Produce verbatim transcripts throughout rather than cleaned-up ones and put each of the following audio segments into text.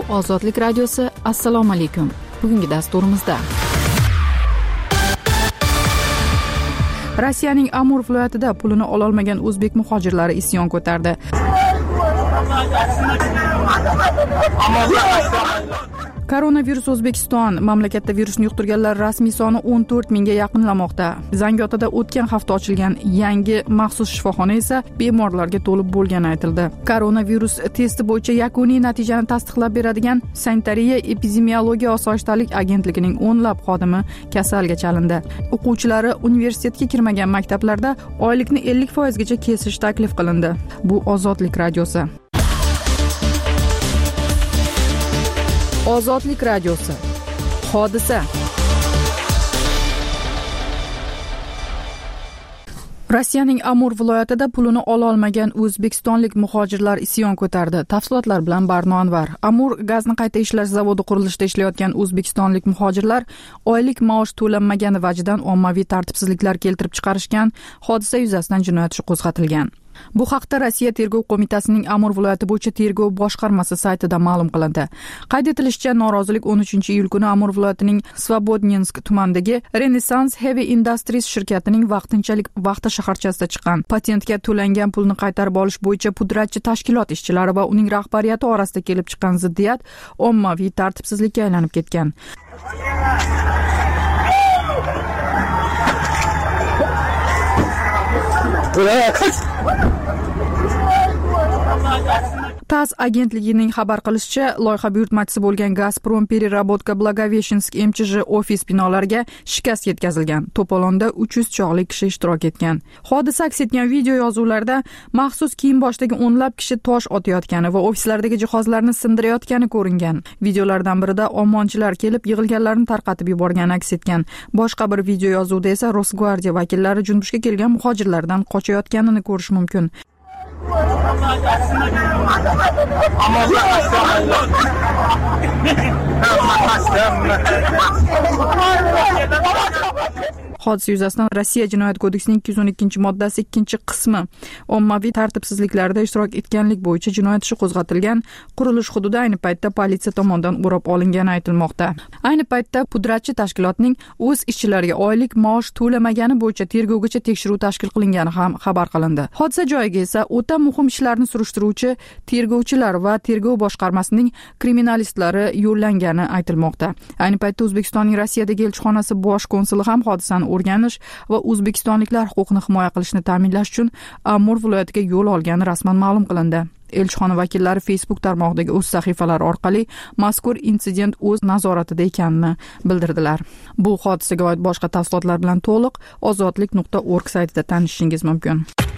Ozodlik radiosi. Assalomu alaykum. Bugungi dasturimizda Rossiyaning Amur viloyatida pulini ololmagan o'zbek muhojirlari isyon ko'tardi. Koronavirus O'zbekiston mamlakatda virusni yuqtirganlar rasmiy soni o'n to'rt mingga yaqinlamoqda. Zangiotada o'tgan hafta ochilgan yangi maxsus shifoxona esa bemorlarga to'lib bo'lgani aytildi. Koronavirus testi bo'yicha yakuniy natijani tasdiqlab beradigan Sanitariya epidemiologiya osoyishtalik agentligining o'nlab xodimi kasalga chalindi. O'quvchilari universitetga kirmagan maktablarda oylikni ellik foizgacha kesish taklif qilindi. Bu Ozodlik radiosi. Ozodlik radiosi. Hodisa. Rossiyaning Amur viloyatida pulini ololmagan o'zbekistonlik muhojirlar isyon ko'tardi. Tafsilotlar bilan Barno Anvar. Amur gazni qayta ishlash zavodi qurilishida ishlayotgan o'zbekistonlik muhojirlar oylik maosh to'lanmagani vajidan ommaviy tartibsizliklar keltirib chiqarishgan. Hodisa yuzasidan jinoyat ishi qo'zg'atilgan. Bu haqda Rossiya tergov qo'mitasining Amur viloyati bo'yicha tergov boshqarmasi saytida ma'lum qilindi. Qayd etilishicha, norozilik o'n uchinchi iyul kuni Amur viloyatining Svobodnensk tumanidagi Renaissance Heavy Industries shirkatining vaqtinchalik vaqti shaharchasida chiqqan. Patentga to'langan pulni qaytarib olish bo'yicha pudratchi tashkilot ishchilari va uning rahbariyati orasida kelib chiqqan ziddiyat ommaviy tartibsizlikka aylanib ketgan. TASS agentligining xabar qilishicha, loyiha buyurtmachisi bo'lgan Gazprom Переработка Благовещенск M C J ofis binolariga shikast yetkazilgan. To'polonda uch yuz chog'li kishi ishtirok etgan. Hodisa aks etgan video yozuvlarda maxsus kiyim boshdagi o'nlab kishi tosh otayotgani va ofislardagi jihozlarni sindirayotgani ko'ringan. Videolardan birida omonchilar kelib yig'ilganlarni tarqatib yuborgani aks etgan. Boshqa bir video yozuvda esa Rosgvardiya vakillari junbushga kelgan muhojirlardan qochayotganini ko'rish mumkin. Hodisa yuzasidan Rossiya jinoyat kodeksining ikki yuz o'n ikkinchi moddasi ikkinchi qismi ommaviy tartibsizliklarda ishtirok etganlik bo'yicha jinoyat ishi qo'zg'atilgan. Qurilish hududi ayni paytda politsiya tomonidan o'rab olingani aytilmoqda. Ayni paytda pudratchi tashkilotning o'z ishchilariga oylik maosh to'lamagani bo'yicha tergovgacha tekshiruv tashkil qilingani ham xabar qilindi. Hodisa joyiga esa o'ta muhim ishlarni surishtiruvchi tergovchilar va tergov boshqarmasining kriminalistlari yo'llangani aytilmoqda. Ayni paytda O'zbekistonning Rossiyadagi elchixonasi bosh konsuli ham hodisani o'rganish va o'zbekistonliklar huquqini himoya qilishni ta'minlash uchun Amur viloyatiga yo'l olgani rasman ma'lum qilindi. Elchixona vakillari Facebook tarmog'idagi o'z sahifalari orqali mazkur insident o'z nazoratida ekanini bildirdilar. Bu hodisaga oid boshqa tafsilotlar bilan to'liq ozodlik nuqta org saytida tanishishingiz mumkin.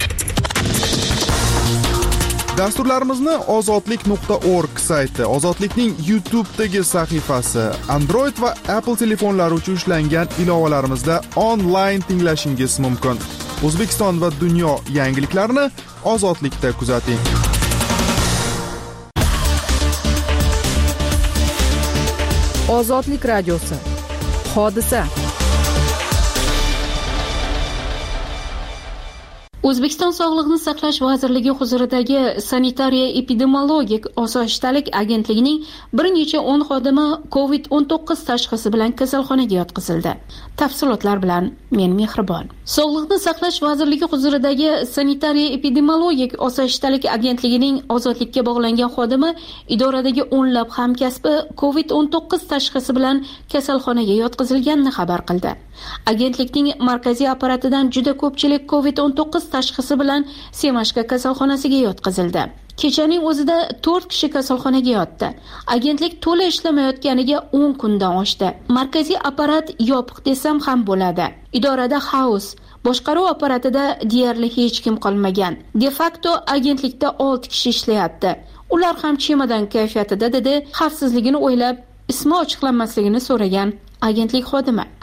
Dasturlarimizni ozodlik nuqta org sayti, Ozodlikning YouTube'dagi sahifasi, Android va Apple telefonlari uchun ishlangan ilovalarimizda onlayn tinglashingiz mumkin. O'zbekiston va dunyo yangiliklarini Ozodlikda kuzating. Ozodlik radiosi. Hodisa. O'zbekiston Sog'liqni saqlash vazirligi huzuridagi Sanitariya epidemiologik osoyishtalik agentligining bir necha o'n xodimi covid o'n to'qqiz tashxisi bilan kasalxonaga yotqizildi. Tafsilotlar bilan men Mehribon. Sog'liqni saqlash vazirligi huzuridagi Sanitariya epidemiologik osoyishtalik agentligining ozodlikka bog'langan xodimi idoradagi o'nlab hamkasbi covid o'n to'qqiz tashxisi bilan kasalxonaga yotqizilganini xabar qildi. Agentlikning markaziy apparatidan juda ko'pchilik covid o'n to'qqiz tashxisi bilan Semashka kasalxonasiga yotqizildi. Kechaning o'zida to'rt kishi kasalxonaga yotdi. Agentlik to'la ishlamayotganiga o'n kundan oshdi. Markaziy apparat yopiq desam ham bo'ladi. Idorada xaos, boshqaruv apparatida deyarli hech kim qolmagan. De facto agentlikda olti kishi ishlayapti. Ular ham chemodan kayfiyatida dedi, xavfsizligini o'ylab ismi ochiqlanmasligini so'ragan agentlik xodimi.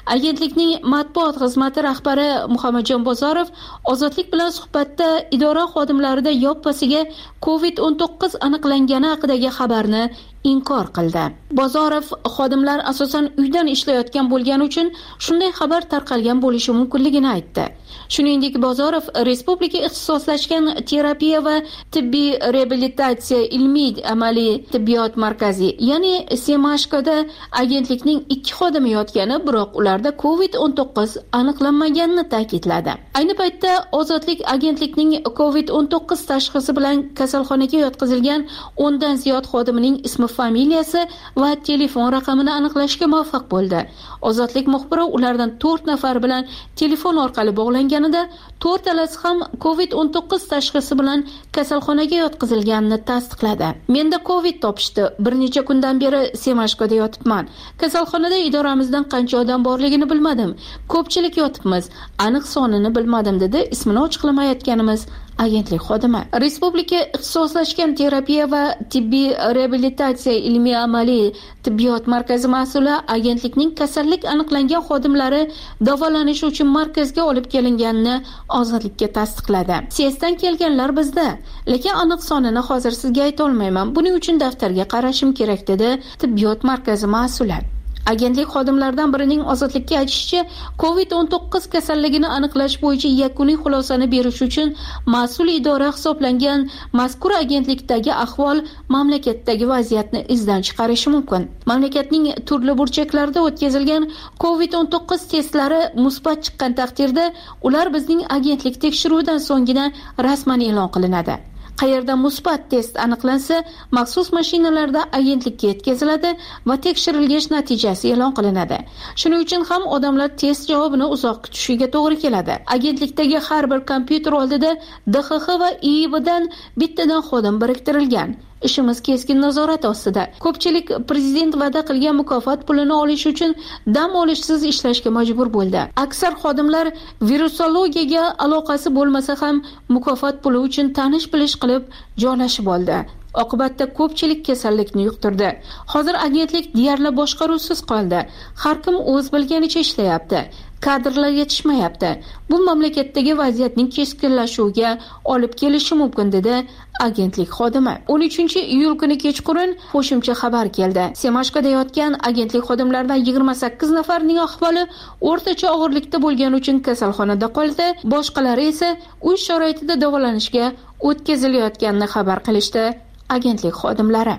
Agentlikning matbuot xizmati rahbari Muhammadjon Bozorov Ozodlik bilan suhbatda idora xodimlarida yoppasiga covid o'n to'qqiz aniqlangani haqidagi xabarni inkor qildi. Bozorov xodimlar asosan uydan ishlayotgan bo'lgani uchun shunday xabar tarqalgan bo'lishi mumkinligini aytdi. Shuningdek, Bozorov Respublika ixtisoslashgan terapiya va tibbiy reabilitatsiya ilmiy amaliy tibbiyot markazi, ya'ni Semashkoda agentlikning ikki xodimi yotgani, biroq ularda covid o'n to'qqiz aniqlanmaganini ta'kidladi. Ayni paytda Ozodlik agentlikning covid o'n to'qqiz tashxisi bilan kasalxonaga yotqizilgan o'ndan ziyod xodimining ismi, familiyasi va telefon raqamini aniqlashga muvaffaq bo'ldi. Ozodlik muxbiri ulardan to'rt nafar bilan telefon orqali bog'langanida to'rtalasi ham covid o'n to'qqiz tashxisi bilan kasalxonaga yotqizilganini tasdiqladi. Menda covid topishdi. Bir necha kundan beri Semashkoda yotibman. Kasalxonada idoramizdan qancha odam borligini bilmadim. Ko'pchilik yotibmiz. Aniq sonini bilmadim, dedi ismini ochiqlamayotganimiz agentlik xodimi. Respublika ixtisoslashgan terapiya va tibbiy reabilitatsiya ilmiy amaliy tibbiyot markazi mas'uli agentlikning kasallik aniqlangan xodimlari davolanish uchun markazga olib kelinganini Ozodlikka tasdiqladi. S E S'dan kelganlar bizda, lekin aniq sonini hozir sizga ayta olmayman. Buning uchun daftarga qarashim kerak, dedi tibbiyot markazi mas'uli. Agentlik xodimlaridan birining Ozodlikka aytishicha, covid o'n to'qqiz kasalligini aniqlash bo'yicha yakuniy xulosani berish uchun mas'ul idora hisoblangan mazkur agentlikdagi ahvol mamlakatdagi vaziyatni izdan chiqarishi mumkin. Mamlakatning turli burchaklarida o'tkazilgan covid o'n to'qqiz testlari musbat chiqqan taqdirda ular bizning agentlik tekshiruvidan so'nggina rasman e'lon qilinadi. Qayerda musbat test aniqlansa, maxsus mashinalarda agentlikka yetkaziladi va tekshirilgach natijasi e'lon qilinadi. Shuning uchun ham odamlar test javobini uzoq kutishiga to'g'ri keladi. Agentlikdagi har bir kompyuter oldida D X X va I I Bdan bittadan xodim biriktirilgan. Ishimiz keskin nazorat ostida. Ko'pchilik prezident va'da qilgan mukofot pulini olish uchun dam olishsiz ishlashga majbur bo'ldi. Aksar xodimlar virusologiyaga aloqasi bo'lmasa ham mukofot puli uchun tanish-bilish qilib joylashib oldi. Oqibatda ko'pchilik kasallikni yuqtirdi. Hozir agentlik deyarli boshqaruvsiz qoldi. Har kim o'z bilganicha ishlayapti. Kadrlar yetishmayapti. Bu mamlakatdagi vaziyatning keskinlashuviga olib kelishi mumkin, dedi agentlik xodimi. o'n uchinchi iyul kuni kechqurun qo'shimcha xabar keldi. Semashkoda yotgan agentlik xodimlaridan yigirma sakkiz nafarining ahvoli o'rtacha og'irlikda bo'lgani uchun kasalxonada qoldi. Boshqalari esa uy sharoitida davolanishga o'tkazilayotganini xabar qilishdi agentlik xodimlari.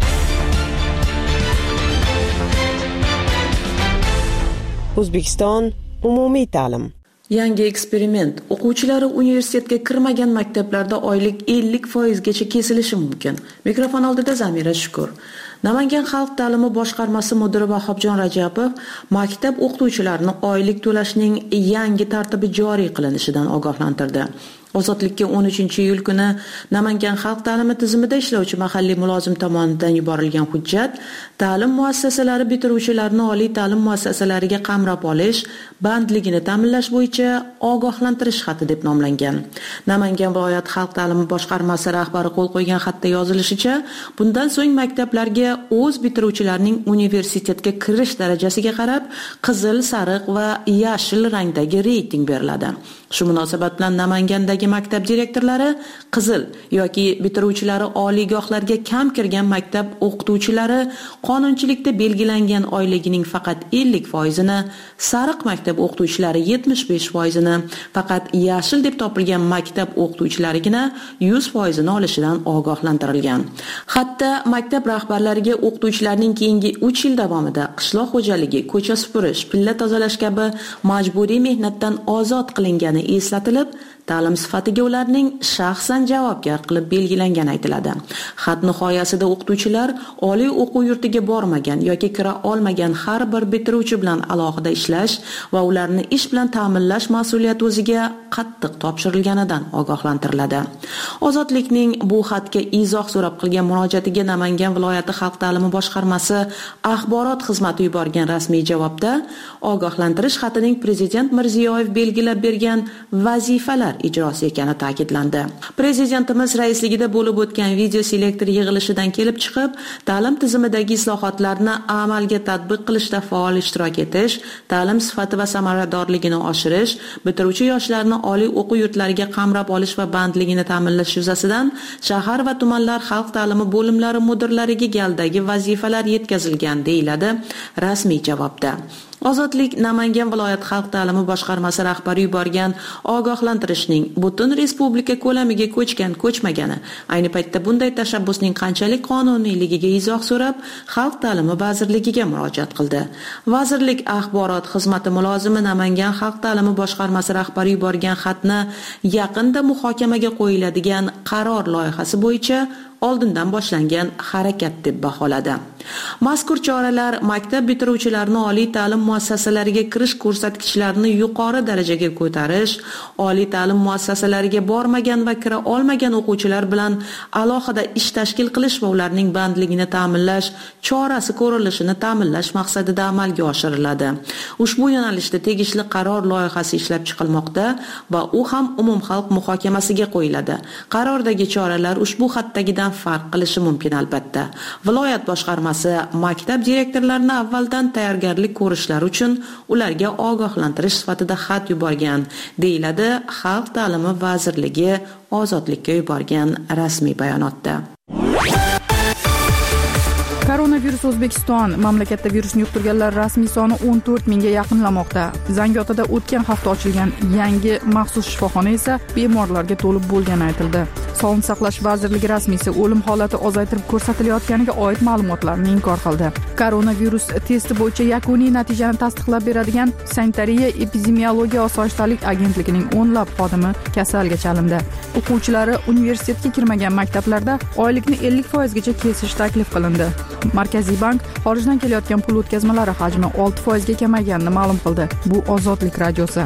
O'zbekiston umumiy ta'lim. Yangi eksperiment. O'quvchilari universitetga kirmagan maktablarda oylik ellik foizgacha kesilishi mumkin. Mikrofon oldida Zamira Shukur. Namangan xalq ta'limi boshqarmasi mudiri Vahobjon Rajabov maktab o'qituvchilarini oylik to'lashning yangi tartibi joriy qilinishidan ogohlantirdi. Ozodlikka o'n uchinchi iyul kuni Namangan xalq ta'limi tizimida ishlovchi mahalliy mulozim tomonidan yuborilgan hujjat ta'lim muassasalari bitiruvchilarini oliy ta'lim muassasalariga qamrab olish bandligini ta'minlash bo'yicha ogohlantirish xati deb nomlangan. Namangan viloyat xalq ta'limi boshqarmasi rahbari qo'l qo'ygan xatda yozilishicha, bundan so'ng maktablarga o'z bitiruvchilarining universitetga kirish darajasiga qarab qizil, sariq va yashil rangdagi reyting beriladi. Shu munosabat bilan Namangandagi maktab direktorlari qizil yoki bitiruvchilari oliygohlarga kam kirgan maktab o'qituvchilari qonunchilikda belgilangan oyligining faqat ellik foizini, sariq maktab o'qituvchilari yetmish besh foizini, faqat yashil deb topilgan maktab o'qituvchilarigina yuz foizini olishidan ogohlantirilgan. Hatto maktab rahbarlariga o'qituvchilarning keyingi uch yil davomida qishloq xo'jaligi, ko'cha supurish, pilla tozalash kabi majburiy mehnatdan ozod qilingani eslatilib, ta'lim sifatiga ularning shaxsan javobgar qilib belgilangani aytiladi. Xat nihoyasida o'qituvchilar oliy o'quv yurtiga bormagan yoki kira olmagan har bir bitiruvchi bilan alohida ishlash va ularni ish bilan ta'minlash mas'uliyati o'ziga qattiq topshirilganidan ogohlantiriladi. Ozodlikning bu xatga izoh so'rab qilgan murojaatiga Namangan viloyati xalq xalq ta'limi boshqarmasi axborot xizmati yuborgan rasmiy javobda ogohlantirish xatining Prezident Mirziyoyev belgilab bergan vazifalar ijrosi ekani ta'kidlandi. Prezidentimiz raisligida bo'lib o'tgan video selektor yig'ilishidan kelib chiqib, ta'lim tizimidagi islohotlarni amalga tatbiq qilishda faol ishtirok etish, ta'lim sifati va samaradorligini oshirish, bitiruvchi yoshlarni oliy o'quv yurtlariga qamrab olish va bandligini ta'minlash yuzasidan shahar va tumanlar xalq ta'limi bo'limlari mudirlariga galdagi vazifalar yetkazilgan deyiladi rasmiy javobda. Ozodlik Namangan viloyat xalq ta'limi boshqarmasi rahbari yuborgan ogohlantirishning butun respublika ko'lamiga ko'chgan ko'chmagani, ayni paytda bunday tashabbusning qanchalik qonuniyligiga izoh so'rab, xalq ta'limi vazirligiga murojaat qildi. Vazirlik axborot xizmati mulozimi Namangan xalq ta'limi boshqarmasi rahbari yuborgan xatni yaqinda muhokamaga qo'yiladigan qaror loyihasi bo'yicha oldindan boshlangan harakat deb baholadi. Mazkur choralar maktab bitiruvchilarini oliy ta'lim muassasalariga kirish ko'rsatkichlarini yuqori darajaga ko'tarish, oliy ta'lim muassasalariga bormagan va kira olmagan o'quvchilar bilan alohida ish tashkil qilish va ularning bandligini ta'minlash chorasi ko'rilishini ta'minlash maqsadida amalga oshiriladi. Ushbu yo'nalishda tegishli qaror loyihasi ishlab chiqilmoqda va u ham umumxalq muhokamasiga qo'yiladi. Qarordagi choralar ushbu xatdagidan farq qilishi mumkin albatta. Viloyat boshqarmasi maktab direktorlarini avvaldan tayyorgarlik ko'rishlari uchun ularga ogohlantirish sifatida xat yuborgan, deyiladi Xalq ta'limi vazirligi Ozodlikka yuborgan rasmiy bayonotda. Koronavirus O'zbekiston mamlakatda virusni yuqtirganlar rasmiy soni o'n to'rt mingga yaqinlamoqda. Zangiotada o'tgan hafta ochilgan yangi maxsus shifoxona esa bemorlarga to'lib bo'lgani aytildi. Sog'liqni saqlash vazirligi rasmiysi o'lim holati ozaytirib ko'rsatilayotganiga oid ma'lumotlarni inkor qildi. Koronavirus testi bo'yicha yakuniy natijani tasdiqlab beradigan Sanitariya epidemiologiya osoyishtalik agentligining o'nlab xodimi kasalga chalindi. O'quvchilari universitetga kirmagan maktablarda oylikni ellik foiz gacha kesish taklif qilindi. Markaziy bank xorijdan kelayotgan pul o'tkazmalari hajmi olti foiz ga kamayganini ma'lum qildi. Bu Ozodlik radiosi.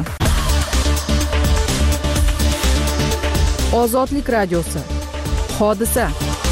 Ozodlik radiosi. Hodisa.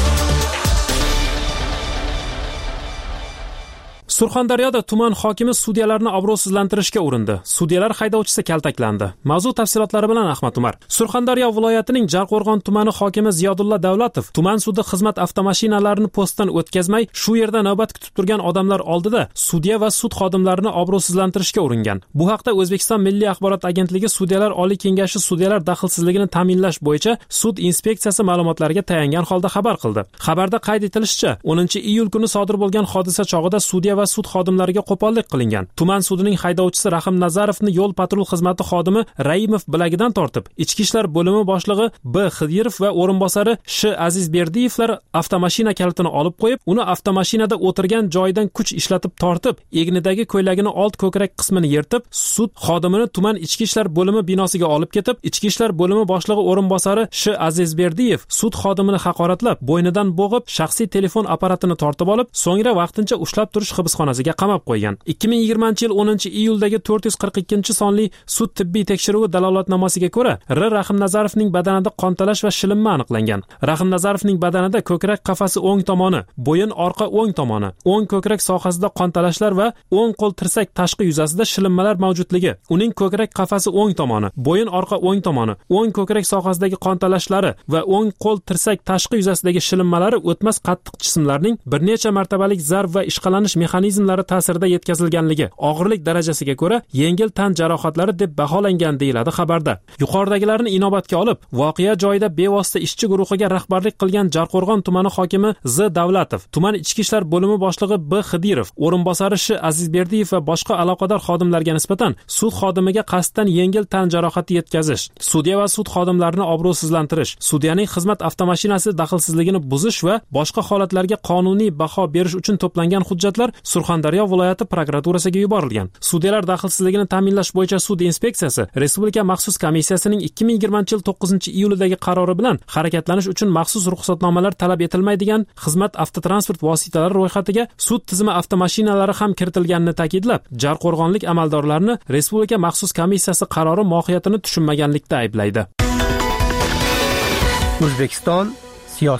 Surxondaryoda tuman hokimi sudyalarni obro'sizlantirishga urindi. Sudyalar haydovchisi kaltaklandi. Mavzu tafsilotlari bilan Ahmad Umar. Surxondaryo viloyatining Jarqo'rg'on tumani hokimi Ziyodulla Davlatov tuman sudi xizmat avtomashinalarini postdan o'tkazmay, shu yerda navbat kutib turgan odamlar oldida sudya va sud xodimlarini obro'sizlantirishga uringan. Bu haqda O'zbekiston Milliy axborot agentligi Sudyalar oliy kengashi sudyalar daxlsizligini ta'minlash bo'yicha sud inspeksiyasi ma'lumotlariga tayangan holda xabar qildi. Xabarda qayd etilishicha, o'ninchi iyul kuni sodir bo'lgan hodisa chog'ida sudya va sud xodimlariga qo'pollik qilingan. Tuman sudining haydovchisi Rahim Nazarovni yo'l patrul xizmati xodimi Raimov bilagidan tortib, Ichki ishlar bo'limi boshlig'i B. Xidirov va o'rinbosari Sh. Azizberdiyevlar avtomashina kalitini olib qo'yib, uni avtomashinada o'tirgan joyidan kuch ishlatib tortib, egnidagi ko'ylagini old ko'krak qismini yirtib, sud xodimini tuman Ichki ishlar bo'limi binosiga olib ketib, Ichki ishlar bo'limi boshlig'i o'rinbosari Sh. Azizberdiyev sud xodimini haqoratlab, bo'ynidan bo'g'ib, shaxsiy telefon apparatini tortib olib, so'ngra vaqtincha ushlab turish hibsxonasiga qamab qo'ygan. ikki ming yigirmanchi yil o'ninchi iyuldagi to'rt yuz qirq ikkinchi sonli sud tibbiy tekshiruvi dalolatnomasiga ko'ra, R. Rahim Nazarovning badanida qontalash va shilinma aniqlangan. Rahim Nazarovning badanida ko'krak qafasi o'ng tomoni, bo'yin orqa o'ng tomoni, o'ng ko'krak sohasida qontalashlar va o'ng qo'l tirsak tashqi yuzasida shilinmalar mavjudligi, uning ko'krak qafasi o'ng tomoni, bo'yin orqa o'ng tomoni, o'ng ko'krak sohasidagi qontalashlari va o'ng qo'l tirsak tashqi yuzasidagi shilinmalari o'tmas qattiq jismlarning bir necha martabalik zarb va ishqalanish mexanizmlari ta'sirida yetkazilganligi, og'irlik darajasiga ko'ra yengil tan jarohatlari deb baholangan deyiladi xabarda. Yuqoridagilarni inobatga olib, voqea joyida bevosita ishchi guruhiga rahbarlik qilgan Jarqo'rg'on tumani hokimi Z. Davlatov, tuman ichki ishlar bo'limi boshlig'i B. Xidirov, o'rinbosari Sh. Azizberdiyev va boshqa aloqador xodimlarga nisbatan sud xodimiga qasddan yengil tan jarohati yetkazish, sudya va sud xodimlarini obro'sizlantirish, sudyaning xizmat avtomashinasi daxlsizligini buzish va boshqa holatlarga qonuniy baho berish uchun to'plangan hujjatlar Surxondaryo viloyati prokuraturasiga yuborilgan. Sudyalar daxlsizligini ta'minlash bo'yicha sud inspeksiyasi Respublika maxsus komissiyasining ikki ming yigirmanchi yil to'qqizinchi iyulidagi qarori bilan harakatlanish uchun maxsus ruxsatnomalar talab etilmaydigan xizmat avtotransport vositalari ro'yxatiga sud tizimi avtomashinalari ham kiritilganini ta'kidlab, Jarqo'rg'onlik amaldorlarni Respublika maxsus komissiyasi qarori mohiyatini tushunmaganlikda ayblaydi. O'zbekiston siyosat.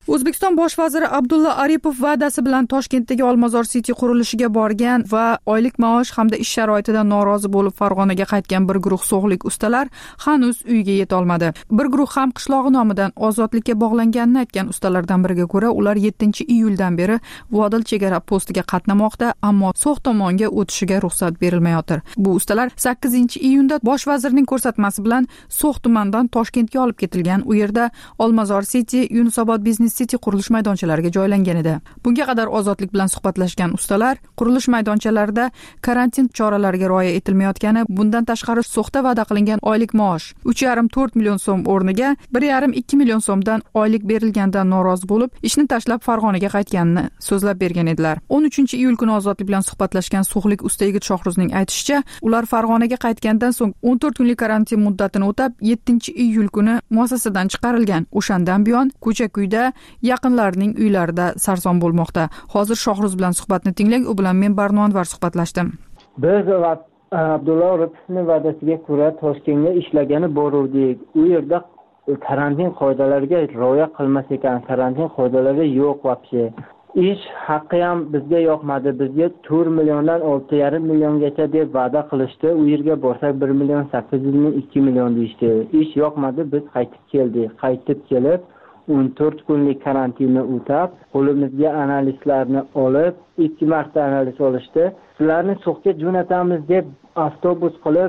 O'zbekiston bosh vaziri Abdulla Aripov va'dasi bilan Toshkentdagi Olmazor City qurilishiga borgan va oylik maosh hamda ish sharoitidan norozi bo'lib Farg'onaga qaytgan bir guruh so'g'lik ustalar hanuz uyga yeta olmadi. Bir guruh ham qishlog'i nomidan ozodlikka bog'langanini aytgan ustalardan biriga ko'ra, ular yettinchi iyuldan beri Vodil chegara postiga qatnamoqda, ammo So'x tomonga o'tishiga ruxsat berilmayotir. Bu ustalar sakkizinchi iyunda bosh vazirning ko'rsatmasi bilan So'x tumanidan Toshkentga olib ketilgan. U yerda Olmazor City, Yunusobod Business City qurilish maydonchalariga joylangan edi. Bunga qadar ozodlik bilan suhbatlashgan ustalar qurilish maydonchalarida karantin choralariga rioya etilmayotgani, bundan tashqari So'xda va'da qilingan oylik maosh uch yarim to'rt million so'm o'rniga bir yarim ikki million so'mdan oylik berilganidan norozi bo'lib, ishni tashlab Farg'onaga qaytganini so'zlab bergan edilar. o'n uchinchi iyul kuni ozodlik bilan suhbatlashgan so'xlik usta yigit Shohruzning aytishicha, ular Farg'onaga qaytgandan so'ng o'n to'rt kunlik karantin muddatini o'tab, yettinchi iyul kuni muassasadan chiqarilgan. O'shandan buyon ko'cha-kuyda yaqinlarining uylarida sarson bo'lmoqda. Hozir Shohruz bilan suhbatni tinglang, u bilan men Barno Anvar suhbatlashdim. Biz Abdulla Aripovning va'dasiga ko'ra Toshkentga ishlagani boruvdik. U yerda karantin qoidalariga rioya qilmas ekan, karantin qoidalari yo'q vaqti. Ish haqqi ham bizga yoqmadi. Bizga to'rt milliondan olti yarim milliongacha deb va'da qilishdi. U yerga borsak bir million sakkiz yuz ming ikki million deyishdi. Ish yoqmadi, biz qaytib keldik. Qaytib kelib o'n to'rt kunlik karantinni o'tab, qo'limizga analizlarni olib, ikki marta analiz olishdi. Sizlarni So'xga jo'natamiz deb avtobus qilib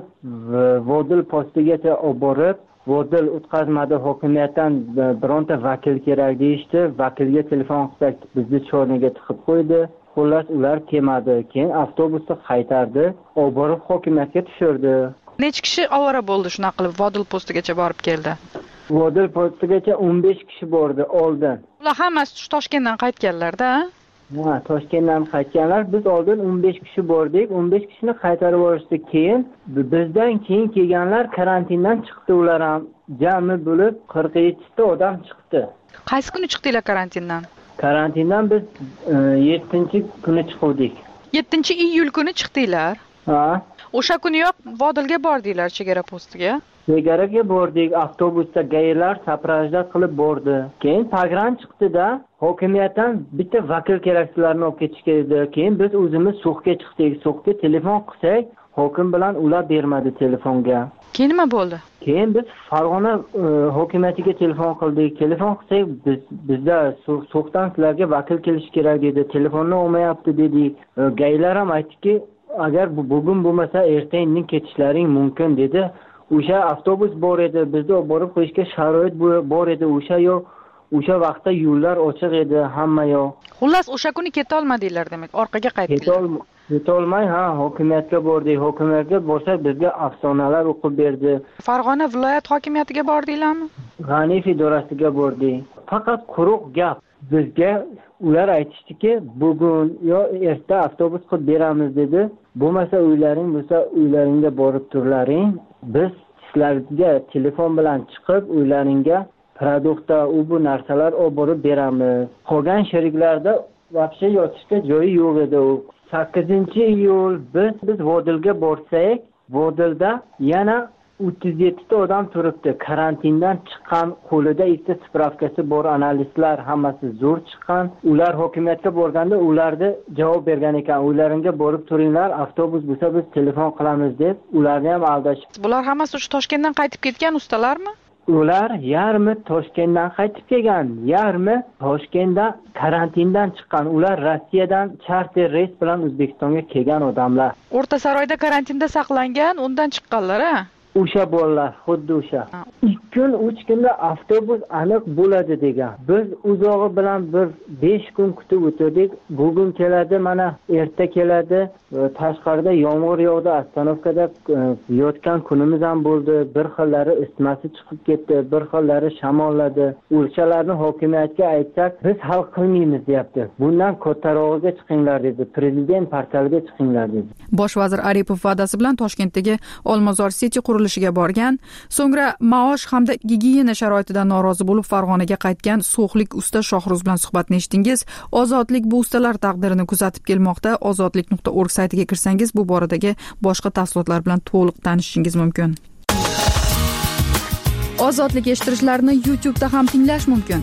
Vodil postigacha olib borib, Vodil o'tkazmadi, hokimiyatdan bironta vakil kerak deyishdi. Vakilga telefon qilsak, bizni chorniga tiqib qo'ydi. Xullas ular kelmadi. Keyin avtobusni qaytardi, olib borib hokimiyatga tushirdi. Necha kishi ovora bo'ldi shunaqa qilib Vodil postigacha borib keldi? Vodil postigacha o'n besh kishi bordi oldin. Ular hammasi Toshkentdan qaytganlar-da? Ha, Toshkentdan qaytganlar. Biz oldin o'n besh kishi bordik. o'n besh kishini qaytarib yuborishdi. Keyin bizdan keyin kelganlar karantindan chiqdi, ular ham jami bo'lib qirq yetti ta odam chiqdi. Qaysi kuni chiqdinglar karantindan? Karantindan biz yettinchi kuni chiqdik. yettinchi iyul kuni chiqdinglar? Ha. O'sha kuniyoq Vodilga bordinglar chegara postiga? Chegaraga bordik, avtobusda gaylar saprajda qilib bordi. Keyin pagran chiqdi-da, hokimiyatdan bitta vakil keraksizlarni olib ketishga edi. Keyin biz o'zimiz So'xga chiqdik. So'xga telefon qilsak, hokim bilan ular bermadi telefonga. Keyin nima bo'ldi? Keyin biz Farg'ona hokimiyatiga telefon qildik. Telefon qilsak, biz bizda So'xdan sizlarga vakil kelish kerak dedi. Telefonni olmayapti dedik. Gaylar ham aytdiki, agar bu bugun bo'lmasa, ertaga ketishlaring mumkin dedi. O'sha avtobus bor edi, bizni olib borib qo'yishga sharoit bor edi. O'sha yo'q, o'sha vaqtda yo'llar ochiq edi, hamma yo'q. Xullas, o'sha kuni keta olmadinglar demak, orqaga qaytdinglar. Keta olmay, ha, hokimiyatga bordik. Hokimiyatga borsak, bizga afsonalar o'qib berdi. Farg'ona viloyat hokimiyatiga bordinglarmi? G'aniyev idorasiga bordik. Faqat quruq gap. Bizga ular aytishdiki, bugun yo erta avtobus qilib beramiz dedi. Bo'lmasa uylaring bo'lsa, uylaringga borib turlaring. Biz sizlarga telefon bilan chiqib, uylaringga produktda u bu narsalar olib borib beramiz. Qolgan sheriklarda vaqti yotishga joyi yo'q edi. sakkizinchi iyul biz biz Vodilga borsak, Vodilda yana o'ttiz yetti ta odam turibdi. Karantindan chiqqan, qo'lida ikkita spravkasi bor analistlar, hammasi zo'r chiqqan. Ular hokimiyatga borganda ularga javob bergan ekan. Uylaringga borib turinglar, avtobus bo'lsa biz telefon qilamiz deb ularni ham aldashib. Bular hammasi o'sha Toshkentdan qaytib ketgan ustalarmi? Ular yarmi Toshkentdan qaytib kelgan, yarmi Toshkentdan karantindan chiqqan. Ular Rossiyadan charter reys bilan O'zbekistonga kelgan odamlar. O'rta Saroyda karantinda saqlangan, undan chiqqanlar-a? O'sha bolalar, xuddi o'sha. ikki kun, uch kunda avtobus aniq bo'ladi degan. Biz uzog'i bilan bir besh kun kutib o'tirdik. Bugun keladi, mana erta keladi. Tashqarida yomg'ir yog'di, Astanovkada yotgan kunimiz ham bo'ldi. Bir xillari isitmasi chiqib ketdi, bir xillari shamolladi. O'shalarni hokimiyatga aytsak, biz hal qilmaymiz deyapti. Bundan kattarog'iga chiqinglar dedi. Prezident portaliga chiqinglar dedi. Bosh vazir Aripov va'dasi bilan Toshkentdagi Olmazor City qurilishiga borgan, so'ngra maosh hamda gigiyena sharoitidan norozi bo'lib Farg'onaga qaytgan so'xlik usta Shohruz bilan suhbatni eshitdingiz. Ozodlik bu ustalar taqdirini kuzatib kelmoqda. ozodlik nuqta org saytiga kirsangiz bu boradagi boshqa tafsilotlar bilan to'liq tanishishingiz mumkin. Ozodlik eshittirishlarni YouTube'da ham tinglash mumkin.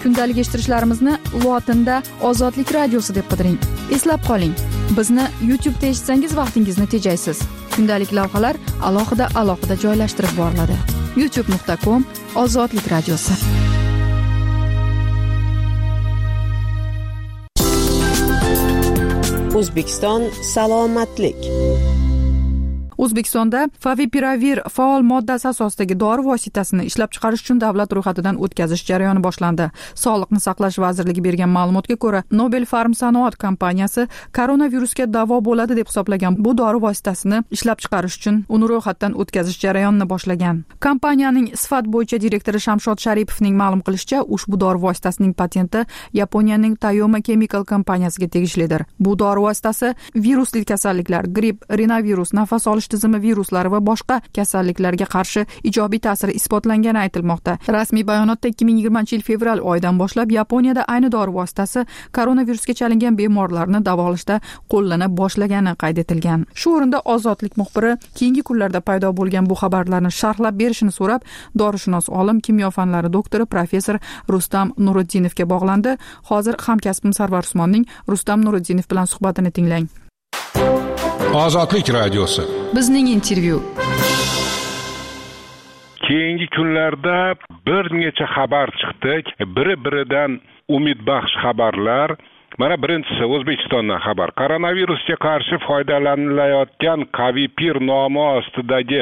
kundalik eshittirishlarimizni lotinda Ozodlik radiosi deb qidiring. Eslab qoling, bizni YouTube'da eshitsangiz vaqtingizni tejaysiz. Kundalik lavhalar alohida alohida joylashtirib boriladi. youtube nuqta com Ozodlik radiosi. O'zbekiston salomatlik. O'zbekistonda Favipiravir faol moddasi asosidagi dori vositasini ishlab chiqarish uchun davlat ro'yxatidan o'tkazish jarayoni boshlandi. Sog'liqni saqlash vazirligi bergan ma'lumotga ko'ra, Nobel Pharm sanoat kompaniyasi koronavirusga davo bo'ladi deb hisoblagan bu dori vositasini ishlab chiqarish uchun uni ro'yxatdan o'tkazish jarayonini boshlagan. Kompaniyaning sifat bo'yicha direktori Shamshod Sharipovning ma'lum qilishicha, ushbu dori vositasining patenti Yaponiyaning Tayoma Chemical kompaniyasiga tegishlidir. Bu dori vositasi virusli kasalliklar, gripp, rinovirus, nafas olish tizimi viruslari va boshqa kasalliklarga qarshi ijobiy ta'siri isbotlangani aytilmoqda. Rasmiy bayonotda ikki ming yigirmanchi yil fevral oyidan boshlab Yaponiyada ayni dori vositasi koronavirusga chalingan bemorlarni davolashda qo'llana boshlagani qayd etilgan. Shu o'rinda Ozodlik muxbiri keyingi kunlarda paydo bo'lgan bu xabarlarni sharhlab berishini so'rab, dorishunos olim, kimyo fanlari doktori professor Rustam Nuriddinovga bog'landi. Hozir hamkasbim Sarvar Usmonning Rustam Nuriddinov bilan suhbatini tinglang. Ozodlik radiosi. Bizning intervyu. Keyingi kunlarda bir necha xabar chiqdi. Biri-biridan umidbaxsh xabarlar. Mana birinchisi O'zbekistondan xabar. Koronavirusga qarshi foydalanilayotgan Kavipir nomi ostidagi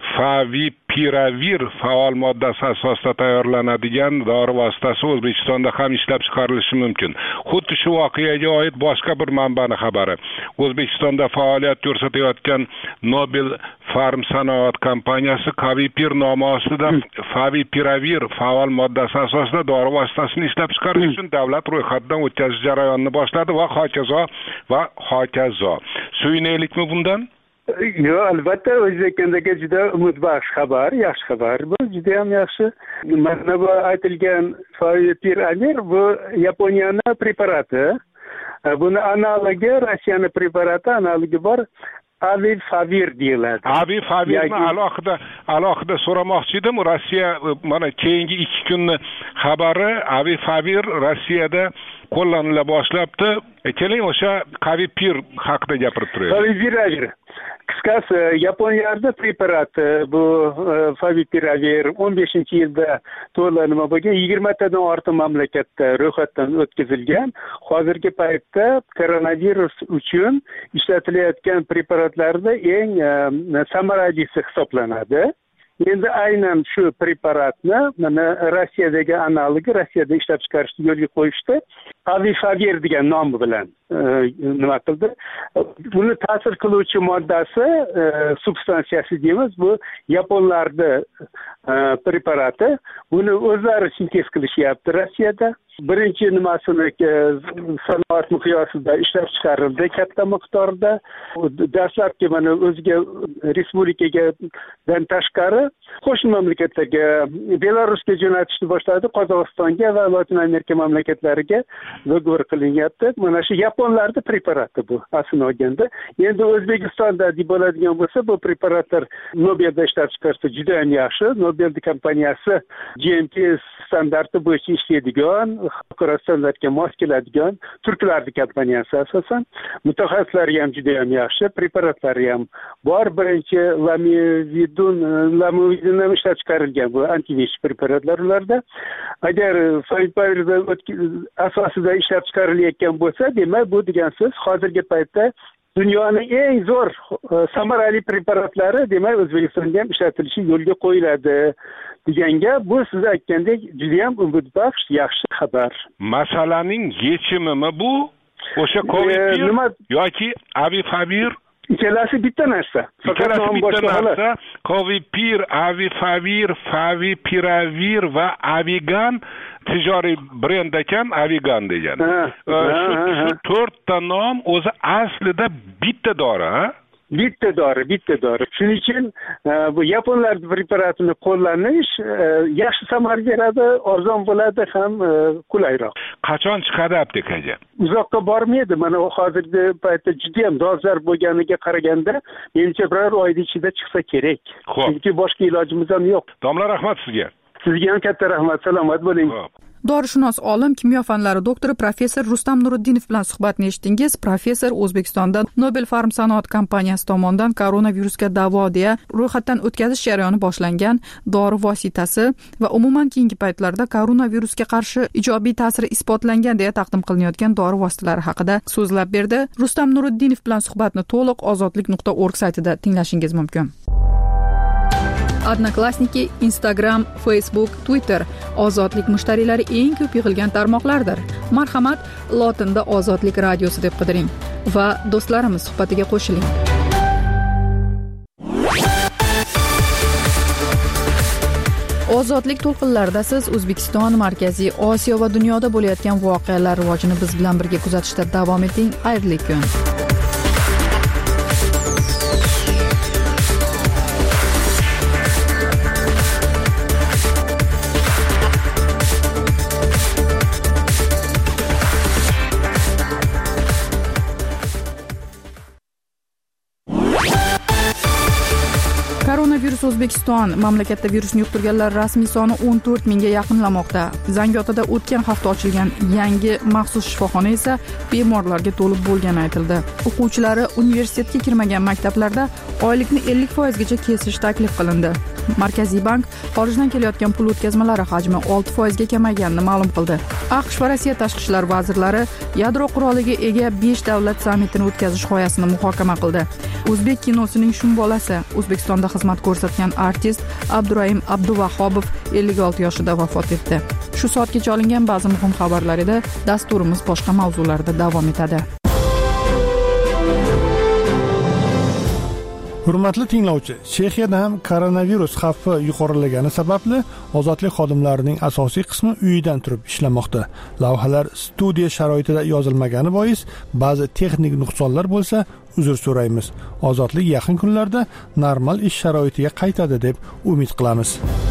Favipiravir faol moddasi asosida tayyorlanadigan dori vositasi O'zbekistonda ham ishlab chiqarilishi mumkin. Xuddi shu voqeaga oid boshqa bir manbaning xabari. O'zbekistonda faoliyat ko'rsatayotgan Nobel Pharm sanoat kompaniyasi Kavipir nomi ostida Favipiravir faol moddasi asosida dori vositasini ishlab chiqarish uchun davlat ro'yxatidan o'tkazish jarayonini boshladi va hokazo va hokazo. Suyunaylikmi bundan? Yo'q, albatta O'zbekistondagi juda umidbaxsh xabar, yaxshi xabar. Bu juda ham yaxshi. Mana bu aytilgan Favipiravir bu Yaponiyaning preparati. Buni analogi Rossiyaning preparati, analogi bor. Avifavir deyiladi. Avifavirni alohida alohida so'ramoqchi edim. Rossiya mana keyingi ikki kunni xabari Avifavir Rossiyada qo'llanila boshlabdi. Keling o'sha Kavipir haqida gapirib turaylik. Favipiravir. Qisqasi Yaponiyada preparati bu Favipiravir o'n beshinchi yilda to'llanma bo'lgan yigirma tadan ortiq mamlakatda ro'yxatdan o'tkazilgan. Hozirgi paytda koronavirus uchun ishlatilayotgan preparatlarda eng samaralisi hisoblanadi. Endi aynan shu preparatni mana Rossiyadagi analogi Rossiyada ishlab chiqarishni yo'lga qo'yishdi. Avifavir degan nom bilan nima qildi? Buni ta'sir qiluvchi moddasi, substansiyasi deymiz, bu yaponlarning preparati. Buni o'zlari sintez qilishyapti Rossiyada. Birinchi nimasini sanoat miqyosida ishlab chiqarildi katta miqdorda. Dastlabki mana o'ziga respublikaga dan tashqari qo'shni mamlakatlarga, Belarusga jo'natishni boshladi, Qozog'istonga va Latin Amerika mamlakatlariga dogovor qilinyapti. Mana shu yaponlarning preparati bu aslini olganda. Endi O'zbekistonda deb bo'ladigan bo'lsa, bu preparatlar Nobelda ishlab chiqarsa juda ham yaxshi. Nobel kompaniyasi G M P standarti bo'yicha ishlaydigan, xalqaro standartga mos keladigan turklarning kompaniyasi asosan. Mutaxassislari ham juda ham yaxshi, preparatlari ham bor. Birinchi Lamivudin, Lamivudin ham ishlab chiqarilgan bu antivirus preparatlar ularda. Agar Favipiravir asosida ishlab chiqarilayotgan bo'lsa, demak bu degan so'z hozirgi paytda dunyoning eng zo'r samarali preparatlari demak O'zbekistonda ham ishlatilishi yo'lga qo'yiladi deganga, bu siz aytgandek juda ham umidbaxsh yaxshi xabar. Masalaning yechimimi bu? O'sha Kavipir yoki Avifavir? Ikkalasi bitta narsa. Ikkalasi bitta narsa. Kavipir, Avifavir, Favipiravir va Avigan tijoriy brend ekan, Avigan degani. Shu to'rtta nom o'zi aslida bitta dori, Bitta dori, bitta dori. Shuning uchun bu yaponlar preparatini qo'llanish yaxshi samara beradi, arzon bo'ladi ham qulayroq. Qachon chiqadi aptekaga? Uzoqqa bormaydi. Mana hozirgi paytda juda ham dolzarb bo'lganiga qaraganda, menimcha bir oy ichida chiqsa kerak. Chunki boshqa ilojimiz ham yo'q. Domla, rahmat sizga. Sizga ham katta rahmat. Salomat bo'ling. Dorishunos olim, kimyo fanlari doktori professor Rustam Nuriddinov bilan suhbatni eshitdingiz. Professor O'zbekistonda Nobel Pharm sanoat kompaniyasi tomonidan koronavirusga davo deya ro'yxatdan o'tkazish jarayoni boshlangan dori vositasi va umuman keyingi paytlarda koronavirusga qarshi ijobiy ta'siri isbotlangan deya taqdim qilinayotgan dori vositalari haqida so'zlab berdi. Rustam Nuriddinov bilan suhbatni to'liq ozodlik nuqta org saytida tinglashingiz mumkin. Odnoklassniki, Instagram, Facebook, Twitter ozodlik mushtariylari eng ko'p yig'ilgan tarmoqlardir. Marhamat, lotinda Ozodlik radiosi deb qidiring va do'stlarimiz suhbatiga qo'shiling. Ozodlik to'lqinlarida siz O'zbekiston, Markaziy Osiyo va dunyoda bo'layotgan voqealar rivojini biz bilan birga kuzatishda davom eting. Xayrli kun. Koronavirus O'zbekiston mamlakatda virusni yuqtirganlar rasmiy soni o'n to'rt mingga yaqinlamoqda. Zangiotada o'tgan hafta ochilgan yangi maxsus shifoxona esa bemorlarga to'lib bo'lgani aytildi. O'quvchilari universitetga kirmagan maktablarda oylikni ellik foizgacha kesish taklif qilindi. Markaziy bank xorijdan kelayotgan pul o'tkazmalari hajmi olti foizga kamayganini ma'lum qildi. AQSh va Rossiya tashqi ishlar vazirlari yadro quroliga ega besh davlat sammitini o'tkazish g'oyasini muhokama qildi. O'zbek kinosining shum bolasi, O'zbekistonda xizmat ko'rsatgan artist Abdurahim Abduvahobov ellik olti yoshida vafot etdi. Shu soatgacha olingan ba'zi muhim xabarlar edi. Dasturimiz boshqa mavzularda davom etadi. Hurmatli tinglovchi, Chexiyada ham koronavirus xavfi yuqorilagani sababli ozodlik xodimlarining asosiy qismi uyidan turib ishlamoqda. Lavhalar studiya sharoitida yozilmagani bois ba'zi texnik nuqsonlar bo'lsa, uzr so'raymiz. Ozodlik yaqin kunlarda normal ish sharoitiga qaytadi deb umid qilamiz.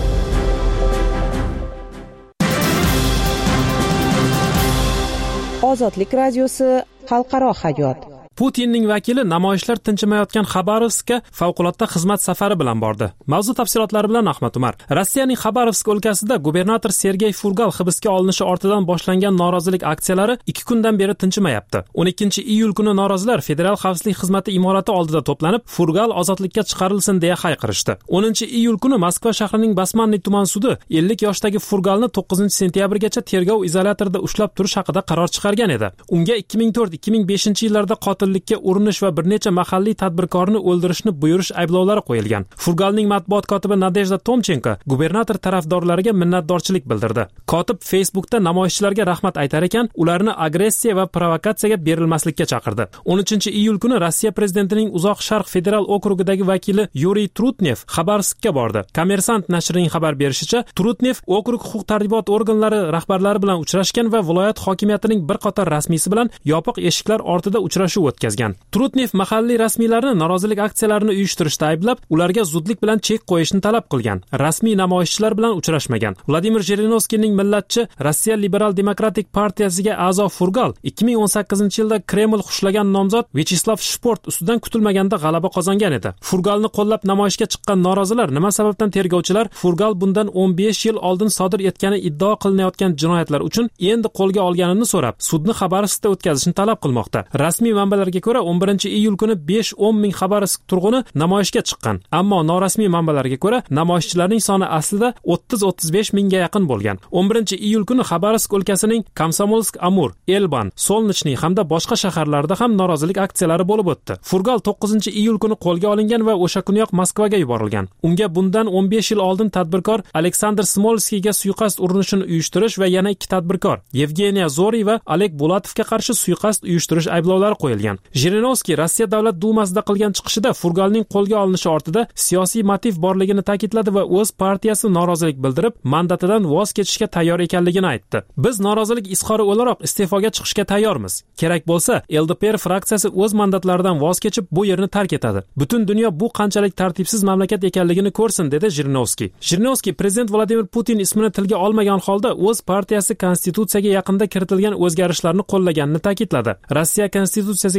Ozodlik radiosi xalqaro hayot. Putinning vakili namoyishlar tinchimayotgan Xabarovskka favqulodda xizmat safari bilan bordi. Mavzu tafsilotlari bilan Ahmad Umar. Rossiyaning Xabarovsk o'lkasida gubernator Sergey Furgal hibsga olinishi ortidan boshlangan norozilik aksiyalari ikki kundan beri tinchimayapti. o'n ikkinchi iyul kuni norozilar Federal xavfsizlik xizmati imorati oldida to'planib, Furgal ozodlikka chiqarilsin deya hayqirishdi. o'ninchi iyul kuni Moskva shahrining Basmanniy tuman sudi ellik yoshdagi Furgalni to'qqizinchi sentyabrgacha tergov izolyatorida ushlab turish haqida qaror chiqargan edi. Unga ikki ming to'rt ikki ming beshinchi yillarda qotil qotillikka urinish va bir necha mahalliy tadbirkorni o'ldirishni buyurish ayblovlari qo'yilgan. Furgalning matbuot kotibi Nadejda Tomchenko gubernator tarafdorlariga minnatdorchilik bildirdi. Kotib Facebookda namoyishchilarga rahmat aytar ekan, ularni agressiya va provokatsiyaga berilmaslikka chaqirdi. o'n uchinchi iyul kuni Rossiya prezidentining Uzoq Sharq federal okrugidagi vakili Yuriy Trutnev Xabarovskka bordi. Kommersant nashrining xabar berishicha, Trutnev okrug huquq-tartibot organlari rahbarlari bilan uchrashgan va viloyat hokimiyatining bir qator rasmiysi bilan yopiq eshiklar ortida uchrashuv o'tkazgan. Trutnev mahalliy rasmiylarni norozilik aksiyalarini uyushtirishda ayblab, ularga zudlik bilan chek qo'yishni talab qilgan. Rasmiy namoyishchilar bilan uchrashmagan. Vladimir Jirinovskiyning millatchi Rossiya Liberal Demokratik partiyasiga a'zo Furgal ikki ming o'n sakkizinchi yilda Kreml xushlagan nomzod Vyacheslav Shport ustidan kutilmaganda g'alaba qozongan edi. Furgalni qo'llab namoyishga chiqqan norozilar nima sababdan tergovchilar Furgal bundan o'n besh yil oldin sodir etgani iddao qilinayotgan jinoyatlar uchun endi qo'lga olganini so'rab, sudni Xabarovskda o'tkazishni talab qilmoqda. Rasmiy manbalarga ko'ra o'n birinchi iyul kuni besh o'n ming Xabarovsk turg'uni namoyishga chiqqan. Ammo norasmiy manbalarga ko'ra namoyishchilarning soni aslida o'ttiz o'ttiz besh mingga yaqin bo'lgan. o'n birinchi iyul kuni Xabarovsk o'lkasining Komsomolsk, Amur, Elban, Solnichniy hamda boshqa shaharlarda ham norozilik aksiyalari bo'lib o'tdi. Furgal to'qqizinchi iyul kuni qo'lga olingan va o'sha kuniyoq Moskvaga yuborilgan. Unga bundan o'n besh yil oldin tadbirkor Aleksandr Smolskiyga suiqasd urinishini uyushtirish va yana ikki tadbirkor Yevgeniya Zoriy va Oleg Bulatovga qarshi suiqasd uyushtirish ayblovlari qo'yilgan. Jirinovskiy Rossiya Davlat dumasida qilgan chiqishida Furgalning qo'lga olinishi ortida siyosiy motiv borligini ta'kidladi va o'z partiyasi norozilik bildirib, mandatidan voz kechishga tayyor ekanligini aytdi. Biz norozilik izhori o'laroq iste'foga chiqishga tayyormiz. Kerak bo'lsa, L D P R fraksiyasi o'z mandatlaridan voz kechib bu yerni tark etadi. Butun dunyo bu qanchalik tartibsiz mamlakat ekanligini ko'rsin, dedi Jirinovskiy. Jirinovskiy prezident Vladimir Putin ismini tilga olmagan holda o'z partiyasi konstitutsiyaga yaqinda kiritilgan o'zgarishlarni qo'llaganini ta'kidladi. Rossiya konstitutsiyasiga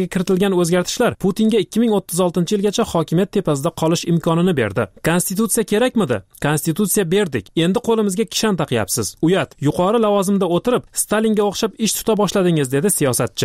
kodeksiga kiritilgan o'zgartishlar Putinga ikki ming o'ttiz oltinchi yilgacha hokimiyat tepasida qolish imkonini berdi. Konstitutsiya kerakmidi? Konstitutsiya berdik. Endi qo'limizga kishan taqyapsiz. Uyat, yuqori lavozimda o'tirib, Stalinga o'xshab ish tuta boshladingiz, dedi siyosatchi.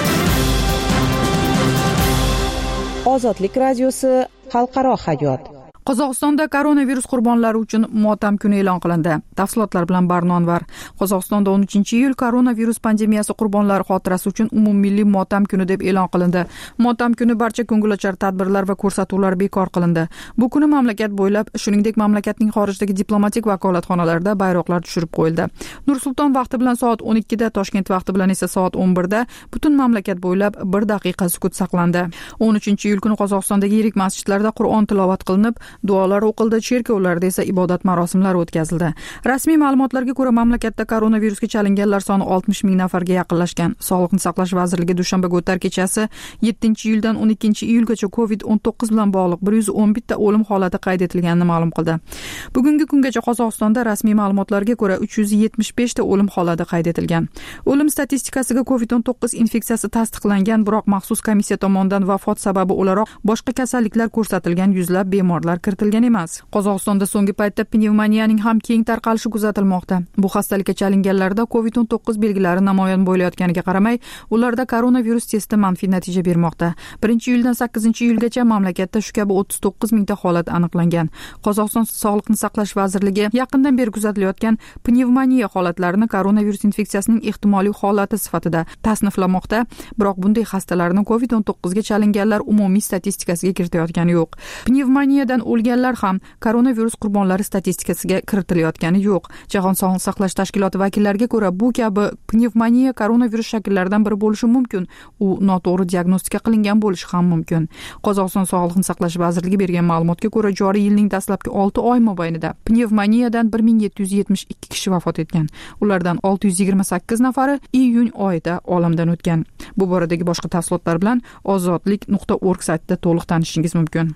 Ozodlik radiosi xalqaro hayot. Qozog'istonda koronavirus qurbonlari uchun motam kuni e'lon qilindi. Tafsilotlar bilan Barnon var. Qozog'istonda o'n uchinchi iyul koronavirus pandemiyasi qurbonlari xotirasi uchun umummilliy motam kuni deb e'lon qilindi. Motam kuni barcha ko'ngilochar tadbirlar va ko'rsatuvlar bekor qilindi. Bu kuni mamlakat bo'ylab, shuningdek mamlakatning xorijdagi diplomatik vakolatxonalarida bayroqlar tushirib qo'yildi. Nur-Sulton vaqti bilan soat o'n ikkida, Toshkent vaqti bilan esa soat o'n birda butun mamlakat bo'ylab bir daqiqa sukut saqlandi. o'n uchinchi iyul kuni Qozog'istondagi yirik masjidlarda Qur'on tilovat qilinib, duolar o'qildi, cherkovlarda esa ibodat marosimlari o'tkazildi. Rasmiy ma'lumotlarga ko'ra, mamlakatda koronavirusga chalinganlar soni oltmish ming nafarga yaqinlashgan. Sog'liqni saqlash vazirligi dushanbaga o'tar kechasi yettinchi iyuldan o'n ikkinchi iyulgacha covid o'n to'qqiz bilan bog'liq bir yuz o'n bitta o'lim holati qayd etilganini ma'lum qildi. Bugungi kungacha Qozog'istonda rasmiy ma'lumotlarga ko'ra uch yuz yetmish besh ta o'lim holati qayd etilgan. O'lim statistikasiga covid o'n to'qqiz infeksiyasi tasdiqlangan, biroq maxsus komissiya tomonidan vafot sababi o'laroq boshqa kasalliklar ko'rsatilgan yuzlab bemorlar kiritilgan emas. Qozog'istonda so'nggi paytda pnevmoniyaning ham keng tarqalishi kuzatilmoqda. Bu xastalikka chalinganlarda covid o'n to'qqiz belgilari namoyon bo'layotganiga qaramay, ularda koronavirus testi manfiy natija bermoqda. birinchi iyuldan sakkizinchi iyulgacha mamlakatda shu kabi o'ttiz to'qqiz mingta holat aniqlangan. Qozog'iston Sog'liqni saqlash vazirligi yaqindan beri kuzatilayotgan pnevmoniya holatlarini koronavirus infeksiyasining ehtimoliy holati sifatida tasniflamoqda, biroq bunday xastalarni covid o'n to'qqiz ga chalinganlar umumiy statistikasiga kiritayotgani yo'q. Pnevmoniyadan o'lganlar ham koronavirus qurbonlari statistikasiga kiritilayotgani yo'q. Jahon Sog'liqni saqlash tashkiloti vakillariga ko'ra, bu kabi pnevmoniya koronavirus shakllaridan biri bo'lishi mumkin. U noto'g'ri diagnostika qilingan bo'lishi ham mumkin. Qozog'iston Sog'liqni saqlash vazirligi bergan ma'lumotga ko'ra, joriy yilning dastlabki olti oy mobaynida pnevmoniyadan bir ming yetti yuz yetmish ikki kishi vafot etgan. Ulardan olti yuz yigirma sakkiz nafari iyun oyida olamdan o'tgan. Bu boradagi boshqa tafsilotlar bilan ozodlik nuqta org saytida to'liq tanishishingiz mumkin.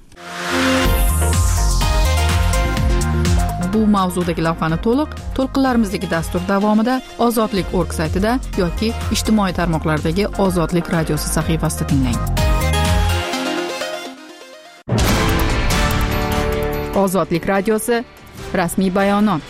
Bu mavzudagi lavhani to'liq to'lqinlarimizdagi dastur davomida ozodlik nuqta org saytida yoki ijtimoiy tarmoqlardagi Ozodlik radiosi sahifasida tinglang. Ozodlik radiosi rasmiy bayonot.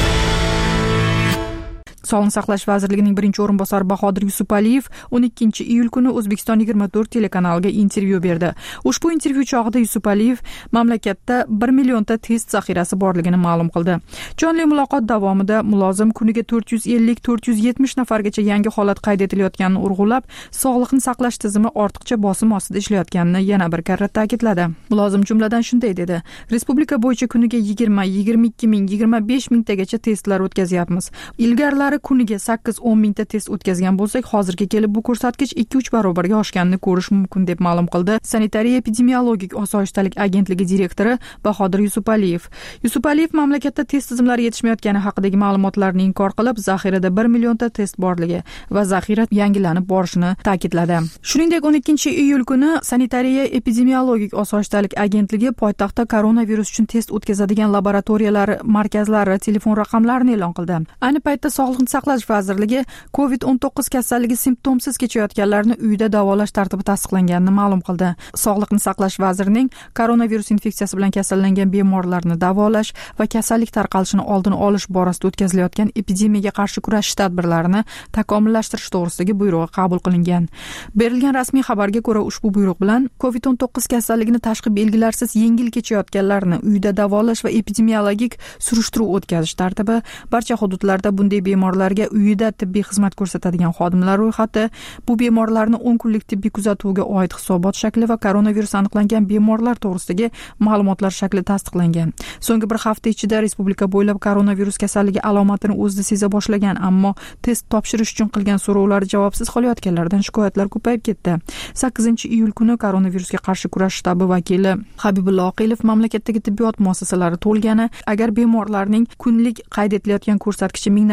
Sog'liqni saqlash vazirligining birinchi o'rinbosari Bahodir Yusupaliyev o'n ikkinchi iyul kuni O'zbekiston yigirma to'rt telekanaliga intervyu berdi. Ushbu intervyu chog'ida Yusupaliyev mamlakatda bir millionta test zaxirasi borligini ma'lum qildi. Jonli muloqot davomida mulozim kuniga to'rt yuz ellik to'rt yuz yetmish nafargacha yangi holat qayd etilayotganini urg'ulab, sog'liqni saqlash tizimi ortiqcha bosim ostida ishlayotganini yana bir karra ta'kidladi. Mulozim jumladan shunday dedi: Respublika bo'yicha kuniga yigirma, yigirma ikki ming, yigirma besh mingtagacha testlar o'tkazyapmiz. Ilgarilari kuniga sakkiz o'n mingta test o'tkazgan bo'lsak, hozirga kelib bu ko'rsatkich ikki uch barobarga oshganini ko'rish mumkin, deb ma'lum qildi Sanitariya epidemiologik osoyishtalik agentligi direktori Bahodir Yusupaliyev. Yusupaliyev mamlakatda test tizimlari yetishmayotgani haqidagi ma'lumotlarni inkor qilib, zaxirada bir millionta test borligi va zaxira yangilanib borishini ta'kidladi. Shuningdek, o'n ikkinchi iyul kuni Sanitariya epidemiologik osoyishtalik agentligi poytaxtda koronavirus uchun test o'tkazadigan laboratoriyalar markazlari telefon raqamlarini e'lon qildi. Ayni paytda Sog'liqni saqlash vazirligi covid o'n to'qqiz kasalligi simptomsiz kechayotganlarni uyda davolash tartibi tasdiqlanganini ma'lum qildi. Sog'liqni saqlash vazirining koronavirus infeksiyasi bilan kasallangan bemorlarni davolash va kasallik tarqalishini oldini olish borasida o'tkazilayotgan epidemiyaga qarshi kurashish tadbirlarini takomillashtirish to'g'risidagi buyrug'i qabul qilingan. Berilgan rasmiy xabarga ko'ra, ushbu buyruq bilan covid o'n to'qqiz kasalligini tashqi belgilarsiz yengil kechayotganlarni uyda davolash va epidemiologik surishtiruv o'tkazish tartibi, barcha hududlarda bunday bemorlarga uyida tibbiy xizmat ko'rsatadigan xodimlar ro'yxati, bu bemorlarni o'n kunlik tibbiy kuzatuvga oid hisobot shakli va koronavirus aniqlangan bemorlar to'g'risidagi ma'lumotlar shakli tasdiqlangan. So'nggi bir hafta ichida respublika bo'ylab koronavirus kasalligi alomatini o'zida seza boshlagan, ammo test topshirish uchun qilgan so'rovlar javobsiz qolayotganlardan shikoyatlar ko'payib ketdi. sakkizinchi iyul kuni koronavirusga qarshi kurash shtabi vakili Habibullo Oqilov mamlakatdagi tibbiyot muassasalari to'lgani, agar bemorlarning kunlik qayd etilayotgan ko'rsatkichi ming nafarga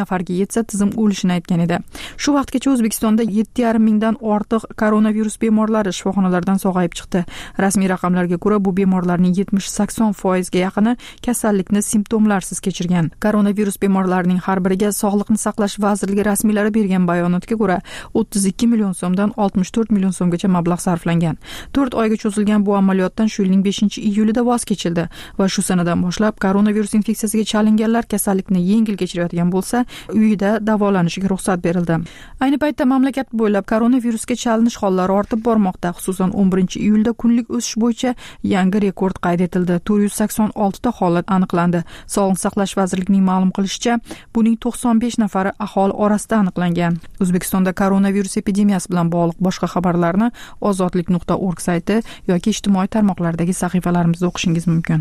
etsa tizim o'lishini aytgan edi. Shu vaqtgacha O'zbekistonda yetti yarim mingdan ortiq koronavirus bemorlari shifoxonalardan sog'ayib chiqdi. Rasmiy raqamlarga ko'ra, bu bemorlarning yetmish sakson foizga yaqini kasallikni simptomlarsiz kechirgan. Koronavirus bemorlarining har biriga Sog'liqni saqlash vazirligi rasmiylari bergan bayonotga ko'ra o'ttiz ikki million so'mdan oltmish to'rt million so'mgacha mablag' sarflangan. to'rt oyga cho'zilgan bu amaliyotdan shu yilning beshinchi iyulida voz kechildi va shu sanadan boshlab koronavirus infeksiyasiga chalinganlar kasallikni yengil kechirayotgan bo'lsa, uyida davolanishiga ruxsat berildi. Ayni paytda mamlakat bo'ylab koronavirusga chalinish hollari ortib bormoqda. Xususan o'n birinchi iyulda kunlik o'sish bo'yicha yangi rekord qayd etildi. to'rt yuz sakson olti ta holat aniqlandi. Sog'liqni saqlash vazirligining ma'lum qilishicha, buning to'qson besh nafari aholi orasida aniqlangan. O'zbekistonda koronavirus epidemiyasi bilan bog'liq boshqa xabarlarni ozodlik nuqta org sayti yoki ijtimoiy tarmoqlardagi sahifalarimizda o'qishingiz mumkin.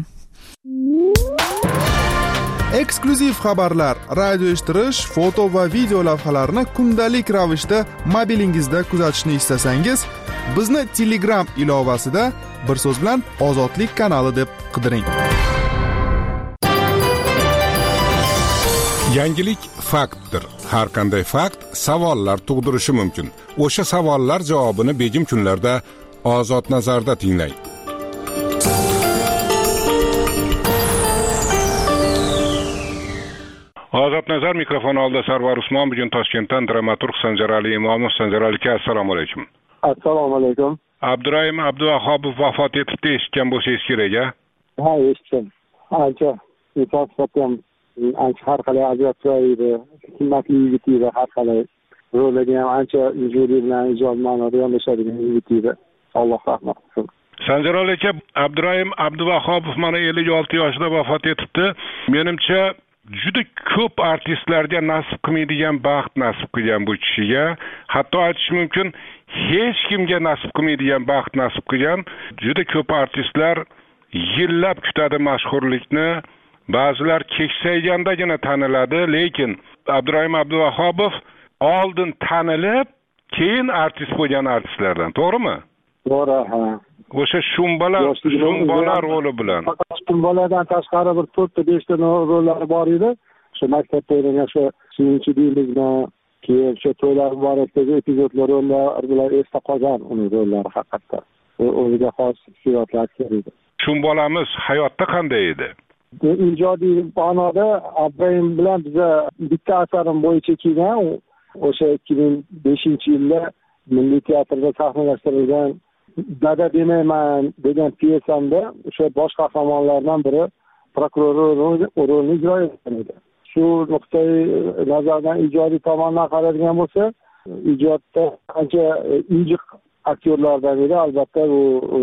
Eksklyuziv xabarlar, radio eshittirish, foto va video lavhalarni kundalik ravishda mobilingizda kuzatishni istasangiz, bizni Telegram ilovasida bir so'z bilan Ozodlik kanali deb qidiring. Yangilik faktdir. Har qanday fakt savollar tug'dirishi mumkin. O'sha savollar javobini begim kunlarda Ozod nazarda tinglang. Ozod nazar mikrofon oldida Sarvar Usmon. Bugun Toshkentdan dramaturg Sanjarali Imomov. Sanjarali aka, assalomu alaykum. Assalomu alaykum. Abdurahim Abduvahobov vafot etibdi, eshitgan bo'lsangiz kerak-a? Ha, eshitdim. Ancha inson sifatida ancha har qalay ajablanadi, himmatli yigit edi, har qalay rolida ham ancha ijodiy bilan ijod ma'noda yondashadigan yigit edi. Alloh rahmat qilsin. Sanjarali aka, Abdurahim Abduvahobov mana ellik olti yoshida vafot etibdi. Menimcha juda ko'p artistlarga nasib qilmaydigan baxt nasib qilgan bu kishiga. Hatto aytish mumkin, hech kimga nasib qilmaydigan baxt nasib qilgan. Juda ko'p artistlar yillab kutadi mashhurlikni. Ba'zilar keksaygandagina taniladi, lekin Abdurahim Abduvahobov oldin tanilib, keyin artist bo'lgan artistlardan, to'g'rimi? To'g'ri, ha. O'sha shumbalar, shumbalar roli bilan. Shumbalardan tashqari bir to'rtta beshta rollari bor edi. Shu maktabda o'ynagan shu Suyunchi Dilizdan keyin shu to'ylar muborakdagi epizodlar rollari bilan esda qolgan uning rollari haqiqatda. O'ziga xos hissiyotlar edi. Shumbalamiz hayotda qanday edi? Ijodiy ma'noda Abdurahim bilan biza bitta asarim bo'yicha kelgan, o'sha ikki ming beshinchi yilda Milliy teatrda sahnalashtirilgan Dada demayman degan pyesamda o'sha bosh qahramonlardan biri prokuror rolini ijro etgan edi. Shu nuqtai nazardan ijodiy tomondan qaralgan bo'lsa, ijodda ancha injiq aktyorlardan edi, albatta bu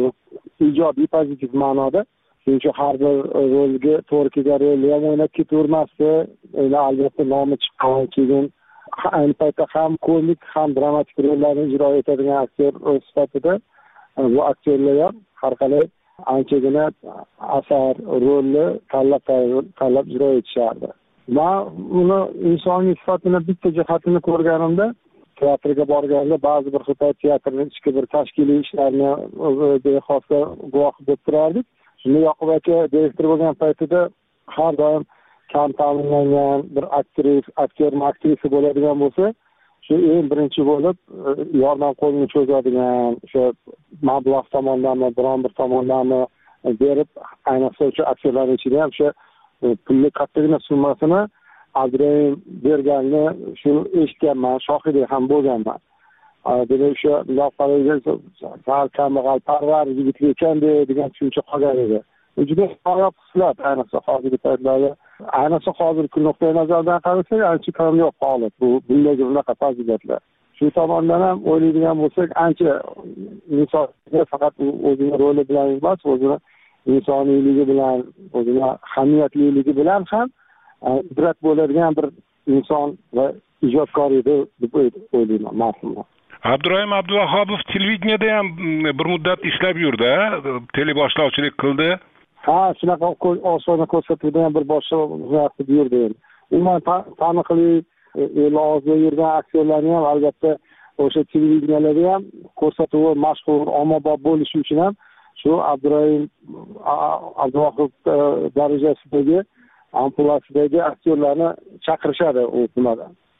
ijobiy pozitiv ma'noda. Chunki har bir rolga to'g'ri kelgan rolni ham o'ynab ketavermasdi. Albatta nomi chiqqan, keyin ayni paytda ham komik, ham dramatik rollarni ijro etadigan aktyor sifatida bu aktyorlar ham har qalay anchagina asar, rolni tanlab tanlab ijro etishardi. Men uni insoniy sifatini bitta jihatini ko'rganimda, teatrga borganda ba'zi bir xil teatrning ichki bir tashkiliy ishlarni bexosda guvoh bo'lib turardik. Shunda Yoqub aka direktor bo'lgan paytida har doim kam ta'minlangan bir aktris, aktyor, aktrisa bo'ladigan bo'lsa, shu eng birinchi bo'lib yordam qo'lini cho'zadigan, o'sha mablag' tomondanmi, biron bir tomondanmi berib, ayniqsa o'sha aktyorlarning ichida ham o'sha pulli kattagina summasini Abdurahim berganini shu eshitganman, shohidi ham bo'lganman. Demak, o'sha lavhalarga sal kambag'al parvar yigitga ekanda degan tushuncha qolgan edi. Juda hayot hislat, ayniqsa hozirgi paytlarda, ayniqsa hozirgi nuqtai nazardan qarasak, ancha kamyob holat bu bunday bunaqa fazilatlar. Shu tomondan ham o'ylaydigan bo'lsak, ancha insonga faqat o'zining roli bilan emas, o'zining insoniyligi bilan, o'zining hamiyatliligi bilan ham ibrat bo'ladigan bir inson va ijodkor edi deb o'ylayman marhumlar. Abdurahim Abduvahobov televideniyada ham bir muddat ishlab yurdi, teleboshlovchilik qildi. Ha, shunaqa osona ko'rsatuvdan bir boshqa qilib yurdi. Umuman taniqli el og'zida yurgan aktyorlarni ham albatta o'sha televideniyalarda ham ko'rsatuvi mashhur, ommabop bo'lishi uchun ham shu Abdurahim Abduvahobov darajasidagi ampulasidagi aktyorlarni chaqirishadi u kunlarda.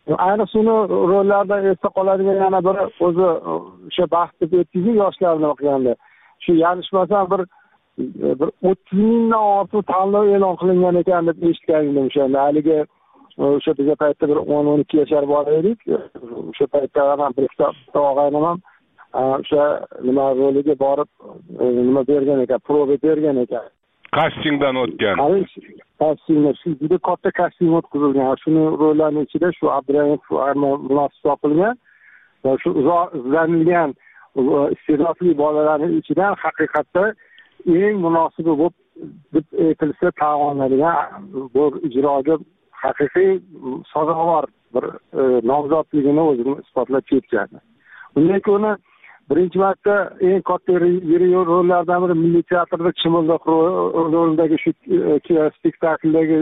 ayniqsa uni rollarda esda qoladigan yana bir o'zi o'sha baxt deb aytdingiz yoshlarni o'qiganda shu yanishmasam bir bir o'ttiz mingdan ortiq tanlov e'lon qilingan ekan deb eshitgan edim o'shanda. Haligi o'sha bizga paytda bir o'n o'n ikki yashar bor edik. O'sha paytda ham bir ikkita og'aynim ham o'sha nima roliga borib nima bergan ekan, prova bergan ekan. Kastingdan o'tgan. Kastingda shu juda katta kasting o'tkazilgan. Shuni rollarning ichida shu Abdurayim munosib topilgan va shu uzoq izlanilgan iste'dodli bolalarning ichidan haqiqatda eng munosibi bo'lib deb aytilsa ta'minlanadigan bu ijroga haqiqiy sazovor bir nomzodligini o'zini isbotlab ketgan. Undan keyin birinchi marta eng katta yirik rollardan biri Milliy teatrda Chimildiq rolidagi shu spektakldagi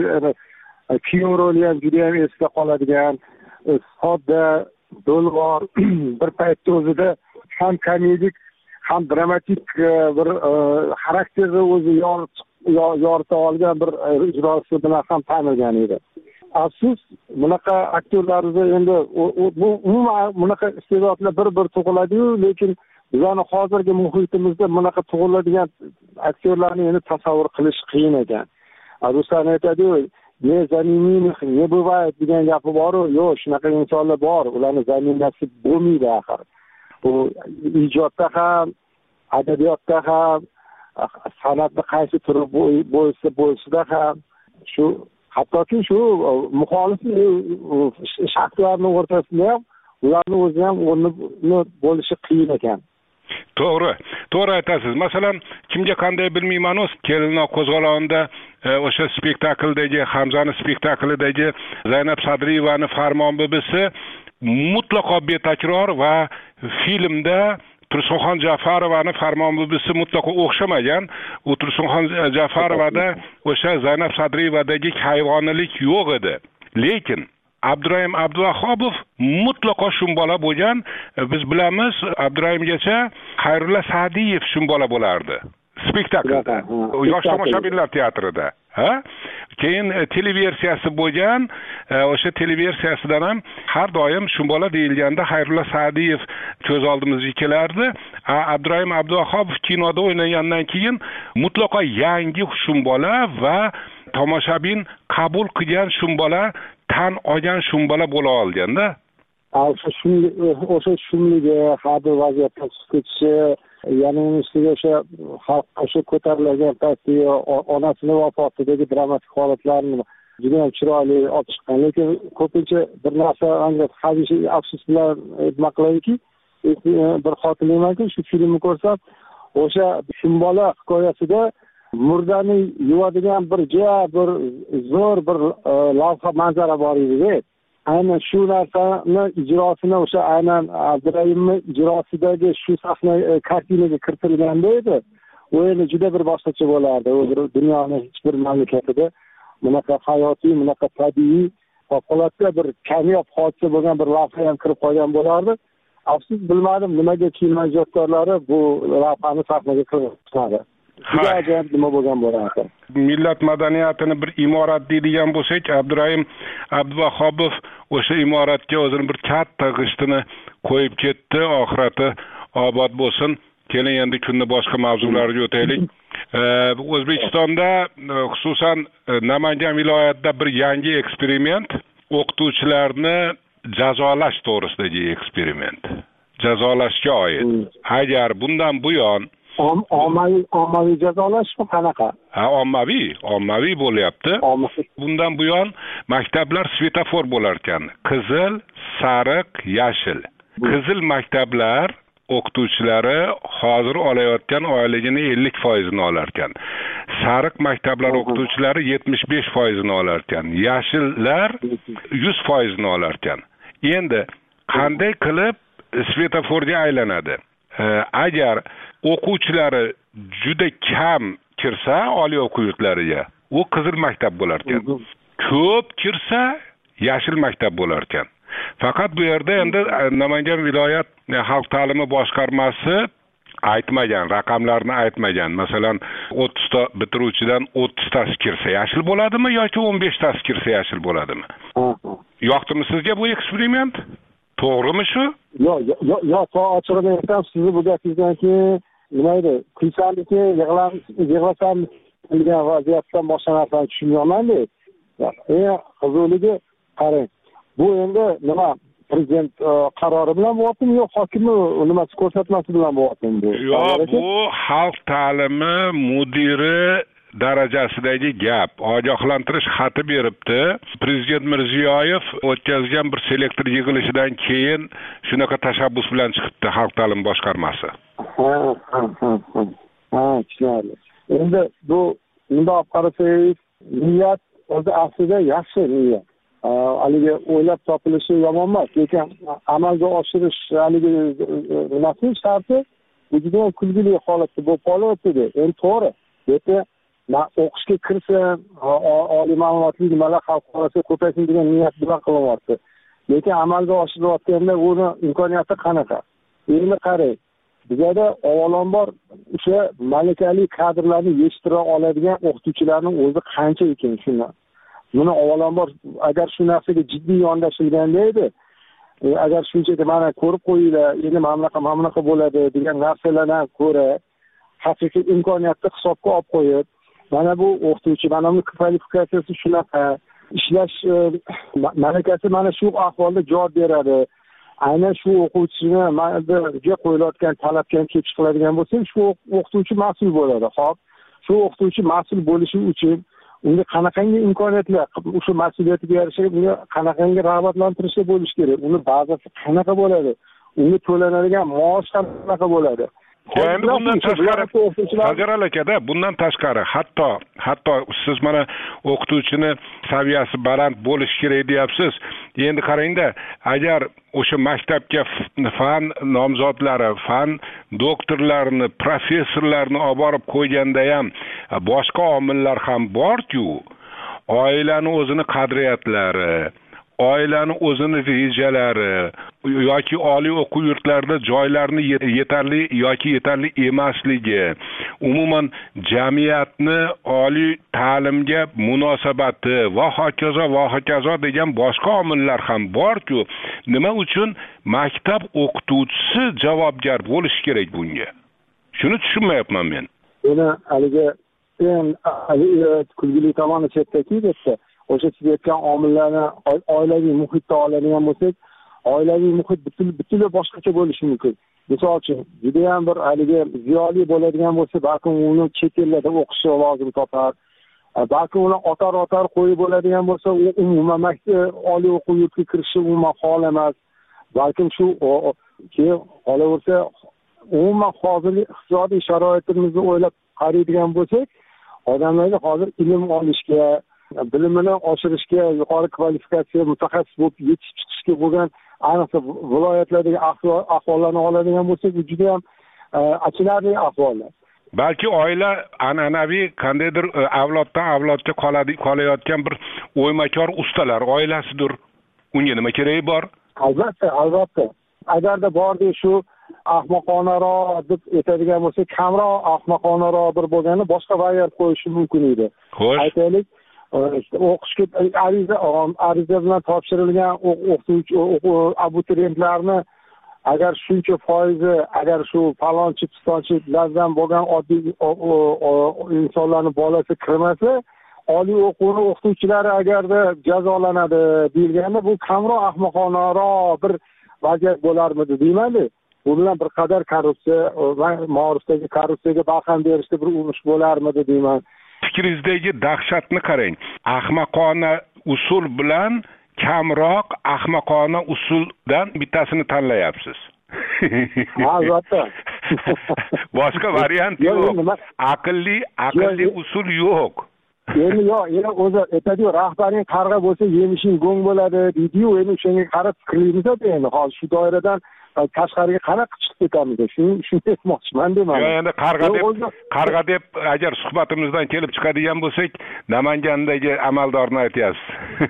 kiyim roli ham juda ham esda qoladigan, sodda, do'lg'or, bir paytda o'zida ham komedik ham dramatik bir xarakterni o'zi yorita olgan bir ijrosi bilan ham tanilgan edi. Afsus, bunaqa aktyorlarimiz endi bu umuman bunaqa iste'dodlar bir-bir tug'iladi-yu, lekin bizning hozirgi muhitimizda bunaqa tug'iladigan aktyorlarni endi tasavvur qilish qiyin ekan. Ruslan aytadi-yu, "Ne zaminiynih, ne bывает" degan gapi bor-ku, yo'q, shunaqa insonlar bor, ularni zaminasi bo'lmaydi axir. Bu ijodda ham, adabiyotda ham, san'atda qaysi turi bo'lsa bo'lsa ham shu hattoki shu muxolif shaxslarning o'rtasida ham ularni o'zi ham o'rni bo'lishi qiyin ekan. To'g'ri, to'g'ri aytasiz. Masalan, kimga qanday bilmayman, o'z Kelinoq qo'zg'olonida o'sha spektakldagi Hamzani spektaklidagi Zaynab Sadriyevaning Farmon bibisi mutlaqo betakror va filmda Tursunxon Jafarovani Farmon bibisi mutlaqo o'xshamagan. U Tursunxon Jafarovada o'sha Zaynab Sadriyevadagi hayvoniylik yo'q edi. Lekin Abdurayim Abduvahobov mutlaqo shumbola bo'lgan. Biz bilamiz, Abdurayimgacha Xayrulla Sa'diyev shumbola bo'lardi. Spektaklda. Yosh tomoshabinlar teatrida. Ha? Keyin televersiyasi bo'lgan, o'sha televersiyasidan ham har doim shumbola deyilganda Xayrulla Sa'diyev ko'z oldimizga kelardi. Abdurayim Abduvahobov kinoda o'ynagandan keyin mutlaqo yangi shumbola va tomoshabin qabul qilgan shumbola, tan olgan shumbola bo'la olganda. O'sha o'sha shumligi, har bir vaziyatda chiqib ketishi, yana uning ustiga o'sha xalq o'sha ko'tarilgan paytda onasini vafotidagi dramatik holatlarni juda ham chiroyli olib chiqqan. Lekin ko'pincha bir narsa hamisha afsus bilan nima qiladiki, bir xotirlaymanki, shu filmni ko'rsam, o'sha shumbola hikoyasida murdani yuvadigan bir juda bir zo'r bir lavha manzara bor edi. Aynan shu narsani ijrosini o'sha aynan Abdurayimning ijrosidagi shu sahna kartinaga kiritilganda edi. U endi juda bir boshqacha bo'lardi. U dunyoning hech bir mamlakatida bunaqa hayotiy, bunaqa tabiiy, favqulodda bir kamyob hodisa bo'lgan bir lavha ham kirib qolgan bo'lardi. Afsus, bilmadim nimaga kino ijodkorlari bu lavhani sahnaga kiritmadi. Juda ajoyib nima bo'lgan bo'lardi. Millat madaniyatini bir imorat deydigan bo'lsak, Abdurayim Abduvahobov o'sha imoratga o'zini bir katta g'ishtini qo'yib ketdi. Oxirati obod bo'lsin. Keling endi kunni boshqa mavzularga o'taylik. O'zbekistonda, xususan Namangan viloyatida bir yangi eksperiment, o'qituvchilarni jazolash to'g'risidagi eksperiment. Jazolashga oid. Agar bundan buyon ommaviy ommaviy jazolashmi qanaqa? Ha, ommaviy, ommaviy bo'lyapti. Bundan buyon maktablar svetofor bo'lar ekan. Qizil, sariq, yashil. Qizil maktablar o'qituvchilari hozir olayotgan oyligini ellik foiz ni olar ekan. Sariq maktablar o'qituvchilari yetmish besh foiz ni olar ekan. Yashillar yuz foiz ni olar ekan. Endi qanday qilib svetoforga aylanadi? Agar o'quvchilari juda kam kirsa oliy o'quv yurtlariga, u qizil maktab bo'lar ekan. Ko'p kirsa yashil maktab bo'lar ekan. Faqat bu yerda endi Namangan viloyat xalq ta'limi boshqarmasi aytmagan, raqamlarni aytmagan. Masalan, o'ttiz ta bitiruvchidan o'ttiz tasi kirsa yashil bo'ladimi yoki o'n besh tasi kirsa yashil bo'ladimi? yoqdimi sizga bu eksperiment? To'g'rimi shu? Yo'q, yo'q, yo'q, ochig'ini aytsam, sizni bu gapingizdan keyin nima edi? Kulsaniki, yig'lasam degan vaziyatdan boshqa narsani tushunmayman-da. Eng qiziligi qarang. Bu endi nima? Prezident qarori bilan bo'lyaptimi yo hokimni nimasi ko'rsatmasi bilan bo'lyaptimi bu? Yo'q, bu xalq ta'limi mudiri darajasidagi gap. Ogohlantirish xati beribdi. Prezident Mirziyoyev o'tkazgan bir selektor yig'ilishidan keyin shunaqa tashabbus bilan chiqibdi xalq ta'limi boshqarmasi. Ha, ha, ha. Ha, tushunarli. Endi bu bundoq qarasangiz, niyat o'zi aslida yaxshi niyat. Haligi o'ylab topilishi yomon emas, lekin amalga oshirish haligi nimasi sharti bu juda kulgili holatda bo'lib qolyapti. Endi to'g'ri. Lekin men o'qishga kirsam, oliy ma'lumotli nimalar xalq orasida ko'paysin degan niyat bilan qilyapti. Lekin amalga oshirilayotganda uni imkoniyati qanaqa? Endi qarang, bizda avvalambor o'sha malakali kadrlarni yetishtira oladigan o'qituvchilarning o'zi qancha ekan shundan. Buni avvalambor agar shu narsaga jiddiy yondashilganda edi, e, agar shunchaki mana ko'rib qo'yinglar, endi mamlakat mamlakat bo'ladi degan narsalardan ko'ra haqiqiy imkoniyatni hisobga olib qo'yib, mana bu o'qituvchi, mana bu kvalifikatsiyasi shunaqa, ishlash malakasi mana shu ahvolda javob beradi. Aynan shu o'quvchini managa qo'yilayotgan talabga kelib chiqiladigan bo'lsa, shu o'qituvchi mas'ul bo'ladi. Xo'p, shu o'qituvchi mas'ul bo'lishi uchun unga qanaqangi imkoniyatlar, o'sha mas'uliyatiga yarasha unga qanaqangi rag'batlantirishlar bo'lishi kerak, uni bazasi qanaqa bo'ladi, unga to'lanadigan maosh qanaqa bo'ladi. Endi bundan tashqari, Hajaral aka-da, bundan tashqari, hatto hatto siz mana o'qituvchini saviyasi baland bo'lishi kerak deyapsiz. Endi qarangda, agar o'sha maktabga fan nomzodlari, fan doktorlarini, professorlarni olib borib qo'yganda ham boshqa omillar ham bor-ku, oilani o'zini qadriyatlari, oilani o'zini rejalari yoki oliy o'quv yurtlarida joylarni yetarli yoki yetarli emasligi, umuman jamiyatni oliy ta'limga munosabati va hokazo va hokazo degan boshqa omillar ham bor-ku, nima uchun maktab o'qituvchisi javobgar bo'lishi kerak bunga? Shuni tushunmayapman men. Buni haligi eng kulgili tomoni chetdaki desa, o'sha siz aytgan omillarni oilaviy muhitda oladigan bo'lsak, oilaviy muhit butunlay boshqacha bo'lishi mumkin. Misol uchun, juda ham bir haligi ziyoli bo'ladigan bo'lsa, balkim uni chet ellarda o'qishi lozim topar. Balkim uni otar-otar qo'yib bo'ladigan bo'lsa, u umuman maktab oliy o'quv yurtiga kirishi umuman faol emas. Balkim shu keyin qolaversa, umuman hozirgi iqtisodiy sharoitimizni o'ylab qaraydigan bo'lsak, odamlarga hozir ilm olishga, bilimini oshirishga, yuqori kvalifikatsiya mutaxassis bo'lib yetishib chiqishga bo'lgan, ayniqsa viloyatlardagi ahvollarni oladigan bo'lsak, bu juda ham achinarli ahvollar. Balki oila an'anaviy qandaydir avloddan avlodga qoladi qolayotgan bir o'ymakor ustalar oilasidir. Unga nima keragi bor? Albatta, albatta. Agarda bordi shu ahmoqonaroq deb aytadigan bo'lsa, kamroq ahmoqonaroq bir bo'lgani boshqa variant qo'yishi mumkin edi. Aytaylik, o'qishga ariza ariza bilan topshirilgan o'qituvchi abituriyentlarni agar shuncha foizi agar shu falonchi pistonchilardan bo'lgan oddiy insonlarni bolasi kirmasa, oliy o'quvni o'qituvchilari agarda jazolanadi deyilganda, bu kamroq ahmoqonaroq bir vaziyat bo'larmidi deyman-da. Bu bilan bir qadar korrupsiya va ma'rifdagi korrupsiyaga barham berishda bir urush bo'larmidi deyman. Fikringizdagi dahshatni qarang. Ahmoqona usul bilan kamroq ahmoqona usuldan bittasini tanlayapsiz. Albatta. Boshqa variant yo'q. Aqlli, aqlli usul yo'q. Endi yo'q, endi o'zi aytadi-yu, rahbaring qarg'a bo'lsa, yemishing go'ng bo'ladi deydi-yu, endi o'shanga qarab fikrlaymiz-da endi. Hozir shu doiradan tashqariga qanaqa chiqib ketamiz? Shuni shuni aytmoqchiman deyman. Yo'q, endi qarg'a deb, qarg'a deb agar suhbatimizdan kelib chiqadigan bo'lsak, Namangandagi amaldorni aytyapsiz.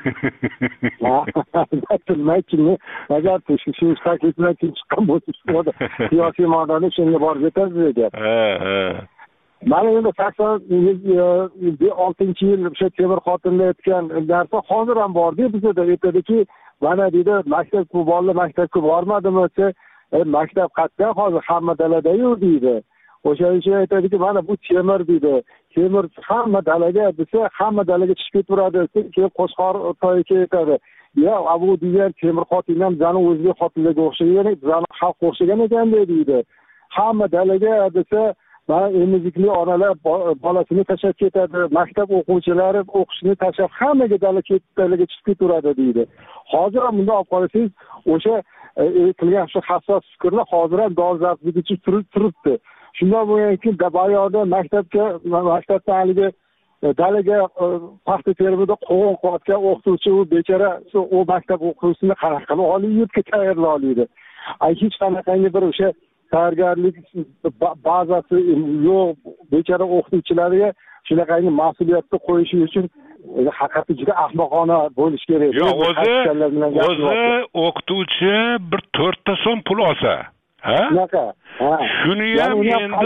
Bilmayman, agar shu takliflar kelib chiqqan bo'lsa, siyosiy maydonda shunga borib yetasiz deyapti. Ha, ha. Mana endi sakson oltinchi yil o'sha Temur xotinda aytgan narsa hozir ham bor-da, bizda aytadiki, mana deydi maktabga bolalar maktabga bormadimi desa e, maktab qayerda hozir hamma daladayu deydi. O'shaning uchun aytadiki mana bu temir deydi. Temir hamma dalaga desa hamma dalaga chiqib ketaveradi. Keyin Qo'shqor toyiga yetadi. Ya abu degan temir xotin ham bizani o'zbek xotinlarga o'xshagan, bizani xalq o'xshagan ekan deydi. Hamma dalaga desa mana emizikli onalar bolasini tashlab ketadi, maktab o'quvchilari o'qishni tashlab hammaga dalaga chiqib ketaveradi deydi. Hozir ham bunday olib qarasangiz, o'sha aytilgan shu hassos fikrlar hozir ham dolzarbligicha turibdi. Shundan bo'yanki bayoqda maktabga maktabdan haligi dalaga paxta terimida qo'g'on qotgan o'qituvchi u bechora u maktab o'quvchisini qanaqa qilib oliy yurtga tayyorlaydi. Ay hech qanaqangi bir o'sha tayyorgarlik bazasi yo'q bechora o'qituvchilarga shunaqangi mas'uliyatni qo'yish uchun haqiqatda juda ahmoqona bo'lish kerak. Yo'q, o'zi o'zi o'qituvchi bir to'rtta so'm pul olsa, ha? Shunaqa. Shuni ham endi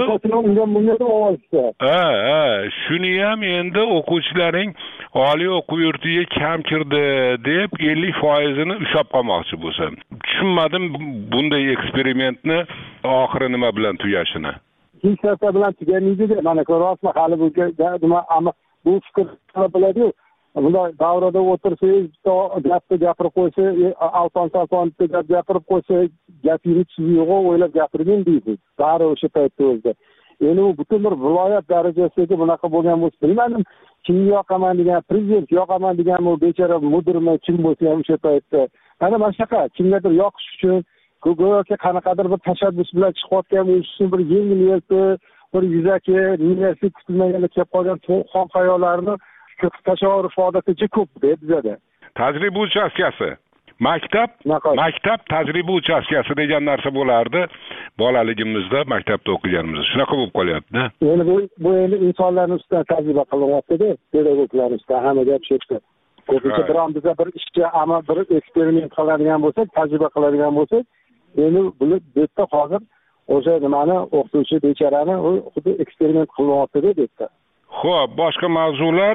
ha, ha, shuni ham endi o'quvchilaring oliy o'quv yurtiga kam kirdi deb ellik foizini ushlab qolmoqchi bo'lsa. Tushunmadim bunday eksperimentni oxiri nima bilan tugashini. Hech narsa bilan tugamaydi. Mana ko'ryapsizmi, hali bu nima amma bu fikr biladi-yu. Bunday davrada o'tirsangiz, gapni gapirib qo'ysa, alfon-salfon deb gapirib qo'ysa, gapingiz yo'q, o'ylab gapirgin deysiz. Bari o'sha paytda o'zida. Endi u butun bir viloyat darajasidagi bunaqa bo'lgan bo'lsa, bilmadim, kim yoqaman degan, prezident yoqaman degan bu bechora mudirmi, kim bo'lsa ham o'sha paytda. Mana mana shunaqa kimgadir yoqish uchun go'yoki qanaqadir bir tashabbus bilan chiqayotgan bo'lishsin, bir yengil-yelpi, bir yuzaki, niyasi kutilmaganda kelib qolgan xom xayollarni tasavvur odaticha ko'p bizada. Tajriba uchastkasi. Maktab, maktab tajriba uchastkasi degan narsa bo'lardi bolaligimizda, maktabda o'qiganimizda. Shunaqa bo'lib qolyapti. Endi bu bu endi insonlarning ustidan tajriba qilyapti-da, pedagoglar ustidan hamma gap shu yerda. Ko'pincha biron biza bir ishga amal bir eksperiment qiladigan bo'lsak, tajriba qiladigan bo'lsak, endi bu yerda hozir o'sha nimani o'qituvchi bechorani xuddi eksperiment qilyapti-da debdi. Xo'p, boshqa mavzular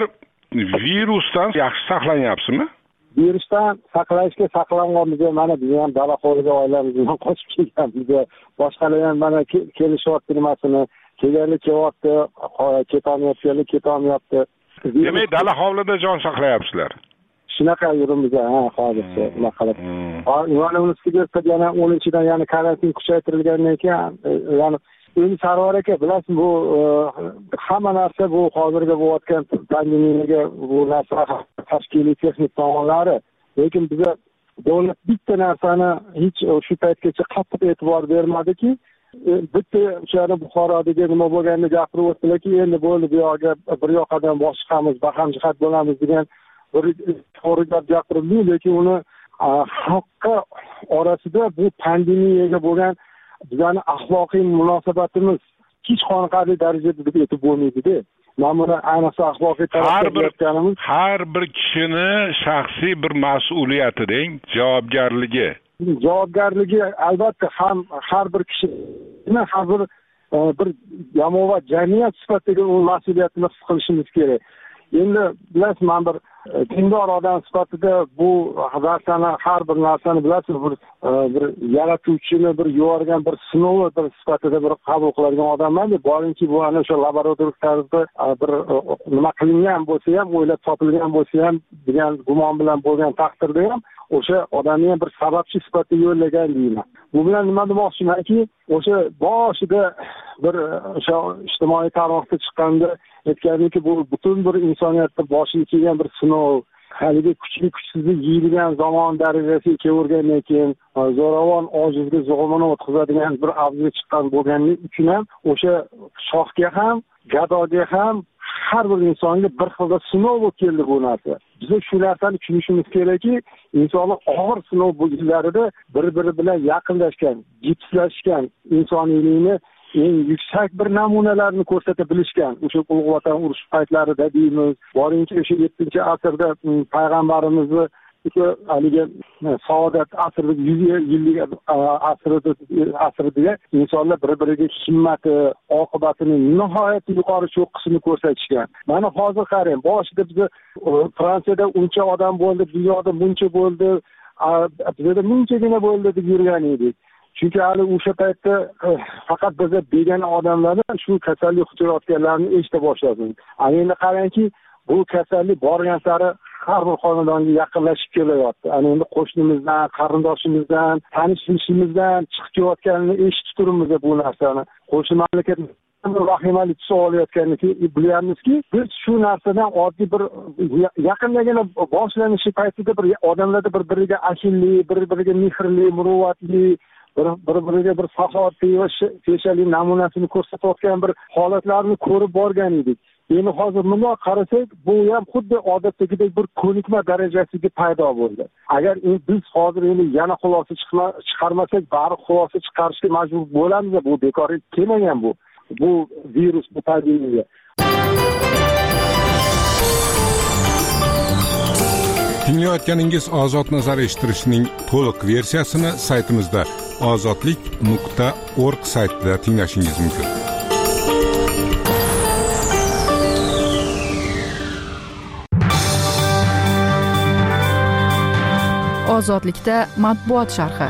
virusdan yaxshi saqlanyapsizmi? Virusdan saqlashga saqlanganmiz, mana biz ham dala hovliga oilamizdan qochib kelganmiz. Boshqalar ham mana kelishyapti nimasini, kelganlar kelyapti, ketolmayotganlar ketolmayapti. Demak, dala hovlida jon saqlayapsizlar. Shunaqa yurimiz, ha, hozircha nima qilib. Mana unisiga yana o'ninchidan yana karantin kuchaytirilgandan keyin, ya'ni endi Sarvar aka, bilasiz, bu hamma narsa bu hozirgi bo'layotgan pandemiyaga bu narsa tashkiliy texnik tomonlari, lekin biza davlat bitta narsani hech shu paytgacha qattiq e'tibor bermadiki, bitta o'shani Buxorodagi nima bo'lganini gapirib o'tdilarki, endi bo'ldi, bu yoqqa bir yoqadan boshqamiz, baham jihat bo'lamiz degan bir to'g'ri gap gapirdi, lekin uni xalqqa orasida bu pandemiyaga bo'lgan bizani axloqiy munosabatimiz hech qanaqangi darajada deb aytib bo'lmaydi-da. Mana ayniqsa axloqiy tarafdorlarimiz har bir kishini shaxsiy bir mas'uliyati deng, javobgarligi. Javobgarligi albatta ham har bir kishini har bir bir jamoat jamiyat sifatida u mas'uliyatni his qilishimiz kerak. Endi bilasiz, men bir dindor odam sifatida bu narsani har bir narsani bilasiz, bir bir yaratuvchini bir yuborgan bir sinovi bir sifatida bir qabul qiladigan odamman. Boringki bu ana o'sha laboratoriya tarzda bir nima qilingan bo'lsa ham, o'ylab topilgan bo'lsa ham degan gumon bilan bo'lgan taqdirda ham o'sha odamni ham bir sababchi sifatida yo'llagan deyman. Bu bilan nima demoqchimanki, o'sha boshida bir o'sha ijtimoiy tarmoqda chiqqanda aytgandiki, bu butun bir insoniyatni boshiga kelgan bir sinov, haligi kuchli kuchsizni yeydigan zamon darajasiga kelgandan keyin zo'ravon ojizga zug'umini o'tkazadigan bir avjiga chiqqan bo'lganligi uchun ham o'sha shohga ham, gadoga ham har bir insonga bir xil sinov bo'lib keldi bu narsa. Biz shu narsani tushunishimiz kerakki, insonlar og'ir sinov yillarida bir-biri bilan yaqinlashgan, jipslashgan, insoniylikni eng yuksak bir namunalarni ko'rsata bilishgan. O'sha Ulug' Vatan urushi paytlarida deymiz, boringki o'sha yettinchi asrda payg'ambarimizni haligi saodat asrida yuz yillik asrida asrida insonlar bir-biriga himmati, oqibatini nihoyat yuqori cho'qqisini ko'rsatishgan. Mana hozir qarang, boshida biz Fransiyada uncha odam bo'ldi, dunyoda buncha bo'ldi, bizda munchagina bo'ldi deb yurgan edik. Chunki hali o'sha paytda faqat biz begona odamlardan shu kasallik yuqtirayotganlarni eshita boshladik. Endi qarangki, bu kasallik borgan sari har bir xonadonga yaqinlashib kelayapti. Endi qo'shnimizdan, qarindoshimizdan, tanishimizdan chiqib kelayotganini eshitib turibmiz bu narsani. Qo'shni mamlakat vahimali tus olayotganini bilamizki, biz shu narsadan oddiy bir yaqindagina boshlanishi paytida bir odamlarda bir-biriga ashillik, bir-biriga mehrli, muruvvatli, bir-biriga bir saxovatli va feshalik namunasini ko'rsatayotgan bir holatlarni ko'rib borgan edik. Endi hozir bundoq qarasak, bu ham xuddi odatdagidek bir ko'nikma darajasiga paydo bo'ldi. Agar biz hozir endi yana xulosa chiqarmasak, bari xulosa chiqarishga majbur bo'lamiz. Bu bekor kelmagan bu. Bu virus, bu pandemiya. Tinglayotganingiz Ozod nazar eshittirishning to'liq versiyasini saytimizda ozodlik nuqta org saytida tinglashingiz mumkin. Ozodlikda matbuot sharhi.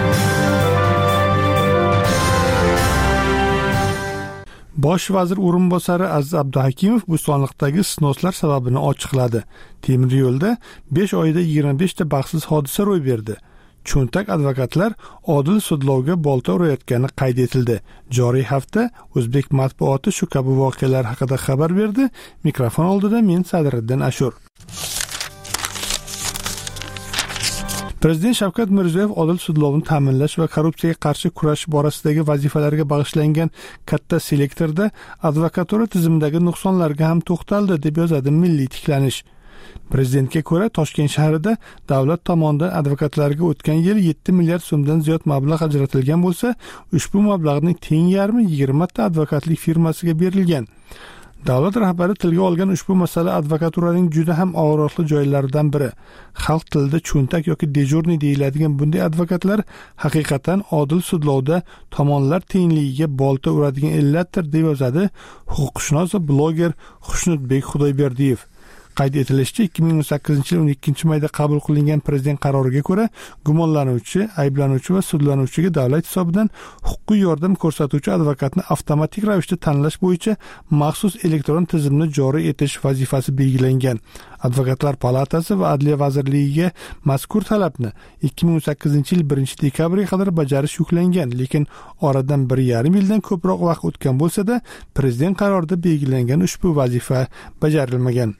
Bosh vazir o'rinbosari Aziz Abduhakimov Bo'stonliqdagi istisnolar sababini ochiqladi. Temir yo'lda besh oyda yigirma besh ta baxtsiz hodisa ro'y berdi. Cho'ntak advokatlar odil sudlovga bolta urayotgani qayd etildi. Joriy hafta O'zbek matbuoti shu kabi voqealar haqida xabar berdi. Mikrofon oldida men Sadriddin Ashur. Prezident Shavkat Mirziyoyev odil sudlovni ta'minlash va korrupsiyaga qarshi kurash borasidagi vazifalarga bag'ishlangan katta selektorda advokatura tizimidagi nuqsonlarga ham to'xtaldi, deb yozadi Milliy tiklanish. Prezidentga ko'ra, Toshkent shahrida davlat tomonidan advokatlarga o'tgan yil yetti milliard so'mdan ziyod mablag' ajratilgan bo'lsa, ushbu mablag'ning teng yarmi yigirma ta advokatlik firmasiga berilgan. Davlat rahbari tilga olgan ushbu masala advokaturaning juda ham og'riqli joylaridan biri. Xalq tilida cho'ntak yoki dejurniy deyiladigan bunday advokatlar haqiqatan odil sudlovda tomonlar tengligiga bolta uradigan illatdir, deb yozadi huquqshunos va bloger Xushnudbek Xudoyberdiyev. Qayd etilishicha, ikki ming o'n sakkizinchi yil o'n ikkinchi mayda qabul qilingan prezident qaroriga ko'ra, gumonlanuvchi, ayblanuvchi va sudlanuvchiga davlat hisobidan huquqiy yordam ko'rsatuvchi advokatni avtomatik ravishda tanlash bo'yicha maxsus elektron tizimni joriy etish vazifasi belgilangan. Advokatlar palatasi va Adliya vazirligiga mazkur talabni ikki ming o'n sakkizinchi yil birinchi dekabriga qadar bajarish yuklangan, lekin oradan bir yarim yildan ko'proq vaqt o'tgan bo'lsa-da, prezident qarorida belgilangan ushbu vazifa bajarilmagan.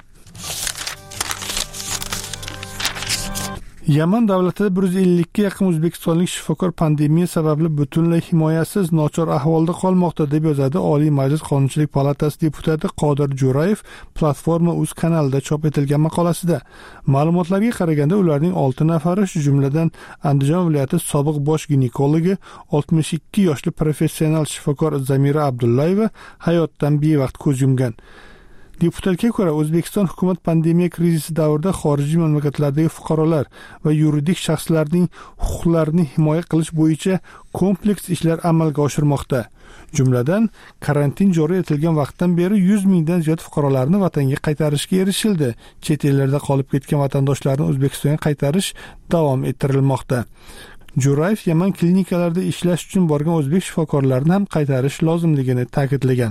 Yaman davlatida bir yuz ellik ga yaqin o'zbekistonlik shifokor pandemiya sababli butunlay himoyasiz, nochor ahvolda qolmoqda, deb yozadi Oliy Majlis Qonunchilik palatasi deputati Qodir Jo'rayev Platforma uz kanalida chop etilgan maqolasida. Ma'lumotlarga qaraganda, ularning olti nafari, shu jumladan Andijon viloyati sobiq bosh ginekologi, oltmish ikki yoshli professional shifokor Zamira Abdullayeva hayotdan bevaqt ko'z yumgan. Deputatga ko'ra, O'zbekiston hukumat pandemiya krizisi davrida xorijiy mamlakatlardagi fuqarolar va yuridik shaxslarning huquqlarini himoya qilish bo'yicha kompleks ishlar amalga oshirmoqda. Jumladan, karantin joriy etilgan vaqtdan beri yuz mingdan ziyod fuqarolarni vatanga qaytarishga erishildi. Chet ellarda qolib ketgan vatandoshlarni O'zbekistonga qaytarish davom ettirilmoqda. Jo'rayev Yaman klinikalarida ishlash uchun borgan o'zbek shifokorlarini ham qaytarish lozimligini ta'kidlagan.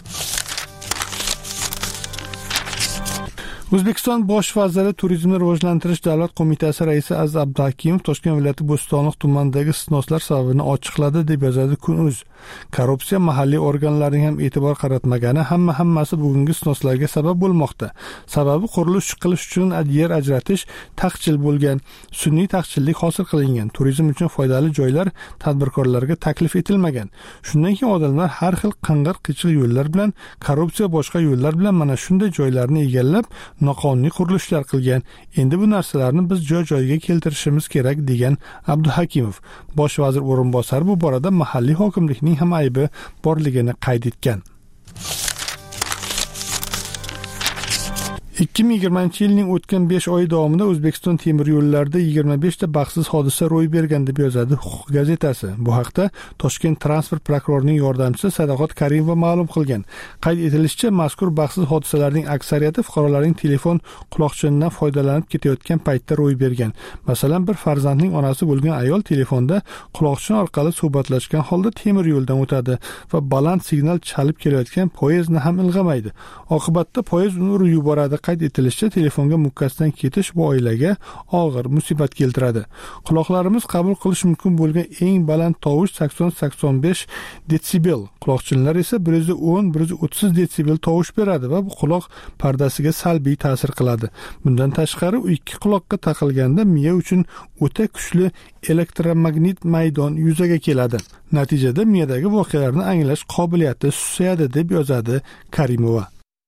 O'zbekiston bosh vaziri Turizmni rivojlantirish davlat qo'mitasi raisi Aziz Abduhakimov Toshkent viloyati Bo'stonliq tumanidagi istisnolar sababini ochiqladi, deb yozadi Kun.uz. Korrupsiya mahalliy organlarning ham e'tibor qaratmagani hamma hammasi bugungi istisnolarga sabab bo'lmoqda. Sababi qurilish qilish uchun yer ajratish taqchil bo'lgan, sun'iy taqchillik hosil qilingan, turizm uchun foydali joylar tadbirkorlarga taklif etilmagan. Shundan keyin odamlar har xil qing'ir qichiq yo'llar bilan, korrupsiya boshqa yo'llar bilan mana shunday joylarni egallab noqonuniy qurilishlar qilgan. Endi bu narsalarni biz joy-joyiga keltirishimiz kerak, degan Abduhakimov. Bosh vazir o'rinbosari bu borada mahalliy hokimlikning ham aybi borligini qayd etgan. ikki ming yigirmanchi yilning o'tgan besh oyi davomida O'zbekiston temir yo'llarida yigirma beshta baxtsiz hodisa ro'y bergan deb yozadi Huquq gazetasi. Bu haqda Toshkent transport prokurorining yordamchisi Sadoqat Karimova ma'lum qilgan. Qayd etilishicha, mazkur baxtsiz hodisalarning aksariyati fuqarolarning telefon quloqchindan foydalanib ketayotgan paytda ro'y bergan. Masalan, bir farzandning onasi bo'lgan ayol telefonda quloqchin orqali suhbatlashgan holda temir yo'ldan o'tadi va baland signal chalib kelayotgan poyezdni ham ilg'amaydi. Oqibatda poyezd uni urib yuboradi. Qayd etilishicha, telefonga mukkasidan ketish bu oilaga og'ir musibat keltiradi. Quloqlarimiz qabul qilish mumkin bo'lgan eng baland tovush sakson sakson besh detsibel, quloqchinlar esa bir yuz o'n bir yuz o'ttiz detsibel tovush beradi va bu quloq pardasiga salbiy ta'sir qiladi. Bundan tashqari, u ikki quloqqa taqilganda miya uchun o'ta kuchli elektromagnit maydon yuzaga keladi. Natijada miyadagi voqealarni anglash qobiliyati susayadi deb yozadi Karimova.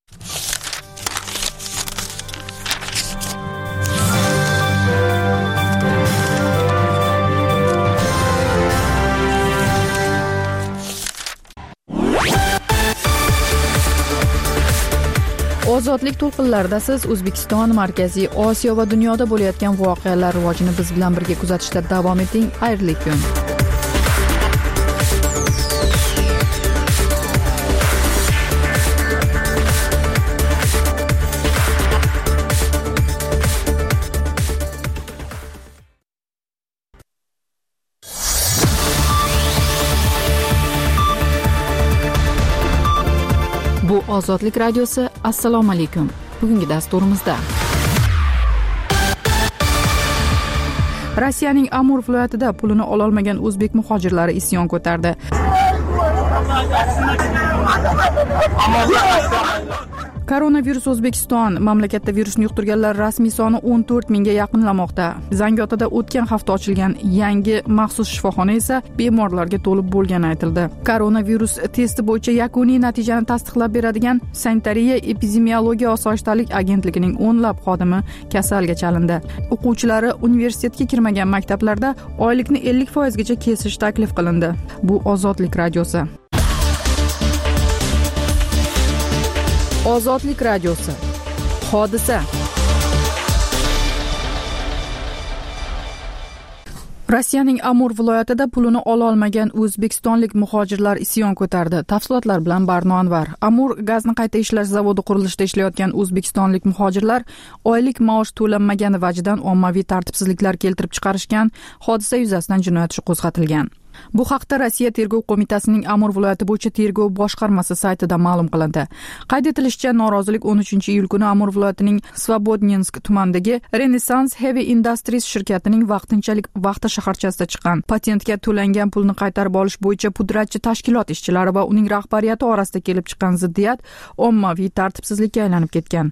Ozodlik to'lqinlarida siz O'zbekiston, Markaziy Osiyo va dunyoda bo'layotgan voqealar rivojini biz bilan birga kuzatishda davom eting. Xayrli kun. Bu Ozodlik radiosi. Assalomu alaykum. Bugungi dasturimizda Rossiyaning Amur viloyatida pulini ololmagan o'zbek muhojirlari isyon ko'tardi. Koronavirus O'zbekiston mamlakatda virusni yuqtirganlar rasmiy soni o'n to'rt mingga yaqinlamoqda. Zangiotada o'tgan hafta ochilgan yangi maxsus shifoxona esa bemorlarga to'lib bo'lgani aytildi. Koronavirus testi bo'yicha yakuniy natijani tasdiqlab beradigan Sanitariya epidemiologiya osoyishtalik agentligining o'nlab xodimi kasalga chalindi. O'quvchilari universitetga kirmagan maktablarda oylikni ellik foizgacha kesish taklif qilindi. Bu Ozodlik radiosi. Ozodlik radiosi. Hodisa. Rossiyaning Amur viloyatida pulini ololmagan o'zbekistonlik muhojirlar isyon ko'tardi. Tafsilotlar bilan Barno Anvar. Amur gazni qayta ishlash zavodi qurilishida ishlayotgan o'zbekistonlik muhojirlar oylik maosh to'lanmagani vajidan ommaviy tartibsizliklar keltirib chiqarishgan. Hodisa yuzasidan jinoyat ishi qo'zg'atilgan. Bu haqda Rossiya tergov qo'mitasining Amur viloyati bo'yicha tergov boshqarmasi saytida ma'lum qilindi. Qayd etilishicha, norozilik o'n uchinchi iyul kuni Amur viloyatining Svobodninsk tumanidagi Renaissance Heavy Industries shirkatining vaqtinchalik vaqti shaharchasida chiqqan. Patentga to'langan pulni qaytarib olish bo'yicha pudratchi tashkilot ishchilari va uning rahbariyati orasida kelib chiqqan ziddiyat ommaviy tartibsizlikka aylanib ketgan.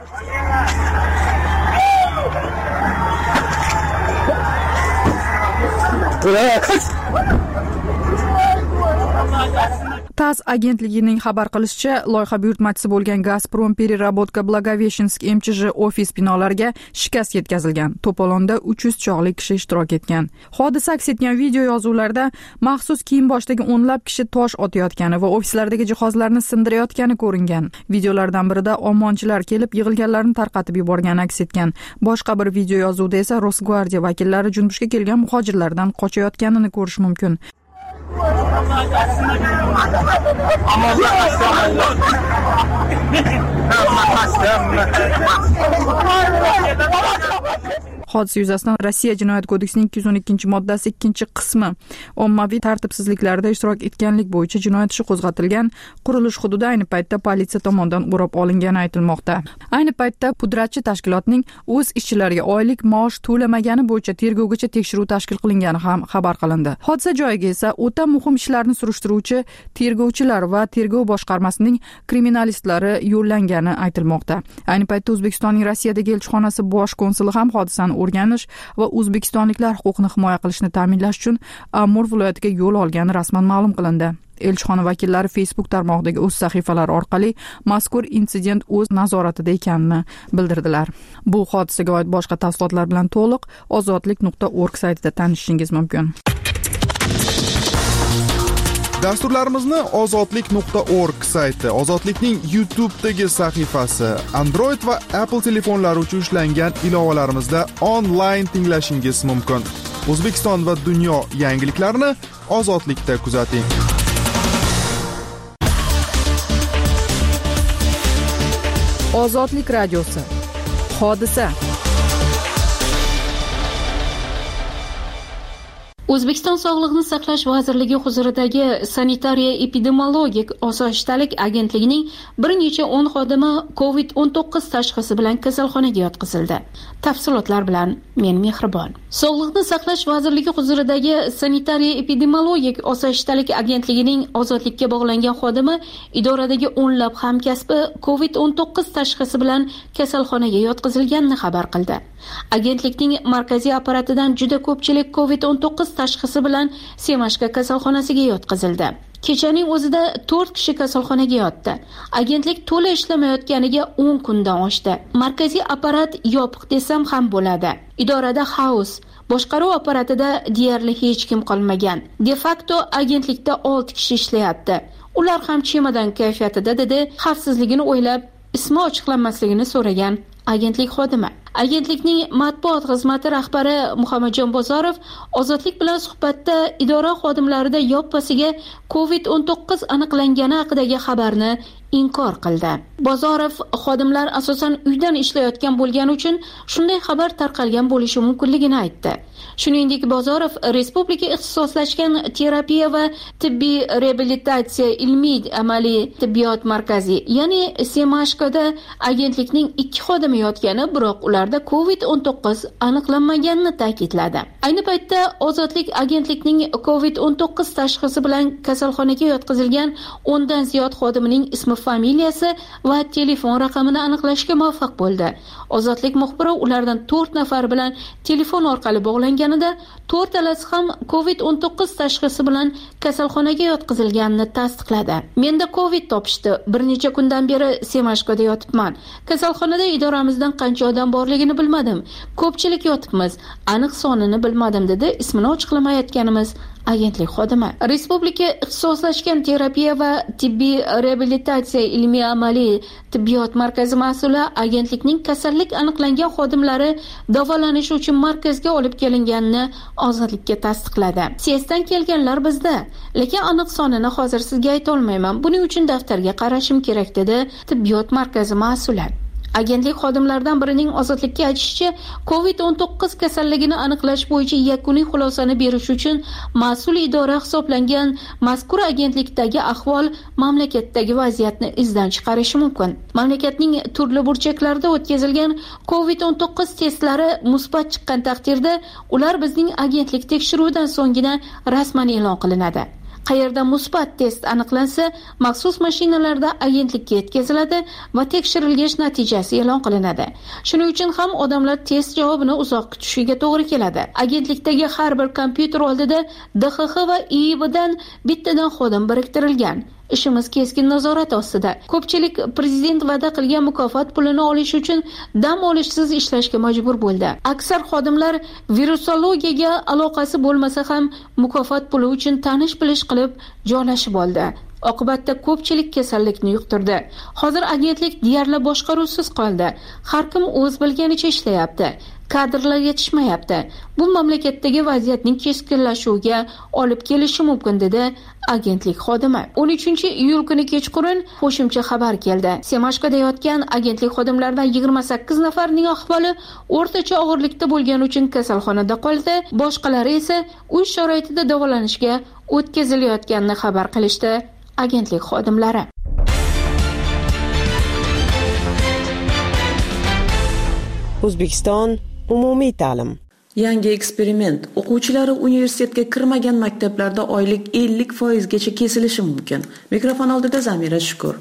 TASS agentligining xabar qilishicha, loyiha buyurtmachisi bo'lgan Gazprom Переработка Благовещенск M C J ofis binolariga shikast yetkazilgan. To'polonda uch yuz chog'li kishi ishtirok etgan. Hodisa aks etgan video yozuvlarda maxsus kiyim boshdagi o'nlab kishi tosh otayotgani va ofislardagi jihozlarni sindirayotgani ko'ringan. Videolardan birida omonchilar kelib yig'ilganlarni tarqatib yuborgani aks etgan. Boshqa bir video yozuvda esa Rosgvardiya vakillari junbushga kelgan muhojirlardan qochayotganini ko'rish mumkin. Hodisa yuzasidan Rossiya Jinoyat kodeksining ikki yuz o'n ikkinchi moddasi ikkinchi qismi ommaviy tartibsizliklarda ishtirok etganlik bo'yicha jinoyat ishi qo'zg'atilgan. Qurilish hududi ayni paytda politsiya tomonidan o'rab olingani aytilmoqda. Ayni paytda pudratchi tashkilotning o'z ishchilariga oylik maosh to'lamagani bo'yicha tergovgacha tekshiruv tashkil qilingani ham xabar qilindi. Hodisa joyiga esa o'ta muhim ishlarni surishtiruvchi tergovchilar va tergov boshqarmasining kriminalistlari yo'llangani aytilmoqda. Ayni paytda O'zbekistonning Rossiyadagi elchixonasi bosh konsuli ham hodisani o'rganish va o'zbekistonliklar huquqini himoya qilishni ta'minlash uchun Amur viloyatiga yo'l olgani rasman ma'lum qilindi. Elchixona vakillari Facebook tarmog'idagi o'z sahifalari orqali mazkur insident o'z nazoratida ekanini bildirdilar. Bu hodisaga oid boshqa tafsilotlar bilan to'liq ozodlik nuqta org saytida tanishishingiz mumkin. Dasturlarimizni ozodlik nuqta org sayti, Ozodlikning YouTube'dagi sahifasi, Android va Apple telefonlari uchun ishlangan ilovalarimizda onlayn tinglashingiz mumkin. O'zbekiston va dunyo yangiliklarini Ozodlikda kuzating. Ozodlik radiosi. Hodisa. O'zbekiston Sog'liqni saqlash vazirligi huzuridagi sanitariya epidemiologik osoyishtalik agentligining bir necha o'n xodimi covid o'n to'qqiz tashxisi bilan kasalxonaga yotqizildi. Tafsilotlar bilan men Mehribon. Sog'liqni saqlash vazirligi huzuridagi sanitariya epidemiologik osoyishtalik agentligining ozodlikka bog'langan xodimi idoradagi o'nlab hamkasbi covid o'n to'qqiz tashxisi bilan kasalxonaga yotqizilganini xabar qildi. Agentlikning markaziy apparatidan juda ko'pchilik covid o'n to'qqiz tashxisi bilan Semashka kasalxonasiga yotqizildi. Kechaning o'zida to'rt kishi kasalxonaga yotdi. Agentlik to'la ishlamayotganiga o'n kundan oshdi. Markaziy apparat yopiq desam ham bo'ladi. Idorada xaos, boshqaruv apparatida deyarli hech kim qolmagan. De facto agentlikda olti kishi ishlayapti. Ular ham chemodan kayfiyatida, dedi xavfsizligini o'ylab ismi ochiqlanmasligini so'ragan agentlik xodimi. Agentlikning matbuot xizmati rahbari Muhammadjon Bozorov Ozodlik bilan suhbatda idora xodimlarida yoppasiga covid o'n to'qqiz aniqlangani haqidagi xabarni inkor qildi. Bozorov xodimlar asosan uydan ishlayotgan bo'lgani uchun shunday xabar tarqalgan bo'lishi mumkinligini aytdi. Shuningdek, Bozorov Respublika ixtisoslashgan terapiya va tibbiy reabilitatsiya ilmiy amaliy tibbiyot markazi, ya'ni Semashkada agentlikning ikki xodimi yotgani, biroq ularda covid o'n to'qqiz aniqlanmaganini ta'kidladi. Ayni paytda Ozodlik agentlikning covid o'n to'qqiz tashxisi bilan kasalxonaga yotqizilgan o'ndan ziyod xodimining ismi, familiyasi va telefon raqamini aniqlashga muvaffaq bo'ldi. Ozodlik muxbiri ulardan to'rt nafar bilan telefon orqali bog'langanida to'rtalasi ham covid o'n to'qqiz tashxisi bilan kasalxonaga yotqizilganini tasdiqladi. Menda covid topishdi. Bir necha kundan beri Semashkada yotibman. Kasalxonada idoramizdan qancha odam borligini bilmadim. Ko'pchilik yotibmiz. Aniq sonini bilmadim, dedi ismini ochiqlamayotganimiz agentlik xodimi. Respublika ixtisoslashgan terapiya va tibbiy reabilitatsiya ilmiy amaliy tibbiyot markazi mas'uli agentlikning kasallik aniqlangan xodimlari davolanish uchun markazga olib kelinganini Ozodlikka tasdiqladi. S E S'dan kelganlar bizda, lekin aniq sonini hozir sizga ayta olmayman. Buning uchun daftarga qarashim kerak, dedi tibbiyot markazi mas'uli. Agentlik xodimlaridan birining Ozodlikka aytishicha, covid o'n to'qqiz kasalligini aniqlash bo'yicha yakuniy xulosani berish uchun mas'ul idora hisoblangan mazkur agentlikdagi ahvol mamlakatdagi vaziyatni izdan chiqarishi mumkin. Mamlakatning turli burchaklarida o'tkazilgan covid o'n to'qqiz testlari musbat chiqqan taqdirda ular bizning agentlik tekshiruvidan so'nggina rasman e'lon qilinadi. Qayerda musbat test aniqlansa, maxsus mashinalarda agentlikka yetkaziladi va tekshirilgach natijasi e'lon qilinadi. Shuning uchun ham odamlar test javobini uzoq kutishiga to'g'ri keladi. Agentlikdagi har bir kompyuter oldida D X X va I I Bdan bittadan xodim biriktirilgan. Ishimiz keskin nazorat ostida. Ko'pchilik prezident va'da qilgan mukofot pulini olish uchun dam olishsiz ishlashga majbur bo'ldi. Aksar xodimlar virusologiyaga aloqasi bo'lmasa ham mukofot puli uchun tanish-bilish qilib joylashib oldi. Oqibatda ko'pchilik kasallikni yuqtirdi. Hozir agentlik deyarli boshqaruvsiz qoldi. Har kim o'z bilganicha ishlayapti. Kadrlar yetishmayapti. Bu mamlakatdagi vaziyatning keskinlashuviga olib kelishi mumkin, dedi agentlik xodimi. o'n uchinchi iyul kuni kechqurun qo'shimcha xabar keldi. Semashkada yotgan agentlik xodimlaridan yigirma sakkiz nafarining ahvoli o'rtacha og'irlikda bo'lgani uchun kasalxonada qoldi. Boshqalari esa uy sharoitida davolanishga o'tkazilayotganini xabar qilishdi agentlik xodimlari. O'zbekiston umumiy ta'lim. Yangi eksperiment: o'quvchilari universitetga kirmagan maktablarda oylik ellik foiz gacha kesilishi mumkin. Mikrofon oldida Zamira Shukur.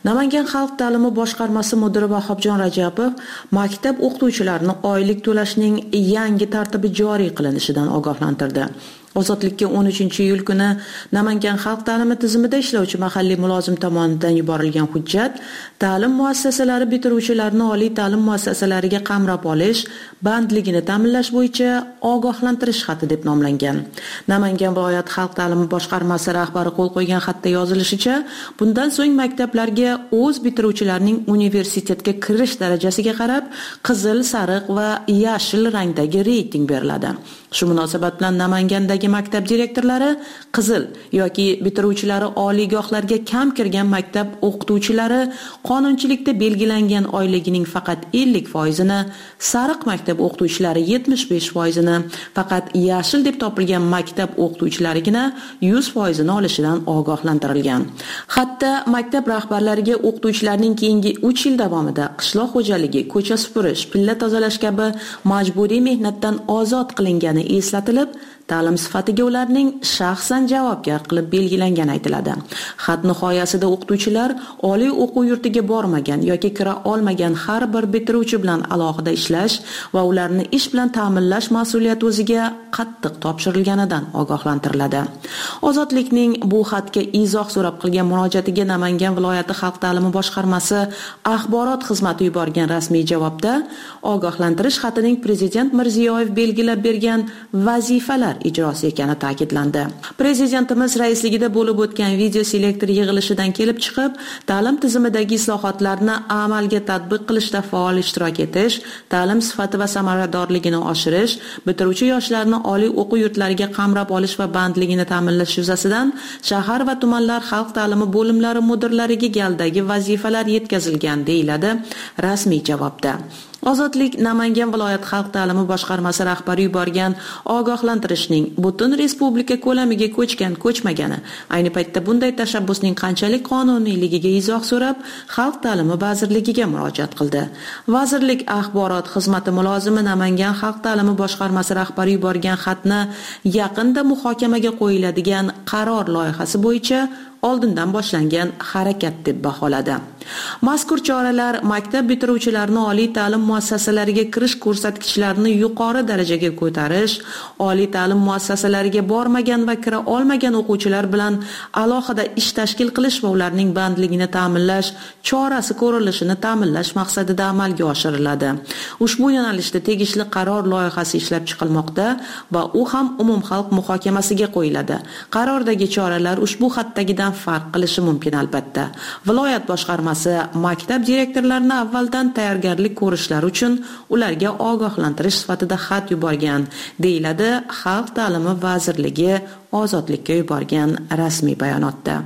Namangan xalq ta'limi boshqarmasi mudiri Vahobjon Rajabov maktab o'qituvchilarini oylik to'lashning yangi tartibi joriy qilinishidan ogohlantirdi. Ozodlikka o'n uchinchi iyul kuni Namangan xalq ta'limi tizimida ishlovchi mahalliy mulozim tomonidan yuborilgan hujjat ta'lim muassasalari bitiruvchilarini oliy ta'lim muassasalariga qamrab olish bandligini ta'minlash bo'yicha ogohlantirish xati deb nomlangan. Namangan viloyat xalq ta'limi boshqarmasi rahbari qo'l qo'ygan xatda yozilishicha, bundan so'ng maktablarga o'z bitiruvchilarining universitetga kirish darajasiga qarab qizil, sariq va yashil rangdagi reyting beriladi. Shu munosabat bilan Namangandagi maktab direktorlari qizil yoki bitiruvchilari oliygohlarga kam kirgan maktab o'qituvchilari qonunchilikda belgilangan oyligining faqat ellik foizini, sariq maktab o'qituvchilari yetmish besh foizini, faqat yashil deb topilgan maktab o'qituvchilarigina yuz foizini olishidan ogohlantirilgan. Hatto maktab rahbarlariga o'qituvchilarning keyingi uch yil davomida qishloq xo'jaligi, ko'cha supurish, pilla tozalash kabi majburiy mehnatdan ozod qilingani eslatilib, ta'lim sifatiga ularning shaxsan javobgar qilib belgilangani aytiladi. Xat nihoyasida o'qituvchilar oliy o'quv yurtiga bormagan yoki kira olmagan har bir bitiruvchi bilan alohida ishlash va ularni ish bilan ta'minlash mas'uliyati o'ziga qattiq topshirilganidan ogohlantiriladi. Ozodlikning bu xatga izoh so'rab qilgan murojaatiga Namangan viloyati xalq ta'limi boshqarmasi axborot xizmati yuborgan rasmiy javobda ogohlantirish xatining Prezident Mirziyoyev belgilab bergan vazifalar ijrosi ekani ta'kidlandi. Prezidentimiz raisligida bo'lib o'tgan video selektor yig'ilishidan kelib chiqib, ta'lim tizimidagi islohotlarni amalga tatbiq qilishda faol ishtirok etish, ta'lim sifati va samaradorligini oshirish, bitiruvchi yoshlarni oliy o'quv yurtlariga qamrab olish va bandligini ta'minlash yuzasidan shahar va tumanlar xalq ta'limi bo'limlari mudirlariga galdagi vazifalar yetkazilgan deyiladi rasmiy javobda. Ozodlik Namangan viloyat xalq ta'limi boshqarmasi rahbari yuborgan ogohlantirishning butun respublika ko'lamiga ko'chgan ko'chmagani, ayni paytda bunday tashabbusning qanchalik qonuniyligiga izoh so'rab, xalq ta'limi vazirligiga murojaat qildi. Vazirlik axborot xizmati mulozimi Namangan xalq ta'limi boshqarmasi rahbari yuborgan xatni yaqinda muhokamaga qo'yiladigan qaror loyihasi bo'yicha oldindan boshlangan harakat deb baholadi. Mazkur choralar maktab bitiruvchilarini oliy ta'lim muassasalariga kirish ko'rsatkichlarini yuqori darajaga ko'tarish, oliy ta'lim muassasalariga bormagan va kira olmagan o'quvchilar bilan alohida ish tashkil qilish va ularning bandligini ta'minlash chorasi ko'rilishini ta'minlash maqsadida amalga oshiriladi. Ushbu yo'nalishda tegishli qaror loyihasi ishlab chiqilmoqda va u ham umumxalq muhokamasiga qo'yiladi. Qarordagi choralar ushbu xatdagidan farq qilishi mumkin albatta. Viloyat boshqarmasi maktab direktorlarini avvaldan tayyorgarlik ko'rishlari uchun ularga ogohlantirish sifatida xat yuborgan, deyiladi Xalq ta'limi vazirligi Ozodlikka yuborgan rasmiy bayonotda.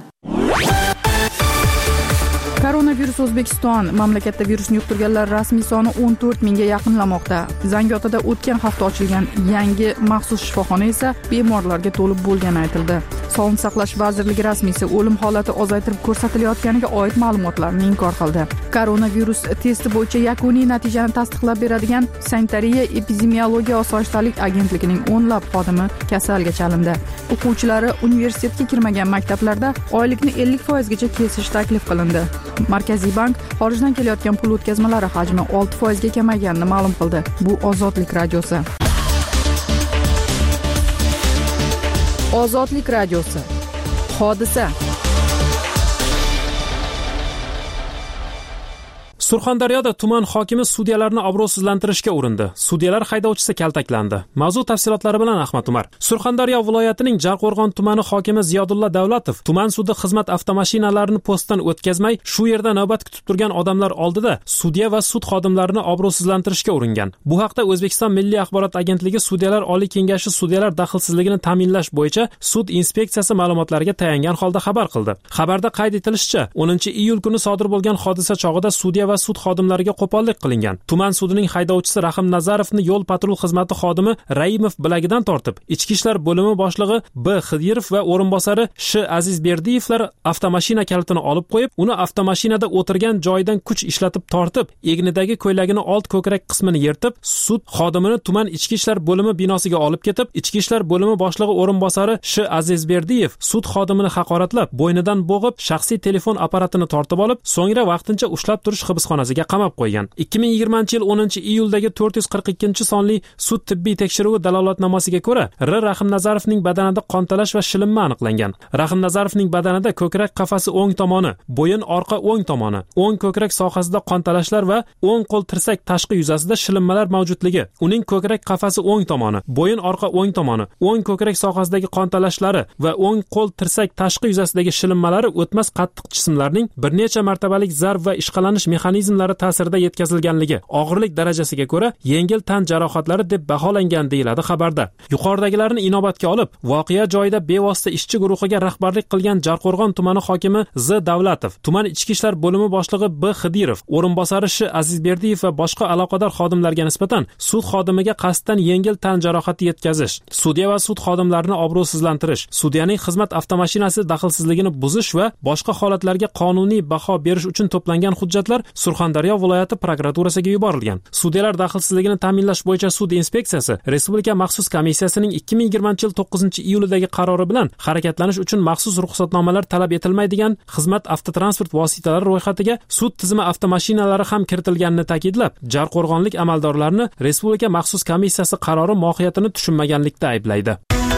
Koronavirus O'zbekiston mamlakatda virusni yuqtirganlar rasmiy soni o'n to'rt mingga yaqinlamoqda. Zangiotada o'tgan hafta ochilgan yangi maxsus shifoxona esa bemorlarga to'lib bo'lgani aytildi. Sog'liqni saqlash vazirligi rasmiysi o'lim holati ozaytirib ko'rsatilayotganiga oid ma'lumotlarni inkor qildi. Koronavirus testi bo'yicha yakuniy natijani tasdiqlab beradigan Sanitariya epidemiologiya osoyishtalik agentligining o'nlab xodimi kasalga chalindi. O'quvchilari universitetga kirmagan maktablarda oylikni ellik foizgacha kesish taklif qilindi. Markaziy bank xorijdan kelayotgan pul o'tkazmalari hajmi olti foizga kamayganini ma'lum qildi. Bu Ozodlik radiosi. Ozodlik radiosi. Hodisa. Surxondaryoda tuman hokimi sudyalarni obro'sizlantirishga urindi. Sudyalar haydovchisi kaltaklandi. Mavzu tafsilotlari bilan Ahmad Umar. Surxondaryo viloyatining Jarqo'rg'on tumani hokimi Ziyodulla Davlatov tuman sudi xizmat avtomashinalarini postdan o'tkazmay, shu yerda navbat kutib turgan odamlar oldida sudya va sud xodimlarini obro'sizlantirishga uringan. Bu haqda O'zbekiston Milliy axborot agentligi Sudyalar Oliy kengashi sudyalar daxlsizligini ta'minlash bo'yicha sud inspeksiyasi ma'lumotlariga tayangan holda xabar qildi. Xabarda qayd etilishicha, o'ninchi iyul kuni sodir bo'lgan hodisa chog'ida sudya va sud xodimlariga qo'pollik qilingan. Tuman sudining haydovchisi Rahim Nazarovni yo'l patrul xizmati xodimi Raimov bilagidan tortib, Ichki ishlar bo'limi boshlig'i B Xidirov va o'rinbosari Sh Azizberdiyevlar avtomashina kalitini olib qo'yib, uni avtomashinada o'tirgan joyidan kuch ishlatib tortib, egnidagi ko'ylagini old ko'krak qismini yirtib, sud xodimini tuman ichki ishlar bo'limi binosiga olib ketib, Ichki ishlar bo'limi boshlig'i o'rinbosari Sh Azizberdiyev sud xodimini haqoratlab, bo'ynidan bo'g'ib, shaxsiy telefon apparatini tortib olib, so'ngra vaqtincha ushlab turish hibsxonasiga qamab qo'ygan. ikki ming yigirmanchi yil o'ninchi iyuldagi to'rt yuz qirq ikkinchi sonli sud tibbiy tekshiruvi dalolatnomasiga ko'ra, R Rahim Nazarovning badanida qontalash va shilinma aniqlangan. Rahim Nazarovning badanida ko'krak qafasi o'ng tomoni, bo'yin orqa o'ng tomoni, o'ng ko'krak sohasida qontalashlar va o'ng qo'l tirsak tashqi yuzasida shilinmalar mavjudligi, uning ko'krak qafasi o'ng tomoni, bo'yin orqa o'ng tomoni, o'ng ko'krak sohasidagi qontalashlari va o'ng qo'l tirsak tashqi yuzasidagi shilinmalari o'tmas qattiq jismlarning bir necha martabalik zarb va ishqalanish mexanizmlari ta'sirida yetkazilganligi, og'irlik darajasiga ko'ra yengil tan jarohatlari deb baholangan deyiladi xabarda. Yuqoridagilarni inobatga olib, voqea joyida bevosita ishchi guruhiga rahbarlik qilgan Jarqo'rg'on tumani hokimi Z Davlatov, tuman ichki ishlar bo'limi boshlig'i B Xidirov, o'rinbosari Sh Azizberdiyev va boshqa aloqador xodimlarga nisbatan sud xodimiga qasddan yengil tan jarohati yetkazish, sudya va sud xodimlarini obro'sizlantirish, sudyaning xizmat avtomashinasi daxlsizligini buzish va boshqa holatlarga qonuniy baho berish uchun to'plangan hujjatlar Surxondaryo viloyati prokuraturasiga yuborilgan. Sudyalar daxlsizligini ta'minlash bo'yicha sud inspeksiyasi Respublika maxsus komissiyasining ikki ming yigirmanchi yil to'qqizinchi iyulidagi qarori bilan harakatlanish uchun maxsus ruxsatnomalar talab etilmaydigan xizmat avtotransport vositalari ro'yxatiga sud tizimi avtomashinalari ham kiritilganini ta'kidlab, Jarqo'rg'onlik amaldorlarni Respublika maxsus komissiyasi qarori mohiyatini tushunmaganlikda ayblaydi.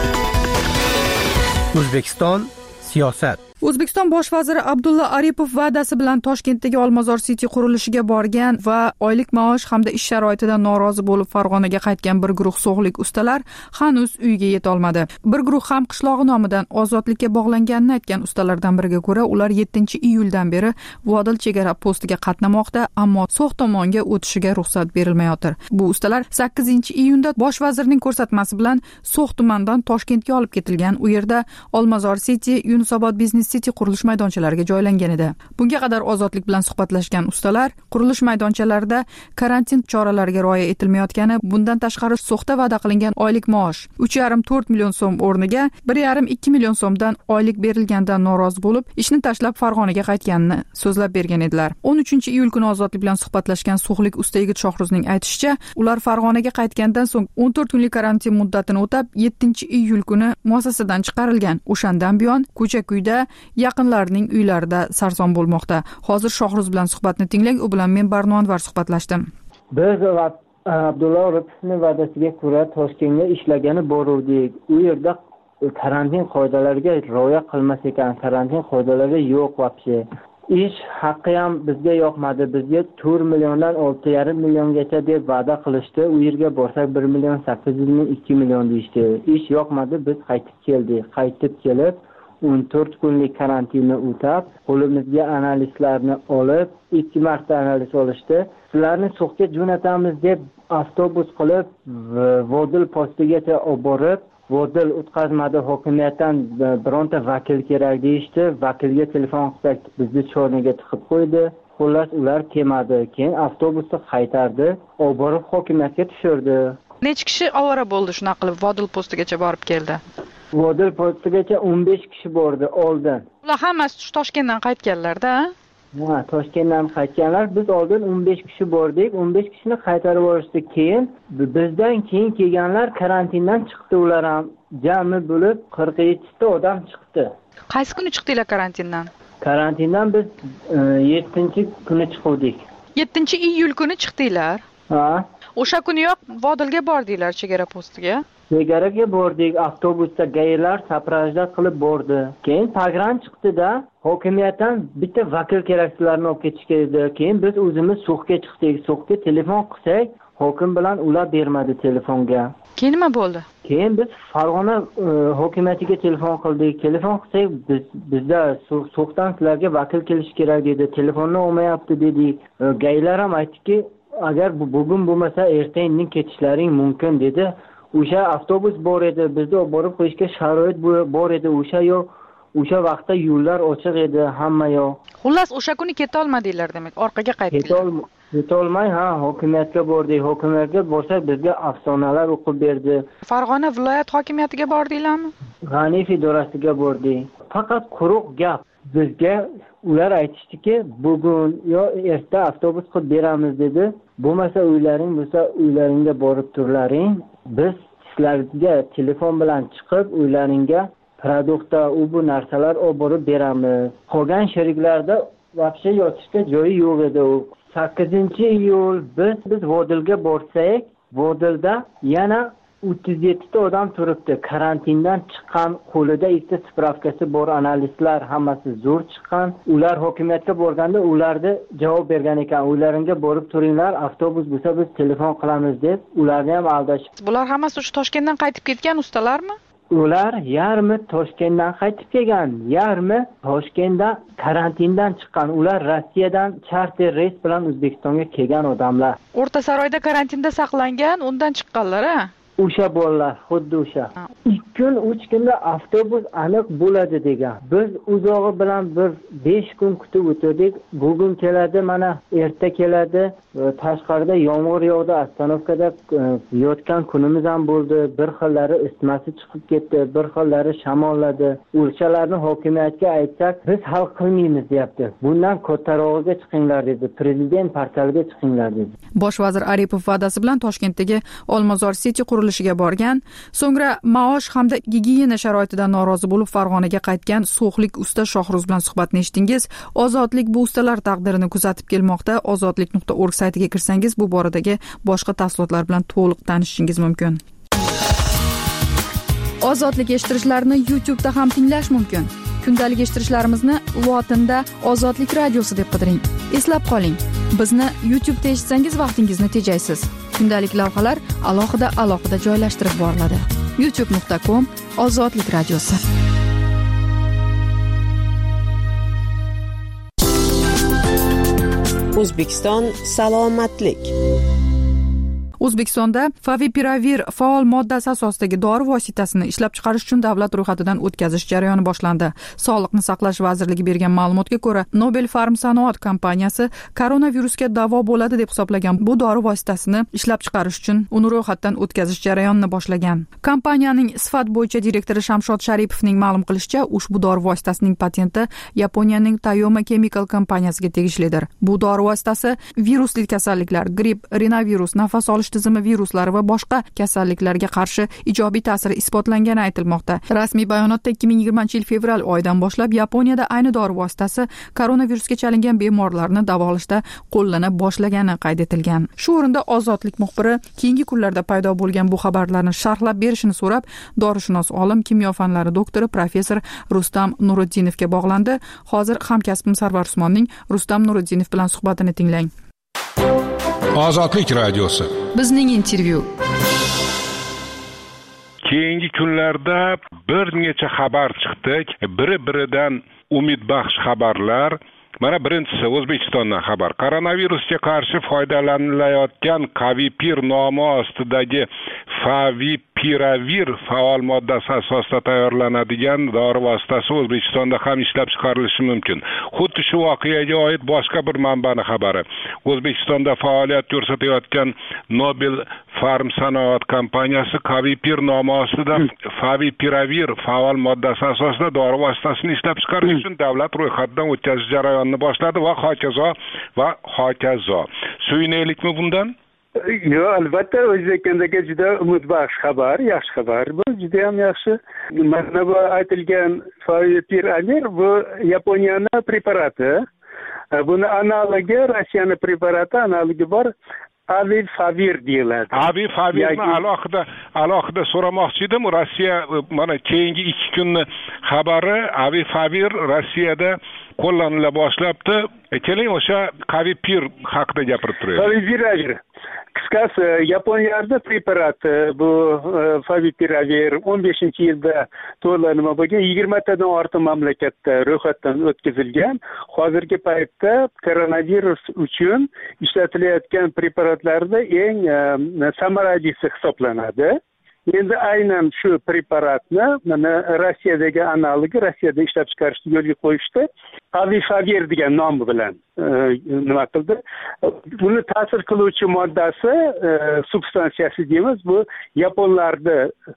O'zbekiston siyosat. O'zbekiston bosh vaziri Abdulla Aripov va'dasi bilan Toshkentdagi Olmazor City qurilishiga borgan va oylik maosh hamda ish sharoitidan norozi bo'lib Farg'onaga qaytgan bir guruh so'g'lik ustalar hanuz uyiga yeta olmadi. Bir guruh ham qishlog'i nomidan ozodlikka bog'langanini aytgan ustalardan biriga ko'ra, ular yettinchi iyuldan beri Vodil chegara postiga qatnamoqda, ammo so'q tomonga o'tishiga ruxsat berilmayotir. Bu ustalar sakkizinchi iyunda bosh vazirning ko'rsatmasi bilan So'x tumanidan Toshkentga olib ketilgan. U yerda Olmazor City, Yunusobod biznes City qurilish maydonchalariga joylangan edi. Bunga qadar ozodlik bilan suhbatlashgan ustalar qurilish maydonchalarida karantin choralariga rioya etilmayotgani, bundan tashqari So'xda va'da qilingan oylik maosh uch yarim to'rt million so'm o'rniga bir yarim ikki million so'mdan oylik berilgandan norozi bo'lib, ishni tashlab Farg'onaga qaytganini so'zlab bergan edilar. o'n uchinchi iyul kuni ozodlik bilan suhbatlashgan so'xlik usta yigit Shohruzning aytishicha, ular Farg'onaga qaytgandan so'ng o'n to'rt kunlik karantin muddatini o'tab, yettinchi iyul kuni muassasadan chiqarilgan. O'shandan buyon ko'cha-kuyda yaqinlarining uylarida sarson bo'lmoqda. Hozir Shohruz bilan suhbatni tinglang, u bilan men Barno Anvar suhbatlashdim. Biz Abdulla Oripovning va'dasiga ko'ra Toshkentga ishlagani boruvdik. U yerda karantin qoidalariga rioya qilmas ekan, karantin qoidalari yo'q vobshe. Ish haqqi ham bizga yoqmadi. Bizga to'rt milliondan olti yarim milliongacha deb va'da qilishdi. U yerga borsak bir million sakkiz yuz ming ikki million deyishdi. Ish yoqmadi, biz qaytib keldik. Qaytib kelib o'n to'rt kunlik karantinni o'tab, qo'limizga analizlarni olib, ikki marta analiz olishdi. Sizlarni So'xga jo'natamiz deb avtobus qilib Vodil postigacha olib borib, Vodil o'tkazmadi, hokimiyatdan bironta vakil kerak deyishdi. Vakilga telefon qilsak, bizni chorniga tiqib qo'ydi. Xullas ular kelmadi. Keyin avtobusni qaytardi, olib borib hokimiyatga tushirdi. Necha kishi ovora bo'ldi shunaqa qilib Vodil postigacha borib keldi? Vodil postigacha o'n besh kishi bordi oldin. Ular hammasi Toshkentdan qaytganlar-da? Ha, Toshkentdan qaytganlar. Biz oldin o'n besh kishi bordik. o'n besh kishini qaytarib yuborishdi. Keyin bizdan keyin kelganlar karantindan chiqdi, ular ham jami bo'lib qirq yetti ta odam chiqdi. Qaysi kuni chiqdinglar karantindan? Karantindan biz yettinchi kuni chiqdik. yettinchi iyul kuni chiqdinglar? Ha. O'sha kuniyoq Vodilga bordinglar chegara postiga? Chegaraga bordik, avtobusda gaylar saprajda qilib bordi. Keyin program chiqdi-da, hokimiyatdan bitta vakil keraksizlarni olib ketishga dedi. Keyin biz o'zimiz So'xga chiqdik. So'xga telefon qilsak, hokim bilan ular bermadi telefonga. Keyin nima bo'ldi? Keyin biz Farg'ona e, hokimiyatiga telefon qildik. Telefon qilsak, biz bizda So'xdan sizlarga vakil kelish kerak dedi. Telefonni olmayapti dedik. E, gaylar ham aytdiki, agar bu bugun bo'lmasa ertaga indin ketishlaring mumkin dedi. O'sha avtobus bor edi, bizni olib borib qo'yishga sharoit bor edi. O'sha yo'q o'sha vaqtda yo'llar ochiq edi, hamma yoq. Xullas, o'sha kuni keta olmadinglar demak, orqaga qaytdinglar. Ketolmay, ha, hokimiyatga bordik. Hokimiyatga borsak, bizga afsonalar o'qib berdi. Farg'ona viloyat hokimiyatiga bordinglarmi? G'aniyev idorasiga bordik. Faqat quruq gap. Bizga ular aytishdiki, bugun yo erta avtobus qilib beramiz dedi. Bo'lmasa uylaring bo'lsa, uylaringga borib turlaring. Biz sizlarga telefon bilan chiqib, uylaringga produktda u bu narsalar olib borib beramiz. Qolgan sheriklarda vaqtcha yotishga joyi yo'q edi. sakkizinchi iyul biz biz Vodilga borsak, Vodilda yana o'ttiz yetti ta odam turibdi. Karantindan chiqqan, qo'lida ikkita spravkasi bor analistlar hammasi zo'r chiqqan. Ular hokimiyatga borganda ularga javob bergan ekan. Uylaringga borib turinglar, avtobus bo'lsa biz telefon qilamiz deb ularni ham aldashib. Bular hammasi o'sha Toshkentdan qaytib ketgan ustalarmi? Ular yarmi Toshkentdan qaytib kelgan, yarmi Toshkentda karantindan chiqqan. Ular Rossiyadan charter reys bilan O'zbekistonga kelgan odamlar. O'rta Saroyda karantinda saqlangan, undan chiqqanlar-a? O'sha bolalar, xuddi o'sha. ikki kun, uch kunda avtobus aniq bo'ladi degan. Biz uzog'i bilan bir besh kun kutib o'tirdik. Bugun keladi, mana erta keladi. Tashqarida yomg'ir yog'di, ostanovkada yotgan kunimiz ham bo'ldi. Bir xillari isitmasi chiqib ketdi, bir xillari shamolladi. O'shalarni hokimiyatga aytsak, biz hal qilmaymiz deyapti. Bundan kattarog'iga chiqinglar dedi. Prezident portaliga chiqinglar dedi. Bosh vazir Aripov va'dasi bilan Toshkentdagi Olmazor City qurilishiga borgan, so'ngra maosh hamda gigiyena sharoitidan norozi bo'lib Farg'onaga qaytgan so'xlik usta Shohruz bilan suhbatni eshitdingiz. Ozodlik bu ustalar taqdirini kuzatib kelmoqda. ozodlik nuqta org saytiga kirsangiz bu boradagi boshqa tafsilotlar bilan to'liq tanishishingiz mumkin. Ozodlik eshittirishlarini YouTube'da ham tinglash mumkin. Kundalik eshittirishlarimizni lotinda Ozodlik radiosi deb qidiring. Eslab qoling, bizni YouTube'da eshitsangiz vaqtingizni tejaysiz. Kundalik lavhalar alohida alohida joylashtirib boriladi. youtube nuqta com Ozodlik radiosi. O'zbekiston salomatlik. O'zbekistonda Favipiravir faol moddasi asosidagi dori vositasini ishlab chiqarish uchun davlat ro'yxatidan o'tkazish jarayoni boshlandi. Sog'liqni saqlash vazirligi bergan ma'lumotga ko'ra, Nobel Pharm sanoat kompaniyasi koronavirusga davo bo'ladi deb hisoblagan bu dori vositasini ishlab chiqarish uchun uni ro'yxatdan o'tkazish jarayonini boshlagan. Kompaniyaning sifat bo'yicha direktori Shamshod Sharipovning ma'lum qilishicha, ushbu dori vositasining patenti Yaponiyaning Tayoma Chemical kompaniyasiga tegishlidir. Bu dori vositasi virusli kasalliklar, gripp, rinovirus, nafas olish tizimi viruslari va boshqa kasalliklarga qarshi ijobiy ta'siri isbotlangani aytilmoqda. Rasmiy bayonotda ikki ming yigirmanchi yil fevral oyidan boshlab Yaponiyada ayni dori vositasi koronavirusga chalingan bemorlarni davolashda qo'llana boshlagani qayd etilgan. Shu o'rinda Ozodlik muxbiri keyingi kunlarda paydo bo'lgan bu xabarlarni sharhlab berishini so'rab, dorishunos olim, kimyo fanlari doktori professor Rustam Nuriddinovga bog'landi. Hozir hamkasbim Sarvar Usmonning Rustam Nuridinov bilan suhbatini tinglang. Ozodlik radiosi. Bizning intervyu. Keyingi kunlarda bir necha xabar chiqdi. Biri-biridan umidbaxsh xabarlar. Mana birinchisi O'zbekistondan xabar. Koronavirusga qarshi foydalanilayotgan Kavipir nomi ostidagi Favipiravir faol moddasi asosida tayyorlanadigan dori vositasi O'zbekistonda ham ishlab chiqarilishi mumkin. Xuddi shu voqeaga oid boshqa bir manbaning xabari. O'zbekistonda faoliyat ko'rsatayotgan Nobel Pharm sanoat kompaniyasi Kavipir nomi ostida Favipiravir faol moddasi asosida dori vositasini ishlab chiqarish uchun davlat ro'yxatidan o'tkazish jarayonini boshladi va hokazo va hokazo. Suyunaylikmi bundan? Yo, albatta O'zbekistonga juda umidbaxsh xabar, yaxshi xabar. Bu juda ham yaxshi. Mana bu aytilgan Favipiravir bu Yaponiyaning preparati. Buni analogi Rossiyaning preparati, analogi bor. Avifavir deyiladi. Avifavirni alohida alohida so'ramoqchi edim. Rossiya mana keyingi ikki kunni xabari Avifavir Rossiyada qo'llanila boshlabdi. Keling o'sha Kavipir haqida gapirib turaylik. Favipiravir. Qisqasi Yaponiyada preparat bu Favipiravir o'n beshinchi yilda to'la nima bo'lgan yigirma tadan ortiq mamlakatda ro'yxatdan o'tkazilgan. Hozirgi paytda koronavirus uchun ishlatilayotgan preparatlarda eng samaralisi hisoblanadi. endi aynan shu preparatni mana Rossiyadagi analogi Rossiyada ishlab chiqarishni yo'lga qo'yishdi. Avifavir degan nomi bilan nima qildi? Buni ta'sir qiluvchi moddasi, substansiyasi deymiz, bu yaponlarda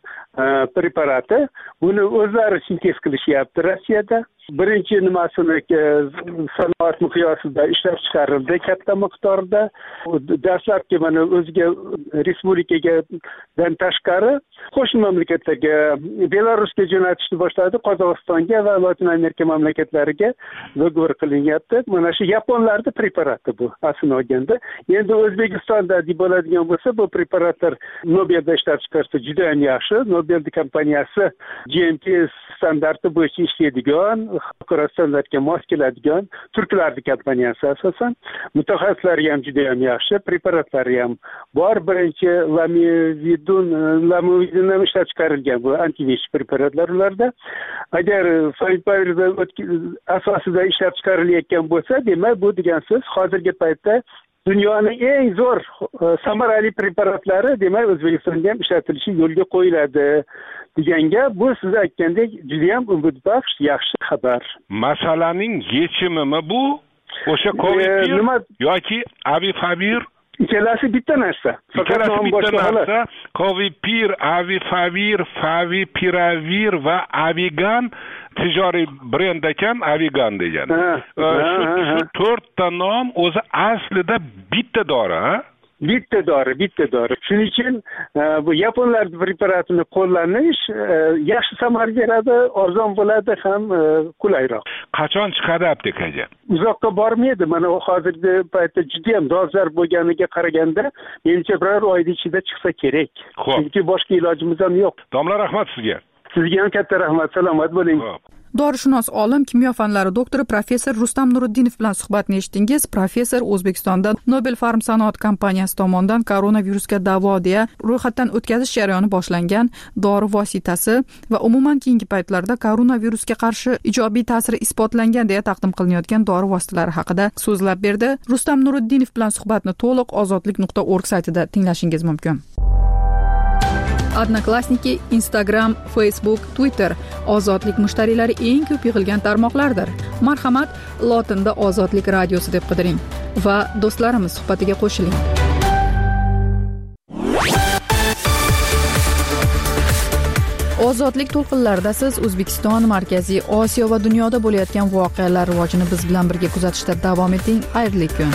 preparati. Buni o'zlari sintez qilishyapti Rossiyada. Birinchi nimasini sanoat miqyosida ishlab chiqarildi katta miqdorda. Dastlabki mana o'ziga respublikadan tashqari qo'shni mamlakatlarga, Belarusga jo'natishni boshladi, Qozog'istonga va Latin Amerika mamlakatlariga dogovor qilinyapti. Mana shu yaponlarda preparati bu aslini olganda. Endi O'zbekistonda deb bo'ladigan bo'lsa, bu preparatlar Nobelda ishlab chiqarsa juda ham yaxshi. Nobel kompaniyasi G M P standarti bo'yicha ishlaydigan, xalqaro standartga mos keladigan turklarning kompaniyasi asosan. Mutaxassislari ham juda ham yaxshi, preparatlari ham bor. Birinchi lamivudin, lamivudin ham ishlab chiqarilgan bu antivirus preparatlar ularda. Agar Favipiravir asosida ishlab chiqarilayotgan bo'lsa, demak bu degan so'z hozirgi paytda dunyoning eng zo'r samarali preparatlari demak O'zbekistonda ham ishlatilishi yo'lga qo'yiladi deganga, bu siz aytgandek juda ham umidbaxsh yaxshi xabar. Masalaning yechimimi bu? O'sha COVID nima yoki Avifavir? Ikkalasi bitta narsa. Faqat nom boshqa narsa. Covipir, Avifavir, Favipiravir va Avigan tijoriy brend ekan, Avigan degan. Shu to'rtta nom o'zi aslida bitta dori, ha? Bitta dori, bitta dori. Shuning uchun bu yaponlar preparatini qo'llanish yaxshi samara beradi, arzon bo'ladi ham qulayroq. Qachon chiqadi aptekaga? Uzoqqa bormaydi. Mana hozirgi paytda juda ham dolzarb bo'lganiga qaraganda, menimcha bir oyda ichida chiqsa kerak. Chunki boshqa ilojimiz ham yo'q. Domla, rahmat sizga. Sizga ham katta rahmat. Salomat bo'ling. Dorishunos olim, kimyo fanlari doktori professor Rustam Nuriddinov bilan suhbatni eshitdingiz. Professor O'zbekistonda Nobel Pharm sanoat kompaniyasi tomonidan koronavirusga davo deya ro'yxatdan o'tkazish jarayoni boshlangan dori vositasi va umuman keyingi paytlarda koronavirusga qarshi ijobiy ta'siri isbotlangan deya taqdim qilinayotgan dori vositalari haqida so'zlab berdi. Rustam Nuriddinov bilan suhbatni to'liq ozodlik nuqta org saytida tinglashingiz mumkin. Odnoklassniki, Instagram, Facebook, Twitter ozodlik mushtariylari eng ko'p yig'ilgan tarmoqlardir. Marhamat, lotinda Ozodlik radiosi deb qidiring va do'stlarimiz suhbatiga qo'shiling. Ozodlik to'lqinlarida siz O'zbekiston, Markaziy Osiyo va dunyoda bo'layotgan voqealar rivojini biz bilan birga kuzatishda davom eting. Xayrli kun.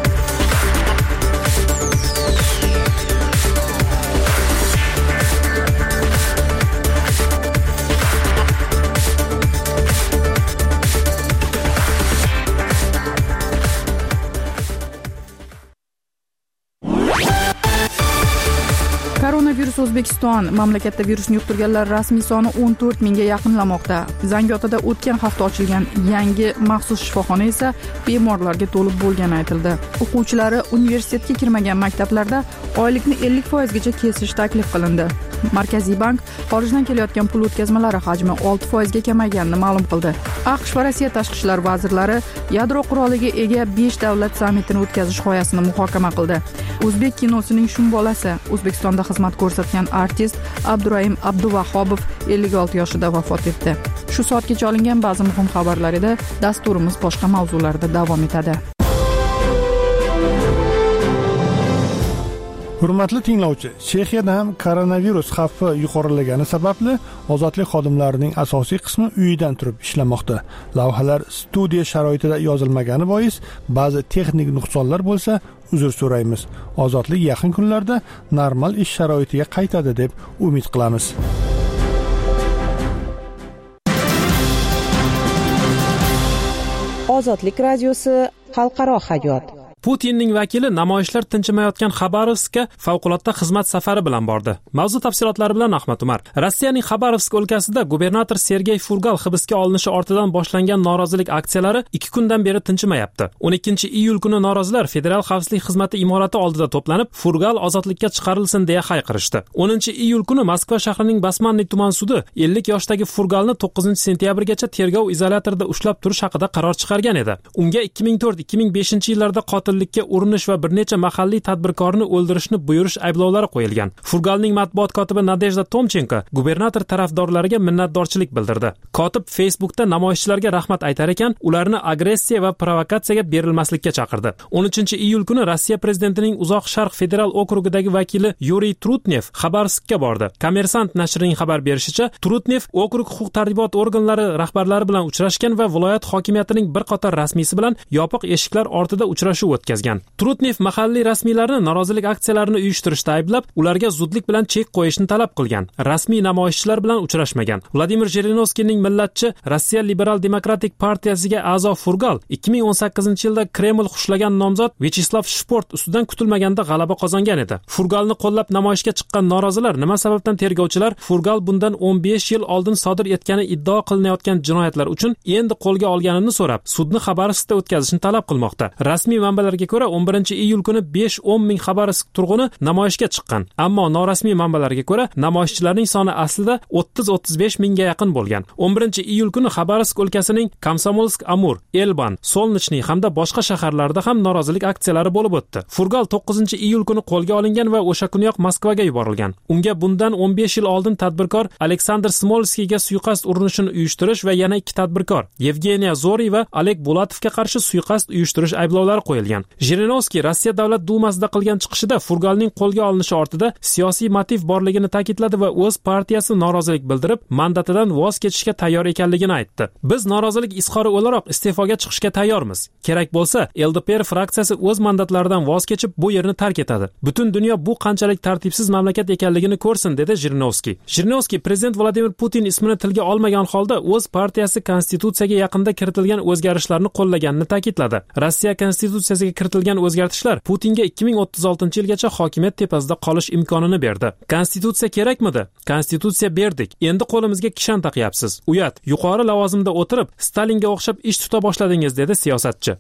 Koronavirus O'zbekiston mamlakatda virusni yuqtirganlar rasmiy soni o'n to'rt mingga yaqinlamoqda. Zangiotada o'tgan hafta ochilgan yangi maxsus shifoxona esa bemorlarga to'lib bo'lgani aytildi. O'quvchilari universitetga kirmagan maktablarda oylikni ellik foizgacha kesish taklif qilindi. Markaziy bank xorijdan kelayotgan pul o'tkazmalari hajmi olti foizga kamayganini ma'lum qildi. AQSh va Rossiya tashqi ishlar vazirlari yadro quroliga ega besh davlat sammitini o'tkazish g'oyasini muhokama qildi. O'zbek kinosining shum bolasi, O'zbekistonda xizmat ko'rsatgan artist Abdurahim Abduvahobov ellik olti yoshida vafot etdi. Shu soatgacha olingan ba'zi muhim xabarlar edi. Dasturimiz boshqa mavzularda davom etadi. Hurmatli tinglovchi, Chexiyada ham koronavirus xavfi yuqorilagani sababli ozodlik xodimlarining asosiy qismi uyidan turib ishlamoqda. Lavhalar studiya sharoitida yozilmagani bois ba'zi texnik nuqsonlar bo'lsa, uzr so'raymiz. Ozodlik yaqin kunlarda normal ish sharoitiga qaytadi deb umid qilamiz. Ozodlik radiosi xalqaro hayot. Putinning vakili namoyishlar tinchimayotgan Xabarovskka favqulodda xizmat safari bilan bordi. Mavzu tafsilotlari bilan Ahmad Umar. Rossiyaning Xabarovsk o'lkasida gubernator Sergey Furgal hibsga olinishi ortidan boshlangan norozilik aksiyalari ikki kundan beri tinchimayapti. o'n ikkinchi iyul kuni norozilar Federal xavfsizlik xizmati imorati oldida to'planib, Furgal ozodlikka chiqarilsin deya hayqirishdi. o'ninchi iyul kuni Moskva shahrining Basmanniy tuman sudi ellik yoshdagi Furgalni to'qqizinchi sentyabrgacha tergov izolyatorida ushlab turish haqida qaror chiqargan edi. Unga ikki ming to'rt ikki ming beshinchi yillarda qotil qotillikka urinish va bir necha mahalliy tadbirkorni o'ldirishni buyurish ayblovlari qo'yilgan. Furgalning matbuot kotibi Nadejda Tomchenko gubernator tarafdorlariga minnatdorchilik bildirdi. Kotib Facebookda namoyishchilarga rahmat aytar ekan, ularni agressiya va provokatsiyaga berilmaslikka chaqirdi. o'n uchinchi iyul kuni Rossiya prezidentining Uzoq Sharq federal okrugidagi vakili Yuriy Trutnev Xabarovskka bordi. Kommersant nashrining xabar berishicha, Trutnev okrug huquq-tartibot organlari rahbarlari bilan uchrashgan va viloyat hokimiyatining bir qator rasmiysi bilan yopiq eshiklar ortida uchrashuv o'tkazgan. Trutnev mahalliy rasmiylarni norozilik aksiyalarini uyushtirishda ayblab, ularga zudlik bilan chek qo'yishni talab qilgan. Rasmiy namoyishchilar bilan uchrashmagan. Vladimir Jirinovskiyning millatchi Rossiya Liberal Demokratik partiyasiga a'zo Furgal ikki ming o'n sakkizinchi yilda Kreml xushlagan nomzod Vyacheslav Shport ustidan kutilmaganda g'alaba qozongan edi. Furgalni qo'llab namoyishga chiqqan norozilar nima sababdan tergovchilar Furgal bundan o'n besh yil oldin sodir etgani iddao qilinayotgan jinoyatlar uchun endi qo'lga olganini so'rab, sudni Xabarovskda o'tkazishni talab qilmoqda. Rasmiy manbalarga ko'ra o'n birinchi iyul kuni besh o'n ming Xabarovsk turg'uni namoyishga chiqqan. Ammo norasmiy manbalarga ko'ra namoyishchilarning soni aslida o'ttiz o'ttiz besh mingga yaqin bo'lgan. o'n birinchi iyul kuni Xabarovsk o'lkasining Komsomolsk, Amur, Elban, Solnichny hamda boshqa shaharlarda ham norozilik aksiyalari bo'lib o'tdi. Furgal to'qqizinchi iyul kuni qo'lga olingan va o'sha kuniyoq Moskvaga yuborilgan. Unga bundan o'n besh yil oldin tadbirkor Aleksandr Smolskiyga suiqasd urinishini uyushtirish va yana ikki tadbirkor Yevgeniya Zoriy va Oleg Bulatovga qarshi suiqasd uyushtirish ayblovlari qo'yilgan. Jirinovskiy Rossiya Davlat dumasida qilgan chiqishida Furgalning qo'lga olinishi ortida siyosiy motiv borligini ta'kidladi va o'z partiyasi norozilik bildirib, mandatidan voz kechishga tayyor ekanligini aytdi. Biz norozilik izhori o'laroq iste'foga chiqishga tayyormiz. Kerak bo'lsa, L D P R fraksiyasi o'z mandatlaridan voz kechib bu yerni tark etadi. Butun dunyo bu qanchalik tartibsiz mamlakat ekanligini ko'rsin, dedi Jirinovskiy. Jirinovskiy prezident Vladimir Putin ismini tilga olmagan holda o'z partiyasi konstitutsiyaga yaqinda kiritilgan o'zgarishlarni qo'llaganini ta'kidladi. Rossiya konstitutsiyasiga kiritilgan o'zgartishlar Putinga ikki ming o'ttiz oltinchi yilgacha hokimiyat tepasida qolish imkonini berdi. Konstitutsiya kerakmidi? Konstitutsiya berdik. Endi qo'limizga kishan taqyapsiz. Uyat, yuqori lavozimda o'tirib, Stalinga o'xshab ish tuta boshladingiz, dedi siyosatchi.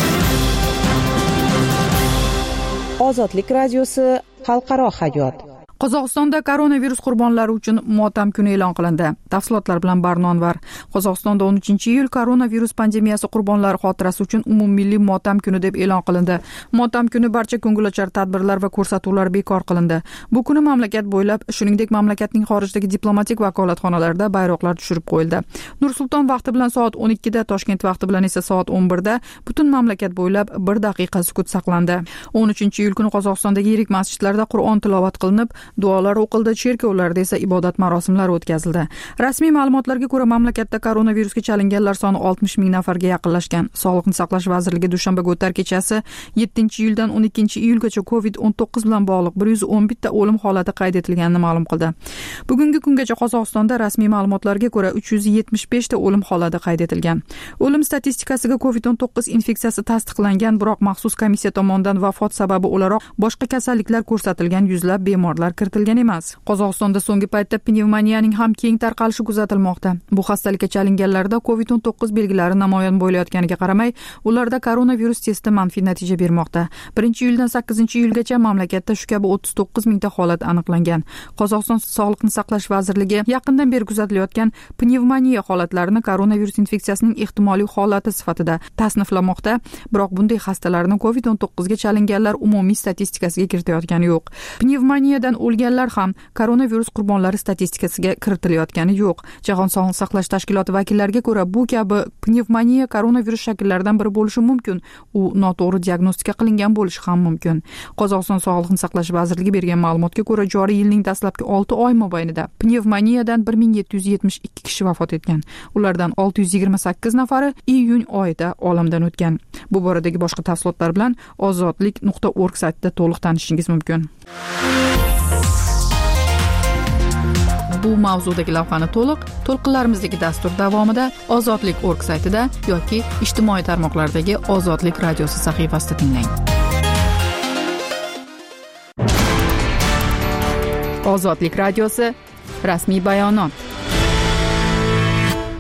Ozodlik radiosi xalqaro hayot. Qozog'istonda koronavirus qurbonlari uchun motam kuni e'lon qilindi. Tafsilotlar bilan Barno Anvar. Qozog'istonda o'n uchinchi iyul koronavirus pandemiyasi qurbonlari xotirasi uchun umummilliy motam kuni deb e'lon qilindi. Motam kuni barcha ko'ngilochar tadbirlar va ko'rsatuvlar bekor qilindi. Bu kuni mamlakat bo'ylab, shuningdek mamlakatning xorijdagi diplomatik vakolatxonalarida bayroqlar tushirib qo'yildi. Nur-Sulton vaqti bilan soat o'n ikkida, Toshkent vaqti bilan esa soat o'n birda butun mamlakat bo'ylab bir daqiqa sukut saqlandi. o'n uchinchi iyul kuni Qozog'istondagi yirik masjidlarda Qur'on tilovat qilinib, duolar o'qildi, cherkovlarda esa ibodat marosimlari o'tkazildi. Rasmiy ma'lumotlarga ko'ra, mamlakatda koronavirusga chalinganlar soni oltmish ming nafarga yaqinlashgan. Sog'liqni saqlash vazirligi dushanbaga o'tar kechasi yettinchi iyuldan o'n ikkinchi iyulgacha covid o'n to'qqiz bilan bog'liq bir yuz o'n bitta o'lim holati qayd etilganini ma'lum qildi. Bugungi kungacha Qozog'istonda rasmiy ma'lumotlarga ko'ra uch yuz yetmish besh ta o'lim holati qayd etilgan. O'lim statistikasiga covid o'n to'qqiz infeksiyasi tasdiqlangan, biroq maxsus komissiya tomonidan vafot sababi o'laroq boshqa kasalliklar ko'rsatilgan yuzlab bemorlar kiritilgan emas. Qozog'istonda so'nggi paytda pnevmoniyaning ham keng tarqalishi kuzatilmoqda. Bu xastalikka chalinganlarda covid o'n to'qqiz belgilari namoyon bo'layotganiga qaramay, ularda koronavirus testi manfiy natija bermoqda. birinchi iyuldan sakkizinchi iyulgacha mamlakatda shu kabi o'ttiz to'qqiz mingta holat aniqlangan. Qozog'iston Sog'liqni saqlash vazirligi yaqindan beri kuzatilayotgan pnevmoniya holatlarini koronavirus infeksiyasining ehtimoliy holati sifatida tasniflamoqda, biroq bunday xastalarni covid o'n to'qqiz ga chalinganlar umumiy statistikasiga kiritayotgani yo'q. Pnevmoniyadan o'lganlar ham koronavirus qurbonlari statistikasiga kiritilayotgani yo'q. Jahon Sog'liqni saqlash tashkiloti vakillariga ko'ra, bu kabi pnevmoniya koronavirus shakllaridan biri bo'lishi mumkin. U noto'g'ri diagnostika qilingan bo'lishi ham mumkin. Qozog'iston Sog'liqni saqlash vazirligi bergan ma'lumotga ko'ra, joriy yilning dastlabki olti oy mobaynida pnevmoniyadan bir ming yetti yuz yetmish ikki kishi vafot etgan. Ulardan olti yuz yigirma sakkiz nafari iyun oyida olamdan o'tgan. Bu boradagi boshqa tafsilotlar bilan ozodlik nuqta org saytida to'liq tanishishingiz mumkin. Bu mavzudagi lavhani to'liq to'lqinlarimizdagi dastur davomida ozodlik nuqta org saytida yoki ijtimoiy tarmoqlardagi Ozodlik radiosi sahifasida tinglang. Ozodlik radiosi rasmiy bayonot.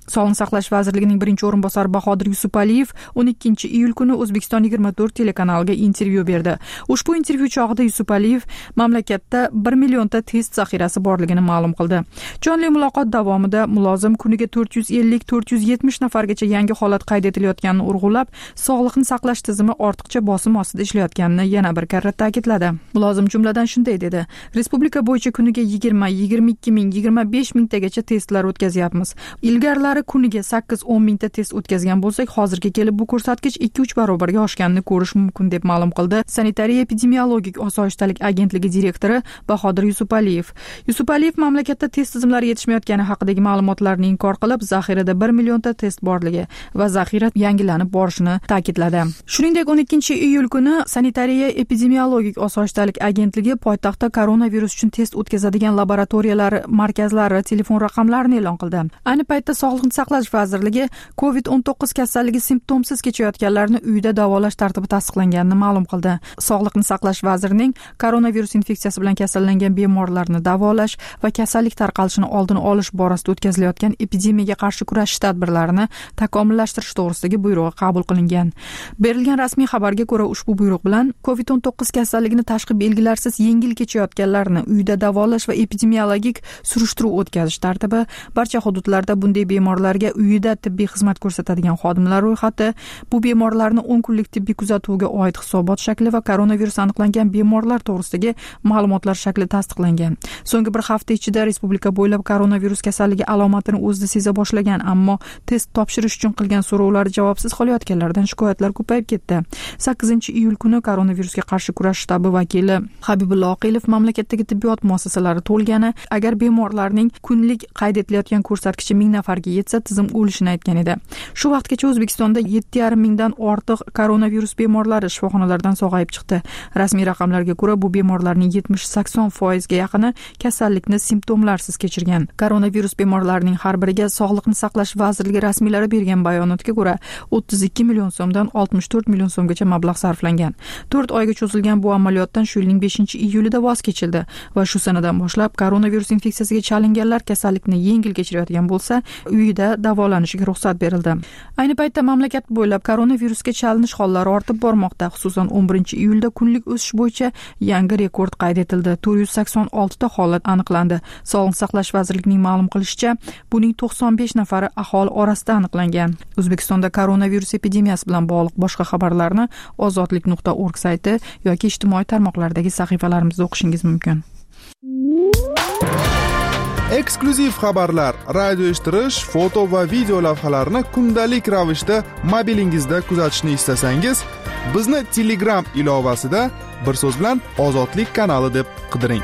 Sog'liqni saqlash vazirligining birinchi o'rinbosari Bahodir Yusupaliyev o'n ikkinchi iyul kuni O'zbekiston yigirma to'rt telekanaliga intervyu berdi. Ushbu intervyu chog'ida Yusupaliyev mamlakatda bir millionta test zaxirasi borligini ma'lum qildi. Jonli muloqot davomida mulozim kuniga to'rt yuz ellik to'rt yuz yetmish nafargacha yangi holat qayd etilayotganini urg'ulab, sog'liqni saqlash tizimi ortiqcha bosim ostida ishlayotganini yana bir karra ta'kidladi. Mulozim jumladan shunday dedi: Respublika bo'yicha kuniga yigirma yigirma ikki ming yigirma besh mingtagacha testlar o'tkazyapmiz. Ilgarilari kuniga sakkiz o'n mingta test o'tkazgan bo'lsak, hozirga kelib bu ko'rsatkich ikki uch barobarga oshganini ko'rish mumkin deb ma'lum qildi Sanitariya epidemiologik osoyishtalik agentligi direktori Bahodir Yusupaliyev. Yusupaliyev mamlakatda test tizimlari yetishmayotgani haqidagi ma'lumotlarni inkor qilib, zaxirada bir millionta test borligi va zaxira yangilanib borishini ta'kidladi. Shuningdek, o'n ikkinchi iyul kuni Sanitariya epidemiologik osoyishtalik agentligi poytaxtda koronavirus uchun test o'tkazadigan laboratoriyalar markazlari telefon raqamlarini e'lon qildi. Ayni paytda Sog'liqni saqlash vazirligi covid o'n to'qqiz kasalligi simptomsiz kechayotganlarni uyida davolash tartibi tasdiqlanganini ma'lum qildi. Sog'liqni saqlash vazirining koronavirus infeksiyasi bilan kasallangan bemorlarni davolash va kasallik tarqalishini oldini olish borasida o'tkazilayotgan epidemiyaga qarshi kurashish tadbirlarini takomillashtirish to'g'risidagi buyrug'i qabul qilingan. Berilgan rasmiy xabarga ko'ra, ushbu buyruq bilan covid o'n to'qqiz kasalligini tashqi belgilarsiz yengil kechayotganlarni uyda davolash va epidemiologik surishtiruv o'tkazish tartibi, barcha hududlarda bunday bemorlarga uyida tibbiy xizmat ko'rsatadigan xodimlar ro'yxati, bu bemorlarni o'n kunlik tibbiy kuzatuvga oid hisobot shakli va koronavirus aniqlangan bemorlar to'g'risidagi ma'lumotlar shakli tasdiqlangan. So'nggi bir hafta ichida respublika bo'ylab koronavirus kasalligi alomatini o'zida seza boshlagan, ammo test topshirish uchun qilgan so'rovlari javobsiz qolayotganlardan shikoyatlar ko'payib ketdi. sakkizinchi iyul kuni koronavirusga qarshi kurash shtabi vakili Habibulla Oqilov mamlakatdagi tibbiyot muassasalari to'lgani, agar bemorlarning kunlik qayd etilayotgan ko'rsatkichi ming nafarga yetsa, tizim o'lishini aytgan edi. Shu vaqtgacha O'zbekistonda yetti yarim mingdan ortiq koronavirus bemorlari shifoxonalardan sog'ayib chiqdi. Rasmiy raqamlarga ko'ra, bu bemorlarning yetmish sakson foizga yaqini kasallikni simptomlarsiz kechirgan. Koronavirus bemorlarining har biriga Sog'liqni saqlash vazirligi rasmiylari bergan bayonotga ko'ra o'ttiz ikki million so'mdan oltmish to'rt million so'mgacha mablag' sarflangan. to'rt oyga cho'zilgan bu amaliyotdan shu yilning beshinchi iyulida voz kechildi va shu sanadan boshlab koronavirus infeksiyasiga chalinganlar kasallikni yengil kechirayotgan bo'lsa, uyida davolanishiga ruxsat berildi. Ayni paytda mamlakat bo'ylab koronavirusga chalinish hollari ortib bormoqda. Xususan, o'n birinchi iyulda kunlik o'sish bo'yicha yangi rekord qayd etildi. to'rt yuz sakson olti ta holat aniqlandi. Sog'liqni saqlash vazirligining ma'lum qilishicha, buning to'qson besh nafari aholi orasida aniqlangan. O'zbekistonda koronavirus epidemiyasi bilan bog'liq boshqa xabarlarni ozodlik nuqta org sayti yoki ijtimoiy tarmoqlardagi sahifalarimizda o'qishingiz mumkin. Eksklyuziv xabarlar, radio eshittirish, foto va video lavhalarni kundalik ravishda mobilingizda kuzatishni istasangiz, bizni Telegram ilovasida bir so'z bilan Ozodlik kanali deb qidiring.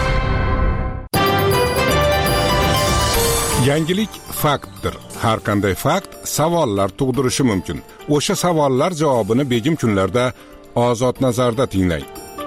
Yangilik faktdir. Har qanday fakt savollar tug'dirishi mumkin. O'sha savollar javobini begim kunlarda Ozod nazarda tinglang.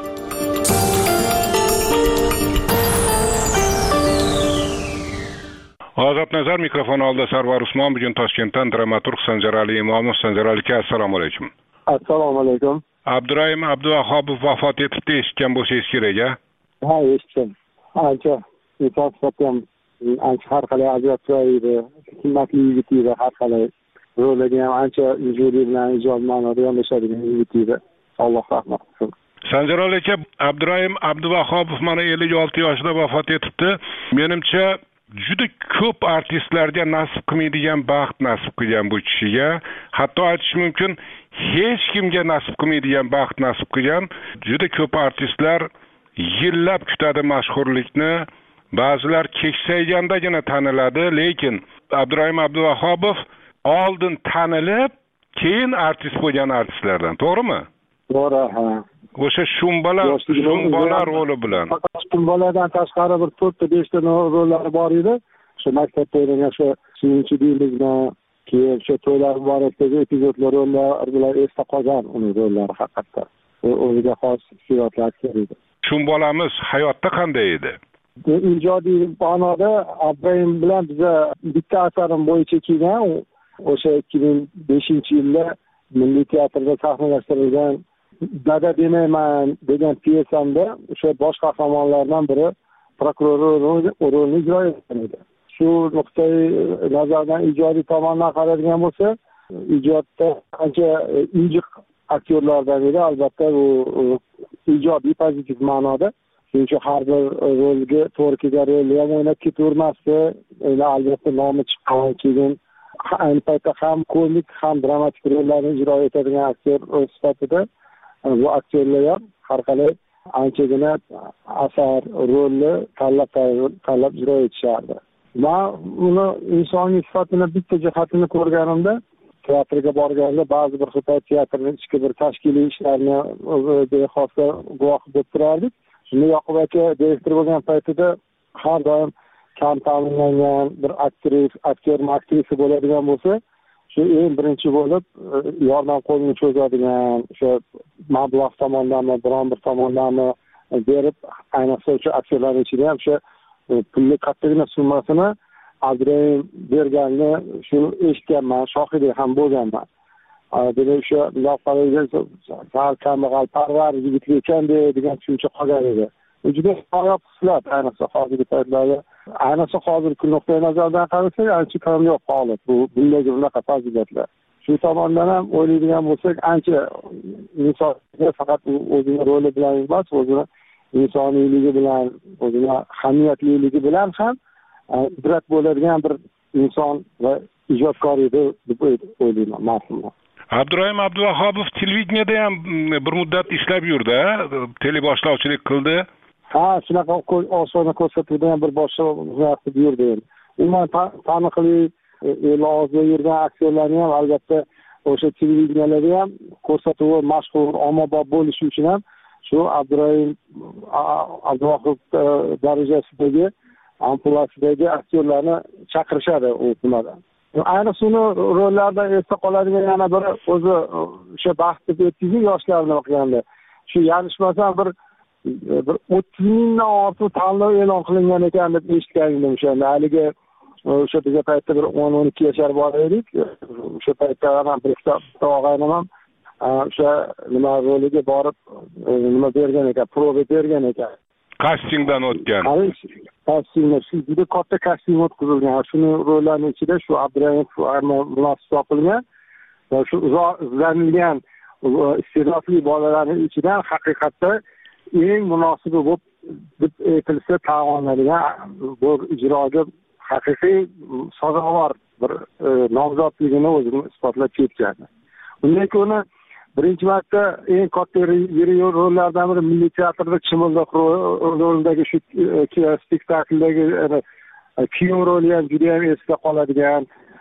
Ozod nazar mikrofon oldida Sarvar Usmon, bugun Toshkentdan dramaturg Sanjarali Imomov. Sanjarali aka, assalomu alaykum. Assalomu alaykum. Abdurahim Abduvahobov vafot etibdi, eshitgan bo'lsangiz kerak-a? Ha, eshitdim. Ancha inson ancha har qalay ajablanadi, himmatli yigit edi, har qalay rollarga ham ancha ijodiy bilan ijod ma'noda yondashadigan yigit edi. Alloh rahmat qilsin. Sanjarali aka, Abdurahim Abduvahobov mana ellik olti yoshida vafot etibdi. Menimcha juda ko'p artistlarga nasib qilmaydigan baxt nasib qilgan bu kishiga. Hatto aytish mumkin, hech kimga nasib qilmaydigan baxt nasib qilgan. Juda ko'p artistlar yillab kutadi mashhurlikni. Ba'zilar keksaygandagina taniladi, lekin Abdurahim Abduvahobov oldin tanilib, keyin artist bo'lgan artistlardan, to'g'rimi? To'g'ri, ha. O'sha Shumbala, Shumbala roli bilan. Faqat Shumbaladan tashqari bir to'rtta beshta rollari bor edi. Shu maktabda o'ynagan shu Suyunchi deylizmi, keyin shu to'ylar muborakdagi epizodlar rollari bilan esda qolgan uning rollari haqiqatdan. O'ziga xos hissiyotlar edi. Shumbalamiz hayotda qanday edi? Ijodiy ma'noda Abdurahim bilan biza bitta asarim bo'yicha kelgan, o'sha ikki ming beshinchi yilda Milliy teatrda sahnalashtirilgan Dada demayman degan pyesamda o'sha bosh qahramonlardan biri prokuror rolini ijro etgan edi. shu nuqtai nazardan ijodiy tomondan qaraydigan bo'lsa, ijodda ancha injiq aktyorlardan edi, albatta bu ijobiy pozitiv ma'noda. Shuning uchun har bir rolga to'g'ri kelgan rolni ham o'ynab ketavermasdi. Endi albatta nomi chiqqan keyin ayni paytda ham komik ham dramatik rollarni ijro etadigan aktyor sifatida bu aktyorlar ham har qalay anchagina asar rolni tanlab tanlab ijro etishardi. Men uni insoniy sifatini bitta jihatini ko'rganimda, teatrga borganda ba'zi bir xil teatrning ichki bir tashkiliy ishlarini bexosda guvoh bo'lib turardik. Shunda Yoqub aka direktor bo'lgan paytida har doim kam ta'minlangan bir aktris, aktyor, aktrisa bo'ladigan bo'lsa, shu eng birinchi bo'lib yordam qo'lini cho'zadigan, o'sha mablag' tomondanmi, biron bir tomondanmi berib, ayniqsa o'sha aktyorlar ichida ham o'sha pulli kattagina summasini Abdurahim berganini shu eshitganman, shohidi ham bo'lganman. Demak, o'sha loqalarga sal kambag'al parvar yigit ekan degan tushuncha qolgan edi. Juda oyoq hislat, ayniqsa hozirgi paytlarda, ayniqsa hozirgi nuqtai nazardan qarasak, ancha kamyob holat bu bunday bunaqa fazilatlar. Shu tomondan ham o'ylaydigan bo'lsak, ancha insonga faqat o'zini roli bilan emas, o'zini insoniyligi bilan, o'zini hamiyatliligi bilan ham ibrat bo'ladigan bir inson va ijodkor edi deb o'ylayman marhumlar. Abdurahim Abduvahobov televideniyada ham bir muddat ishlab yurdi, teleboshlovchilik qildi. Ha, shunaqa osona ko'rsatuvda ham bir boshqa qilib yurdi. Umuman taniqli elozda yurgan aktyorlarni ham albatta o'sha televideniyalarda ham ko'rsatuvi mashhur, ommabop bo'lishi uchun ham shu Abdurahim Abduvahobov darajasidagi ampulasidagi aktyorlarni chaqirishadi u kunadan. Ayniqsa uni rollarda esda qoladigan yana bir o'zi o'sha bahs deb o'tdingiz yoshlarni o'qiganda. Shu yarishmasan bir bir o'ttiz mingdan ortiq tanlov e'lon qilingan ekan deb eshitgan edim o'shanda. Haligi o'sha bizga paytda bir o'n o'n ikki yashar bor edik. O'sha paytda ham bir ikkita og'aynim ham o'sha nima roliga borib nima bergan ekan, prova bergan ekan. Kastingdan o'tgan. Kastinglar shu juda katta kasting o'tkazilgan. Shuni rollarning ichida shu Abdurahim munosib topilgan va shu izlanilgan iste'dodli bolalarning ichidan haqiqatda eng munosibi bo'lib deb aytilsa ta'minlanadigan bu ijroga haqiqiy sazovor bir nomzodligini o'zini isbotlab ketgan. Undan keyin birinchi marta eng katta yirik rollardan biri Milliy teatrda Chimildiq rolidagi shu spektakldagi kiyov roli ham juda ham esda qoladigan,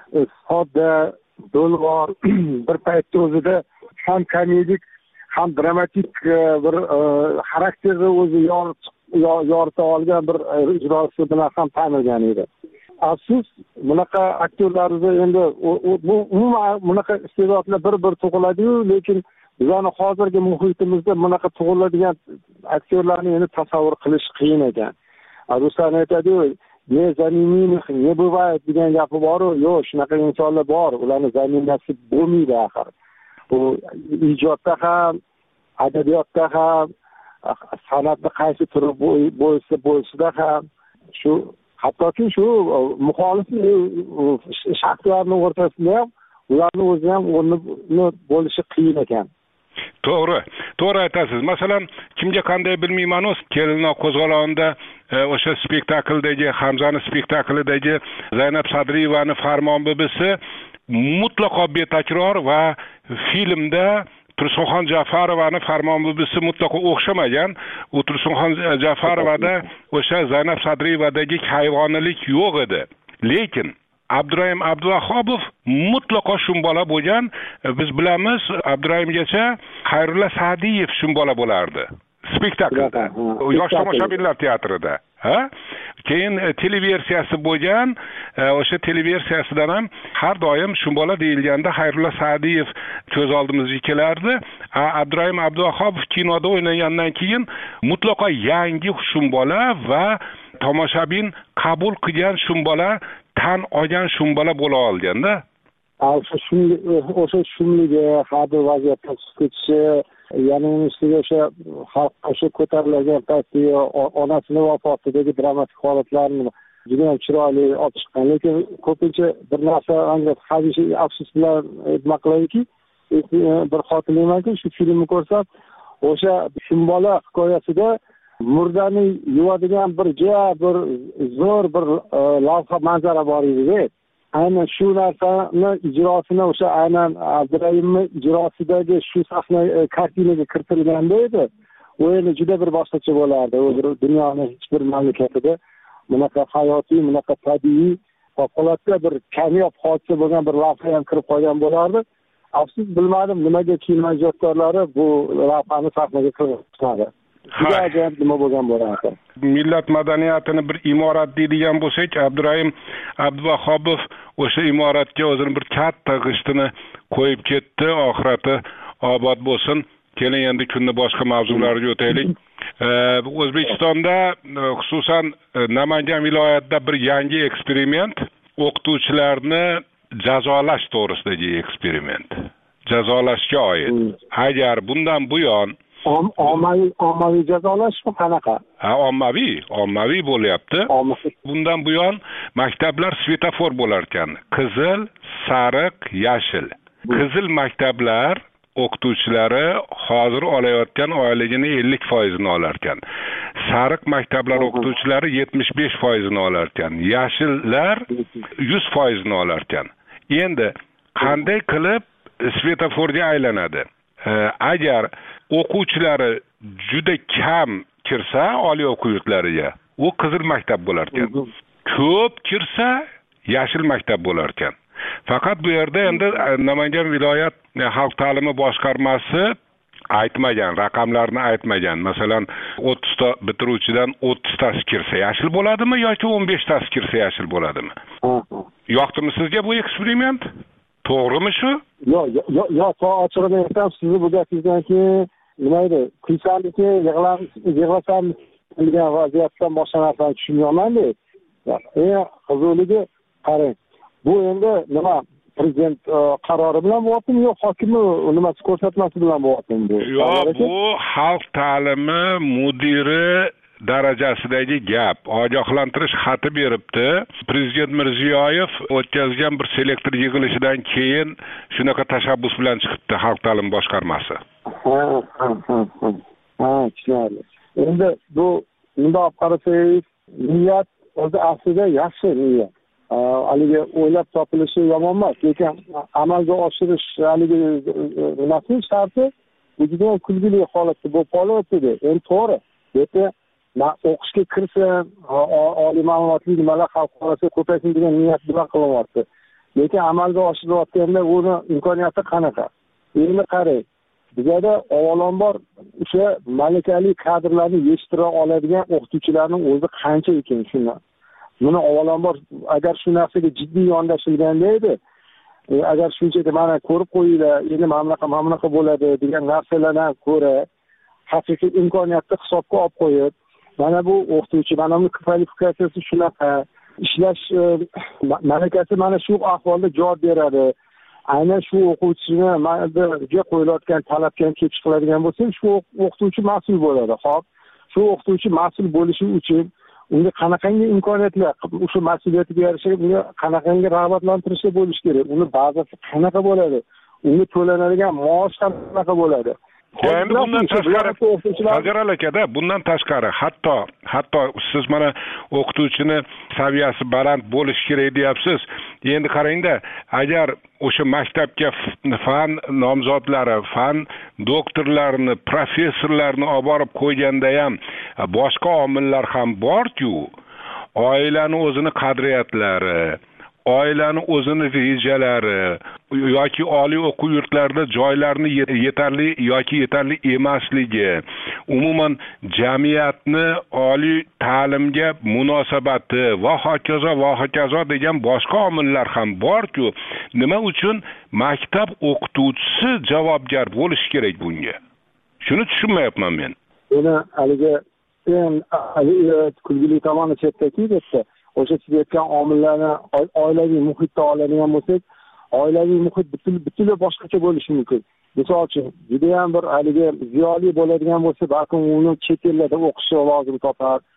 sodda, do'lg'or, bir paytda o'zida ham komedik, ham dramatik bir xarakterni o'zi yorita olgan bir ijrosi bilan ham tanilgan edi. Afsus, bunaqa aktyorlarimiz endi bu umuman bunaqa iste'dodlar bir-bir tug'iladi-yu, lekin bizning hozirgi muhitimizda bunaqa tug'iladigan aktyorlarni endi tasavvur qilish qiyin ekan. Ruslan aytadi-yu, "Ne zaminiynih, ne bывает" degan gapi bor-ku, yo'q, shunaqa insonlar bor, ularni zaminasi bo'lmaydi axir. Bu ijodda ham, adabiyotda ham, san'atda qaysi turi bo'lsa bo'lsa ham shu hattoki shu muxolif shaxslarning o'rtasida ham ularni o'zi ham o'rni bo'lishi qiyin ekan. To'g'ri, to'g'ri aytasiz. Masalan, kimga qanday bilmayman, o'z Kelinoq qo'zg'olonida o'sha spektakldagi, Hamzani spektaklidagi Zaynab Sadriyevaning Farmon bibisi mutlaqo betakror va filmda Tursunxon Ja'farovani Farmon bibisi mutlaqo o'xshamagan. U Tursunxon Ja'farovada o'sha Zaynab Sadriyevadagi hayvoniylik yo'q edi. Lekin Abdurahim Abduvahobov mutlaqo shumbola bo'lgan. Biz bilamiz, Abdurahimgacha Xayrulla Sa'diyev shumbola bo'lardi spektaklda. Yosh tomoshabinlar teatrida. Ha? Keyin televersiyasi bo'lgan, o'sha televersiyasidan ham har doim shumbola deyilganda Xayrulla Sa'diyev ko'z oldimizga kelardi. Abdurahim Abduvahobov kinoda o'ynagandan keyin mutlaqo yangi shumbola va tomoshabin qabul qilgan shumbola, tan olgan shumbola bo'la olganda. O'sha shumlik, o'sha shumligi, har bir vaziyatda chiqib ketishi, yana uning ustiga o'sha xalq o'sha ko'tarilgan paytda onasini vafotidagi dramatik holatlarni juda ham chiroyli olib chiqqan, lekin ko'pincha bir narsa hamisha afsus bilan nima qiladiki, bir xotirlaymanki, shu filmni ko'rsam, o'sha Shumbola hikoyasida murdani yuvadigan bir juda bir zo'r bir lavha manzara bor edi. Aynan shu narsani ijrosini o'sha aynan Abdurahimni ijrosidagi shu sahna kartinaga kiritilganda edi. U endi juda bir boshqacha bo'lardi. U bir dunyoning hech bir mamlakatida bunaqa hayotiy, bunaqa tabiiy, favqulodda bir kamyob hodisa bo'lgan bir lavha ham kirib qolgan bo'lardi. Afsus bilmadim nimaga kino ijodkorlari bu lavhani sahnaga kiritmadi. Juda ajoyib nima bo'lgan bo'lardi. Millat madaniyatini bir imorat deydigan bo'lsak, Abdurahim Abduvahobov o'sha imoratga o'zini bir katta g'ishtini qo'yib ketdi. Oxirati obod bo'lsin. Keling endi kunni boshqa mavzularga o'taylik. O'zbekistonda, xususan Namangan viloyatida bir yangi eksperiment, o'qituvchilarni jazolash to'g'risidagi eksperiment. Jazolashga oid. Agar bundan buyon ommaviy ommaviy jazolashmi qanaqa? Ha, ommaviy, ommaviy bo'lyapti. Bundan buyon maktablar svetofor bo'lar ekan. Qizil, sariq, yashil. Qizil maktablar o'qituvchilari hozir olayotgan oyligini ellik foiz ni olar ekan. Sariq maktablar o'qituvchilari yetmish besh foiz ni olar ekan. Yashillar yuz foiz ni olar ekan. Endi qanday qilib svetoforga aylanadi? Agar o'quvchilari juda kam kirsa oliy o'quv yurtlariga, u qizil maktab bo'lar ekan. Ko'p kirsa yashil maktab bo'lar ekan. Faqat bu yerda endi Namangan viloyat xalq ta'limi boshqarmasi aytmagan, raqamlarni aytmagan. Masalan, o'ttiz ta bitiruvchidan o'ttiz tasi kirsa yashil bo'ladimi yoki o'n besh tasi kirsa yashil bo'ladimi? Yoqdimi sizga bu eksperiment? To'g'rimi shu? Yo'q, yo'q, yo'q, ochig'ini aytsam, sizni bu gapingizdan keyin nima edi? Kuysamiki, yig'lasam degan vaziyatdan boshqa narsani tushunmayman-da. Eng qiziligi qarang. Bu endi nima? Prezident qarori bilan bo'lyaptimi yo hokimi nimasi ko'rsatmasi bilan bo'lyaptimi bu? Yo'q, bu xalq ta'limi mudiri darajasidagi gap. Ogohlantirish xati beribdi. Prezident Mirziyoyev o'tkazgan bir selektor yig'ilishidan keyin shunaqa tashabbus bilan chiqibdi xalq ta'limi boshqarmasi. Ha, ha, ha. Ha, tushunarli. Endi bu bundoq qarasangiz, niyat o'zi aslida yaxshi niyat. Haligi o'ylab topilishi yomon emas, lekin amalga oshirish haligi nimasi sharti juda ham kulgili holatda bo'lib qolyapti. Endi to'g'ri. Lekin o'qishga kirsin, oliy ma'lumotli nimalar xalq orasida ko'paysin degan niyat bilan qilinyapti. Lekin amalga oshirilayotganda uni imkoniyati qanaqa? Endi qarang, bizda avvalambor o'sha malakali kadrlarni yetishtira oladigan o'qituvchilarning o'zi qancha ekan shuni. Buni avvalambor agar shu narsaga jiddiy yondashilganda edi, agar shunchaki mana ko'rib qo'yinglar, endi mana bunaqa mana bunaqa bo'ladi degan narsalardan ko'ra haqiqiy imkoniyatni hisobga olib qo'yib, mana bu o'qituvchi, mana bu kvalifikatsiyasi shunaqa, ishlash malakasi mana shu ahvolda javob beradi. Aynan shu o'quvchini managa qo'yilayotgan talabga kelib chiqiladigan bo'lsa, shu o'qituvchi mas'ul bo'ladi. Xo'p, shu o'qituvchi mas'ul bo'lishi uchun unga qanaqangi imkoniyatlar, o'sha mas'uliyatiga yarasha unga qanaqangi rag'batlantirishlar bo'lishi kerak, uni bazasi qanaqa bo'ladi, unga to'lanadigan maosh qanaqa bo'ladi. Endi bundan tashqari, Hajaral akada, bundan tashqari, hatto hatto siz mana o'qituvchini saviyasi baland bo'lishi kerak deyapsiz. Endi qarangda, agar o'sha maktabga fan nomzodlari, fan doktorlarini, professorlarni olib borib qo'yganda ham boshqa omillar ham bor-ku, oilani o'zini qadriyatlari, oilani o'zini rejalari yoki oliy o'quv yurtlarida joylarni yetarli yoki yetarli emasligi, umuman jamiyatni oliy ta'limga munosabati va hokazo va hokazo degan boshqa omillar ham bor-ku, nima uchun maktab o'qituvchisi javobgar bo'lishi kerak bunga? Shuni tushunmayapman men. Buni haligi eng kulgili tomoni chetdaki debdi. O'sha siz aytgan omillarni oilaviy muhitda oladigan bo'lsak, oilaviy muhit butunlay boshqacha bo'lishi mumkin. Misol uchun, juda ham bir haligi ziyoli bo'ladigan bo'lsa, balkim uni chet ellarda o'qishi lozim topar.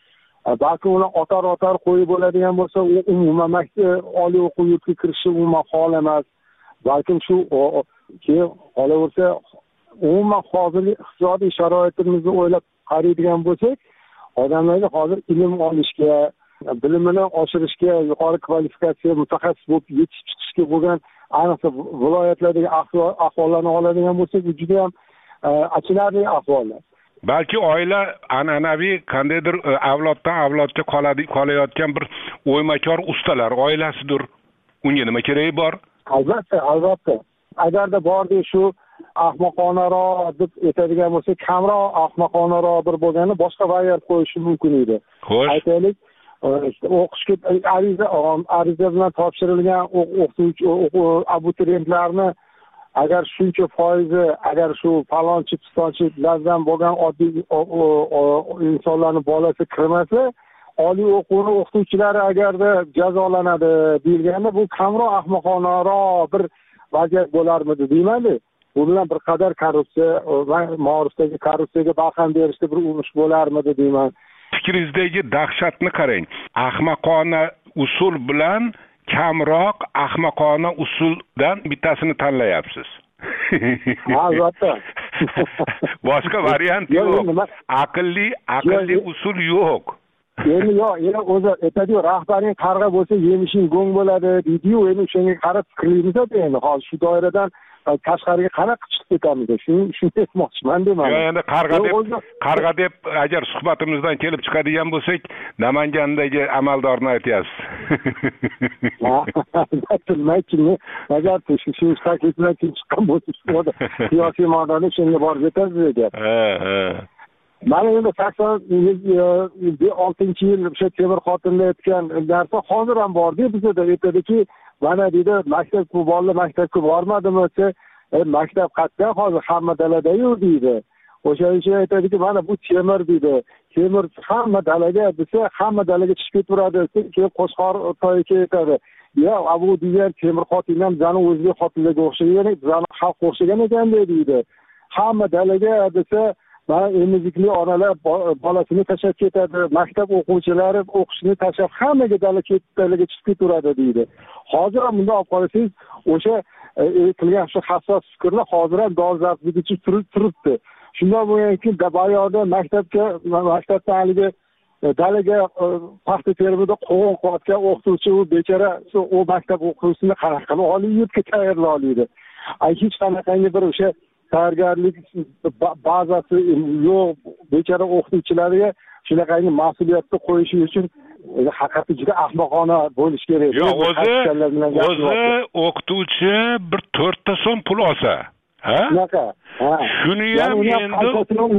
balki ular otar otar qo'yib bo'ladigan bo'lsa, u umuman maktab oliy o'quv yurtiga kirishi umuman hol emas. Balkim shu keyin qolaversa, umuman hozirgi iqtisodiy sharoitimizni o'ylab qaraydigan bo'lsak, odamlarga hozir ilm olishga, bilimini oshirishga, yuqori kvalifikatsiya mutaxassis bo'lib yetishib chiqishga bo'lgan, ayniqsa viloyatlardagi ahvollarni oladigan bo'lsak, bu juda ham achinarli ahvollar. Balki oila an'anaviy qandaydir avloddan avlodga qoladi qolayotgan bir o'ymakor ustalar oilasidir. Unga nima keragi bor? Albatta, albatta. Agarda bordi shu ahmoqonaroq deb aytadigan bo'lsa, kamroq ahmoqonaroq bir bo'lgani boshqa variant qo'yishi mumkin edi. Aytaylik, o'qishga ariza ariza bilan topshirilgan o'qituvchi abituriyentlarni agar shuncha foizi agar shu falonchi pistonchilardan bo'lgan oddiy insonlarning bolasi kirmasa, oliy o'quvni o'qituvchilari agarda jazolanadi deyilganda, bu kamroq ahmoqonaroq bir vaziyat bo'larmidi deyman-da. Bu bilan bir qadar korrupsiya va ma'rifdagi korrupsiyaga barham berishda bir urush bo'larmidi deyman. Fikringizdagi dahshatni qarang. Ahmoqona usul bilan kamroq ahmoqona usuldan bittasini tanlayapsiz. Albatta. Boshqa variant yo'q. Aqlli, aqlli usul yo'q. Endi yo'q, endi o'zi aytadi-yu, rahbaring qarg'a bo'lsa, yemishing go'ng bo'ladi deydi-yu, endi shunga qarab fikrlaymiz-da endi hozir shu doiradan tashqariga qanaqa chiqib ketamiz? Shuni shuni aytmoqchiman deyman. Yo'q, endi qarg'a deb, qarg'a deb agar suhbatimizdan kelib chiqadigan bo'lsak, Namangandagi amaldorni aytyapsiz. Bilmaychimi? Agar shu shu taklifdan chiqqan bo'lsa, siyosiy maydonda shunga borib yetasiz ekan. Ha, ha. Mana endi sakson oltinchi yil o'sha Temur xotinda aytgan narsa hozir ham bor-ku bizda. Aytadiki, mana deydi, maktabga bolalar maktabga bormadimi desa, e, maktab qayerda hozir hamma dalada-yu deydi. O'sha uchun aytadiki, mana bu temir deydi. Temir hamma dalaga desa, hamma dalaga chiqib ketaveradi. Keyin Qo'shqor toyiga ketadi. Ya, bu degan Temur xotin ham zani o'ziga xotinlarga o'xshagan, zani xalq o'xshagan ekan deydi. Hamma dalaga desa, mana emizikli onalar bolasini tashlab ketadi, maktab o'quvchilari o'qishni tashlab hammaga dala ketdaliga chiqib ketaveradi deydi. Hozir ham bunday olib qarasangiz, o'sha qilgan shu hassos fikrlar hozir ham dolzarbligicha turibdi. Shunday bo'lganki, bayoqda maktabga maktabda haligi dalaga paxta terimida qo'g'on qilayotgan o'qituvchi u bechora u maktab o'quvchisini qanaqa oliy yurtga tayyorlaydi. Ay hech qanaqangi bir o'sha tayyorgarlik bazasi yo'q bechora o'qituvchilarga shunaqangi mas'uliyatni qo'yish uchun haqiqatda juda ahmoqona bo'lish kerak. Yo'q, o'zi o'zi o'qituvchi bir to'rtta so'm pul olsa, ha? Shunaqa. Ha. Shuni ham endi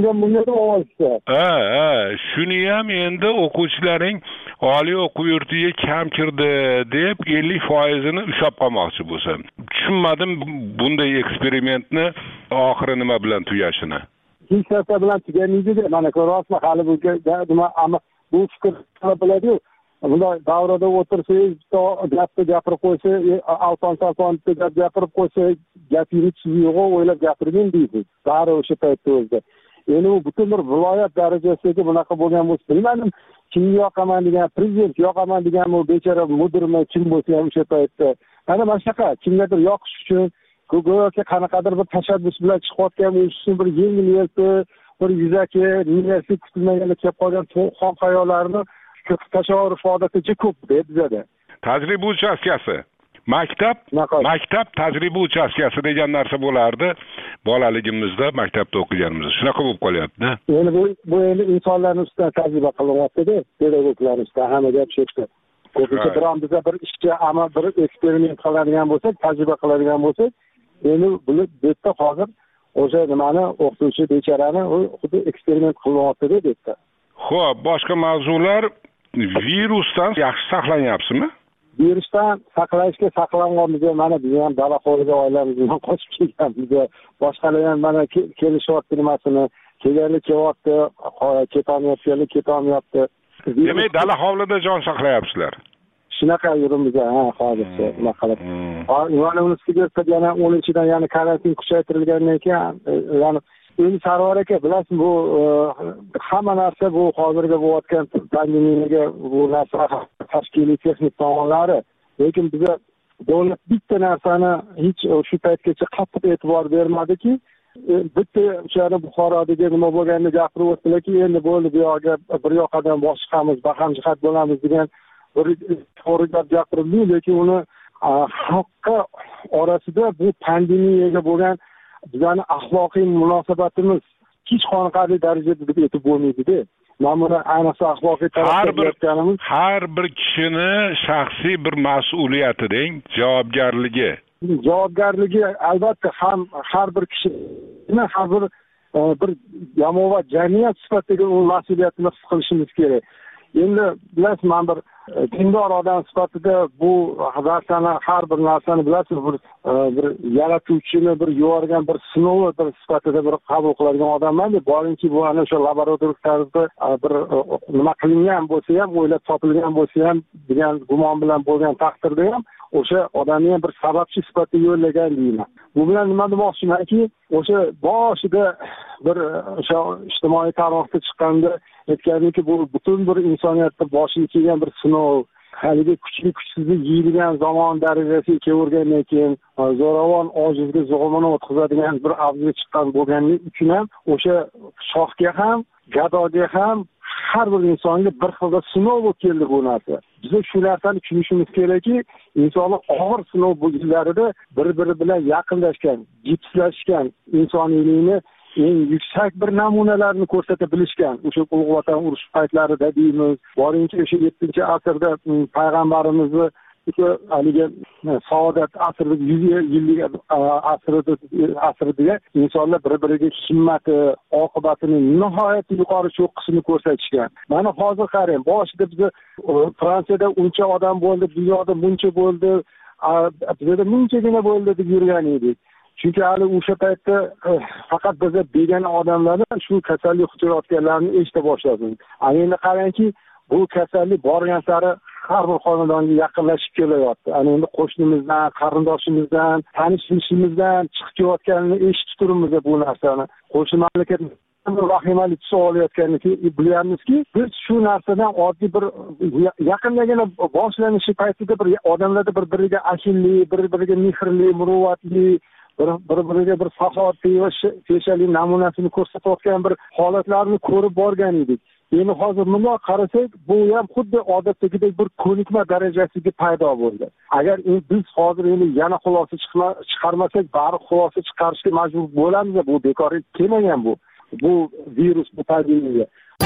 ha, ha, shuni ham endi o'quvchilaring oliy o'quv yurtiga kam kirdi deb ellik foizini ushlab qolmoqchi bo'lsa. Tushunmadim bunday eksperimentni oxiri nima bilan tugashini. Hech narsa bilan tugamaydi-da. Mana ko'ryapsizmi, hali bu nima bu fikr biladi-yu. Bunday davrada o'tirsangiz, gapni gapirib qo'ysa, alton-salton deb gapirib qo'ysa, gapingiz yo'q, o'ylab gapirgin deysiz. Bari o'sha paytda o'zida. Endi u butun bir viloyat darajasidagi bunaqa bo'lgan bo'lsa, bilmadim, kimga yoqaman degan, prezident yoqaman degan bu bechora mudirmi, kim bo'lsa ham o'sha paytda. Mana mana shunaqa kimgadir yoqish uchun go'yoki qanaqadir bir tashabbus bilan chiqayotgan uchun bir yengil yelpi, bir yuzaki, niyasi kutilmaganda kelib qolgan xom xayollarni tasavvur odaticha ko'p bizada. Tajriba uchastkasi. Maktab, maktab tajriba uchastkasi degan narsa bo'lardi. Bolaligimizda maktabda o'qiganimizda shunaqa bo'lib qolyapti-da. Endi bu bu endi insonlarning ustidan tajriba qilyapti-da, pedagoglar ustidan hamma gap shu yerda. Ko'pincha biron biza bir ishga amal bir eksperiment qiladigan bo'lsak, tajriba qiladigan bo'lsak, endi buni betda hozir o'sha nimani o'qituvchi bechorani xuddi eksperiment qilyapti-da betda. Xo'p, boshqa mavzular virusdan yaxshi saqlanyapsizmi? Virusdan saqlashga saqlanganmiz, mana biz ham dala hovliga oilamiz bilan qochib kelganmiz. Boshqalar ham mana kelishyapti nimasini, kelganlar kelyapti, ketolmayotganlar ketolmayapti. Demak, dala hovlida jon saqlayapsizlar. Shunaqa yurimiz, ha, hozircha nima qilib. Ha, yana uni ustiga yana o'ninchidan yana karantin kuchaytirilgandan keyin, yana endi Sarvar aka bilasiz, bu hamma narsa bu hozirgi bo'layotgan pandemiyaga bu narsa tashkiliy texnik tomonlari, lekin biza davlat bitta narsani hech shu paytgacha qattiq e'tibor bermadiki, bitta o'shani Buxorodagi nima bo'lganini gapirib o'tdilarki, endi bo'ldi, bu yoqqa bir yoqadan boshqamiz, bahamjihat bo'lamiz degan bir to'g'ri gap gapirildi, lekin uni xalqqa orasida bu pandemiyaga bo'lgan bizning axloqiy munosabatimiz hech qanday darajada deb aytib bo'lmaydi-da. Mana buni ayniqsa axloqiy tarafdan har bir kishini shaxsiy bir mas'uliyati deng, javobgarligi. Javobgarligi albatta ham har bir kishini har bir bir jamoat jamiyat sifatida u mas'uliyatini his qilishimiz kerak. Endi bilasiz, men bir dindor odam sifatida bu narsani, har bir narsani bilasiz, bir bir yaratuvchini bir yuborgan bir sinovi bir sifatida bir qabul qiladigan odamman. Boringki, bu ana o'sha laboratoriya tarzda bir nima qilingan bo'lsa ham, o'ylab topilgan bo'lsa ham degan gumon bilan bo'lgan taqdirda ham o'sha odamni ham bir sababchi sifatida yo'llagan deyman. Bu bilan nima demoqchimanki, o'sha boshida bir o'sha ijtimoiy tarmoqda chiqqanda aytganiki, bu butun bir insoniyatda boshiga kelgan bir sinov, haligi kuchli kuchsizni yeydigan zamon darajasiga kelgandan keyin zo'ravon ojizga zo'g'mini o'tkazadigan bir avjiga chiqqan bo'lganligi uchun ham o'sha shohga ham, gadoga ham har bir insonga bir xilda sinov bo'lib keldi bu narsa. Biz shu narsani tushunishimiz kerakki, insonlar og'ir sinov bo'lganlarida bir-biri bilan yaqinlashgan, jipslashgan, insoniylikni eng yuksak bir namunalarini ko'rsata bilishgan. O'sha Ulug' Vatan urushi paytlarida deymiz, boringki o'sha yettinchi asrda payg'ambarimizni o'sha haligi saodat asrida yuz yillik asrida asrida insonlar bir-biriga himmati, oqibatini nihoyat yuqori cho'qqisini ko'rsatishgan. Mana hozir qarang, boshida biz Fransiyada uncha odam bo'ldi, dunyoda buncha bo'ldi, bizda bunchagina bo'ldi deb yurgan edik. Chunki hali o'sha paytda faqat biza begona odamlardan shu kasallik yuqtirayotganlarini eshita boshladik. Endi qarangki, bu kasallik borgan sari har bir xonadonga yaqinlashib kelyapti. Ana endi qo'shnimizdan, qarindoshimizdan, tanishimizdan chiqib kelayotganini eshitib turibmiz bu narsani. Qo'shni mamlakat vahimali tus olayotganini bilamizki, biz shu narsadan oddiy bir yaqindagina boshlanishi paytida bir odamlarda bir-biriga ashillik, bir-biriga mehrli, muruvvatli, bir-biriga bir saxovatli va peshalik namunasini ko'rsatayotgan bir holatlarni ko'rib borgan edik. Endi hozir bundoq qarasak, bu ham xuddi odatdagidek bir ko'nikma darajasiga paydo bo'ldi. Agar biz hozir endi yana xulosa chiqarmasak, bari xulosa chiqarishga majbur bo'lamiz. Bu bekor kelmagan bu. Bu virus, bu pandemiya.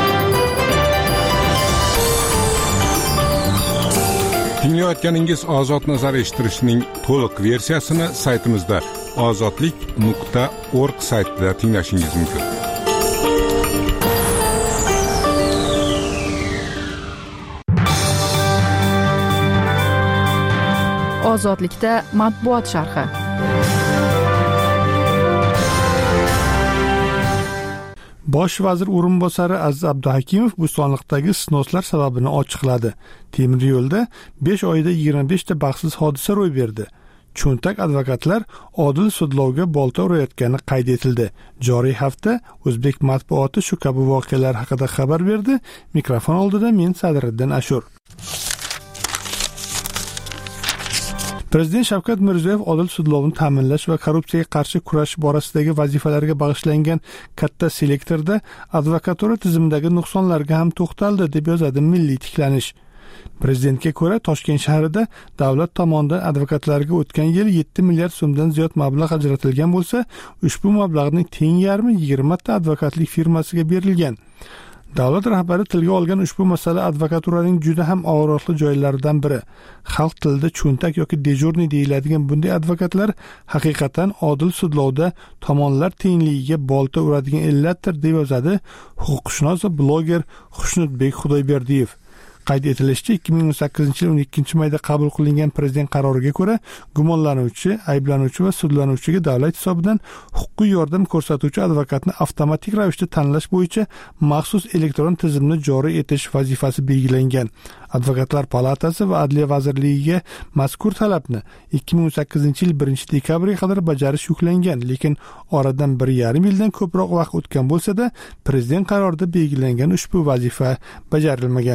Tinglayotganingiz Ozod nazar eshittirishning to'liq versiyasini saytimizda ozodlik nuqta org saytida tinglashingiz mumkin. Ozodlikda matbuot sharhi. Bosh vazir o'rinbosari Aziz Abduhakimov Bo'stonliqdagi snoslar sababini ochiqladi. Temir yo'lda besh oyda yigirma besh ta baxtsiz hodisa ro'y berdi. Cho'ntak advokatlar odil sudlovga bolta urayotgani qayd etildi. Joriy hafta O'zbek matbuoti shu kabi voqealar haqida xabar berdi. Mikrofon oldida men Sadriddin Ashur. Prezident Shavkat Mirziyoyev odil sudlovni ta'minlash va korrupsiyaga qarshi kurash borasidagi vazifalarga bag'ishlangan katta selektorda advokatura tizimidagi nuqsonlarga ham to'xtaldi, deb yozadi Milliy tiklanish. Prezidentga ko'ra, Toshkent shahrida davlat tomonidan advokatlarga o'tgan yil yetti milliard so'mdan ziyod mablag' ajratilgan bo'lsa, ushbu mablag'ning teng yarmi yigirma ta advokatlik firmasiga berilgan. Davlat rahbari tilga olgan ushbu masala advokaturaning juda ham og'riqli joylaridan biri. Xalq tilida cho'ntak yoki dejurniy deyiladigan bunday advokatlar haqiqatan odil sudlovda tomonlar tengligiga bolta uradigan illatdir, deb yozadi huquqshunos va bloger Xushnudbek Xudoyberdiyev. Qayd etilishicha, ikki ming o'n sakkizinchi yil o'n ikkinchi mayda qabul qilingan prezident qaroriga ko'ra, gumonlanuvchi, ayblanuvchi va sudlanuvchiga davlat hisobidan huquqiy yordam ko'rsatuvchi advokatni avtomatik ravishda tanlash bo'yicha maxsus elektron tizimni joriy etish vazifasi belgilangan. Advokatlar palatasi va Adliya vazirligiga mazkur talabni ikki ming o'n sakkizinchi yil birinchi dekabriga qadar bajarish yuklangan, lekin oradan bir yarim yildan ko'proq vaqt o'tgan bo'lsa-da, prezident qarorida belgilangan ushbu vazifa bajarilmagan.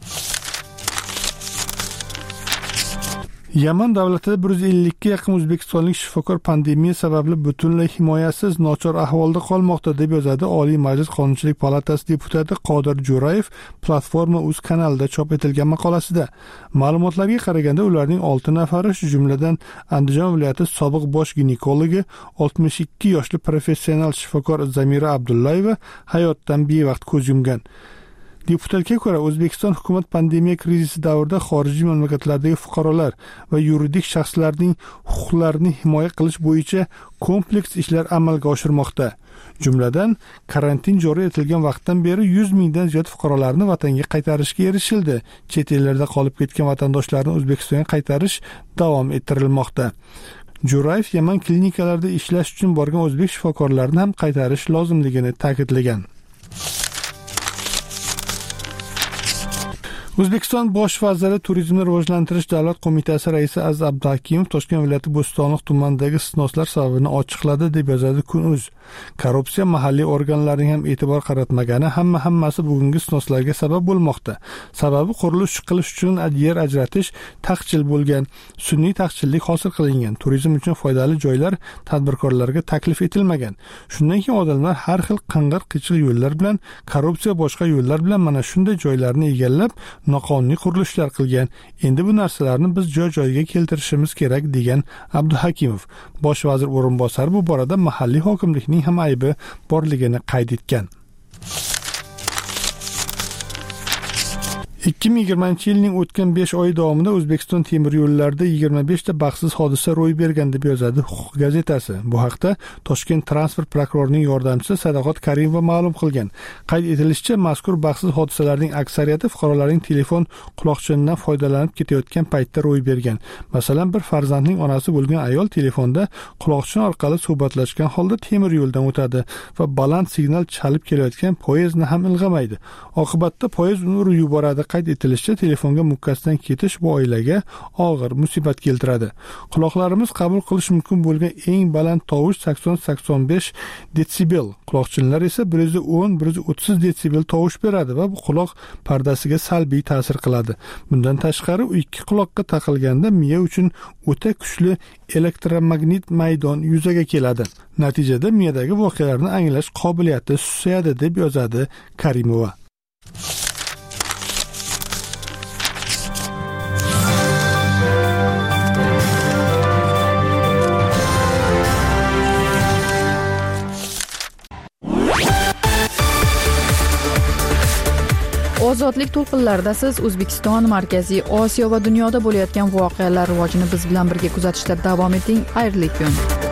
Yaman davlatida bir yuz ellikka yaqin o'zbekistonlik shifokor pandemiya sababli butunlay himoyasiz, nochor ahvolda qolmoqda deb yozadi Oliy Majlis Qonunchilik palatasi deputati Qodir Jo'rayev Platforma uz kanalida chop etilgan maqolasida. Ma'lumotlarga qaraganda, ularning olti nafari, shu jumladan Andijon viloyati sobiq bosh ginekologi oltmish ikki yoshli professional shifokor Zamira Abdullayeva hayotdan bevaqt ko'z yumgan. Deputatga ko'ra, O'zbekiston hukumat pandemiya krizisi davrida xorijiy mamlakatlardagi fuqarolar va yuridik shaxslarning huquqlarini himoya qilish bo'yicha kompleks ishlar amalga oshirmoqda. Jumladan, karantin joriy etilgan vaqtdan beri yuz mingdan ziyod fuqarolarni vatanga qaytarishga erishildi. Chet ellarda qolib ketgan vatandoshlarni O'zbekistonga qaytarish davom ettirilmoqda. Jo'rayev Yaman klinikalarida ishlash uchun borgan o'zbek shifokorlarini ham qaytarish lozimligini ta'kidlagan. O'zbekiston bosh vaziri Turizmni rivojlantirish davlat qo'mitasi raisi Aziz Abduhakimov Toshkent viloyati Bo'stonliq tumanidagi istisnolar sababini ochiqladi deb yozadi Kun.uz. Korrupsiya mahalliy organlarning ham e'tibor qaratmagani hamma hammasi bugungi istisnolarga sabab bo'lmoqda. Sababi qurilish qilish uchun yer ajratish taqchil bo'lgan, sun'iy taqchillik hosil qilingan, turizm uchun foydali joylar tadbirkorlarga taklif etilmagan. Shundan keyin odamlar har xil qing'ir-qichiq yo'llar bilan, korrupsiya boshqa yo'llar bilan mana shunday joylarni egallab noqonuniy qurilishlar qilgan. Endi bu narsalarni biz joy-joyiga keltirishimiz kerak degan Abduhakimov. Bosh vazir o'rinbosari bu borada mahalliy hokimlikning ham aybi borligini qayd etgan. ikki ming yigirmanchi yilning o'tgan besh oy davomida O'zbekiston temir yo'llarida yigirma besh ta baxtsiz hodisa ro'y bergan deb yozadi Huquq gazetasi. Bu haqda Toshkent transport prokurorining yordamchisi Sadoqat Karimova ma'lum qilgan. Qayd etilishicha, mazkur baxtsiz hodisalarning aksariyati fuqarolarning telefon quloqchindan foydalanib ketayotgan paytda ro'y bergan. Masalan, bir farzandning onasi bo'lgan ayol telefonda quloqchin orqali suhbatlashgan holda temir yo'ldan o'tadi va baland signal chalib kelayotgan poyezdni ham ilg'amaydi. Oqibatda poyezd uni urib yuboradi. Qayd etilishicha, telefonga mukkasidan ketish bu oilaga og'ir musibat keltiradi. Quloqlarimiz qabul qilish mumkin bo'lgan eng baland tovush sakson sakson besh desibel. Quloqchinlar esa bir yuz o'n bir yuz o'ttiz desibel tovush beradi va bu quloq pardasiga salbiy ta'sir qiladi. Bundan tashqari, u ikki quloqqa taqilganda miya uchun o'ta kuchli elektromagnit maydon yuzaga keladi. Natijada miyadagi voqealarni anglash qobiliyati susayadi deb yozadi Karimova. Ozodlik to'lqinlarida siz O'zbekiston, Markaziy Osiyo va dunyoda bo'layotgan voqealar rivojini biz bilan birga kuzatishda davom eting. Xayrli kun.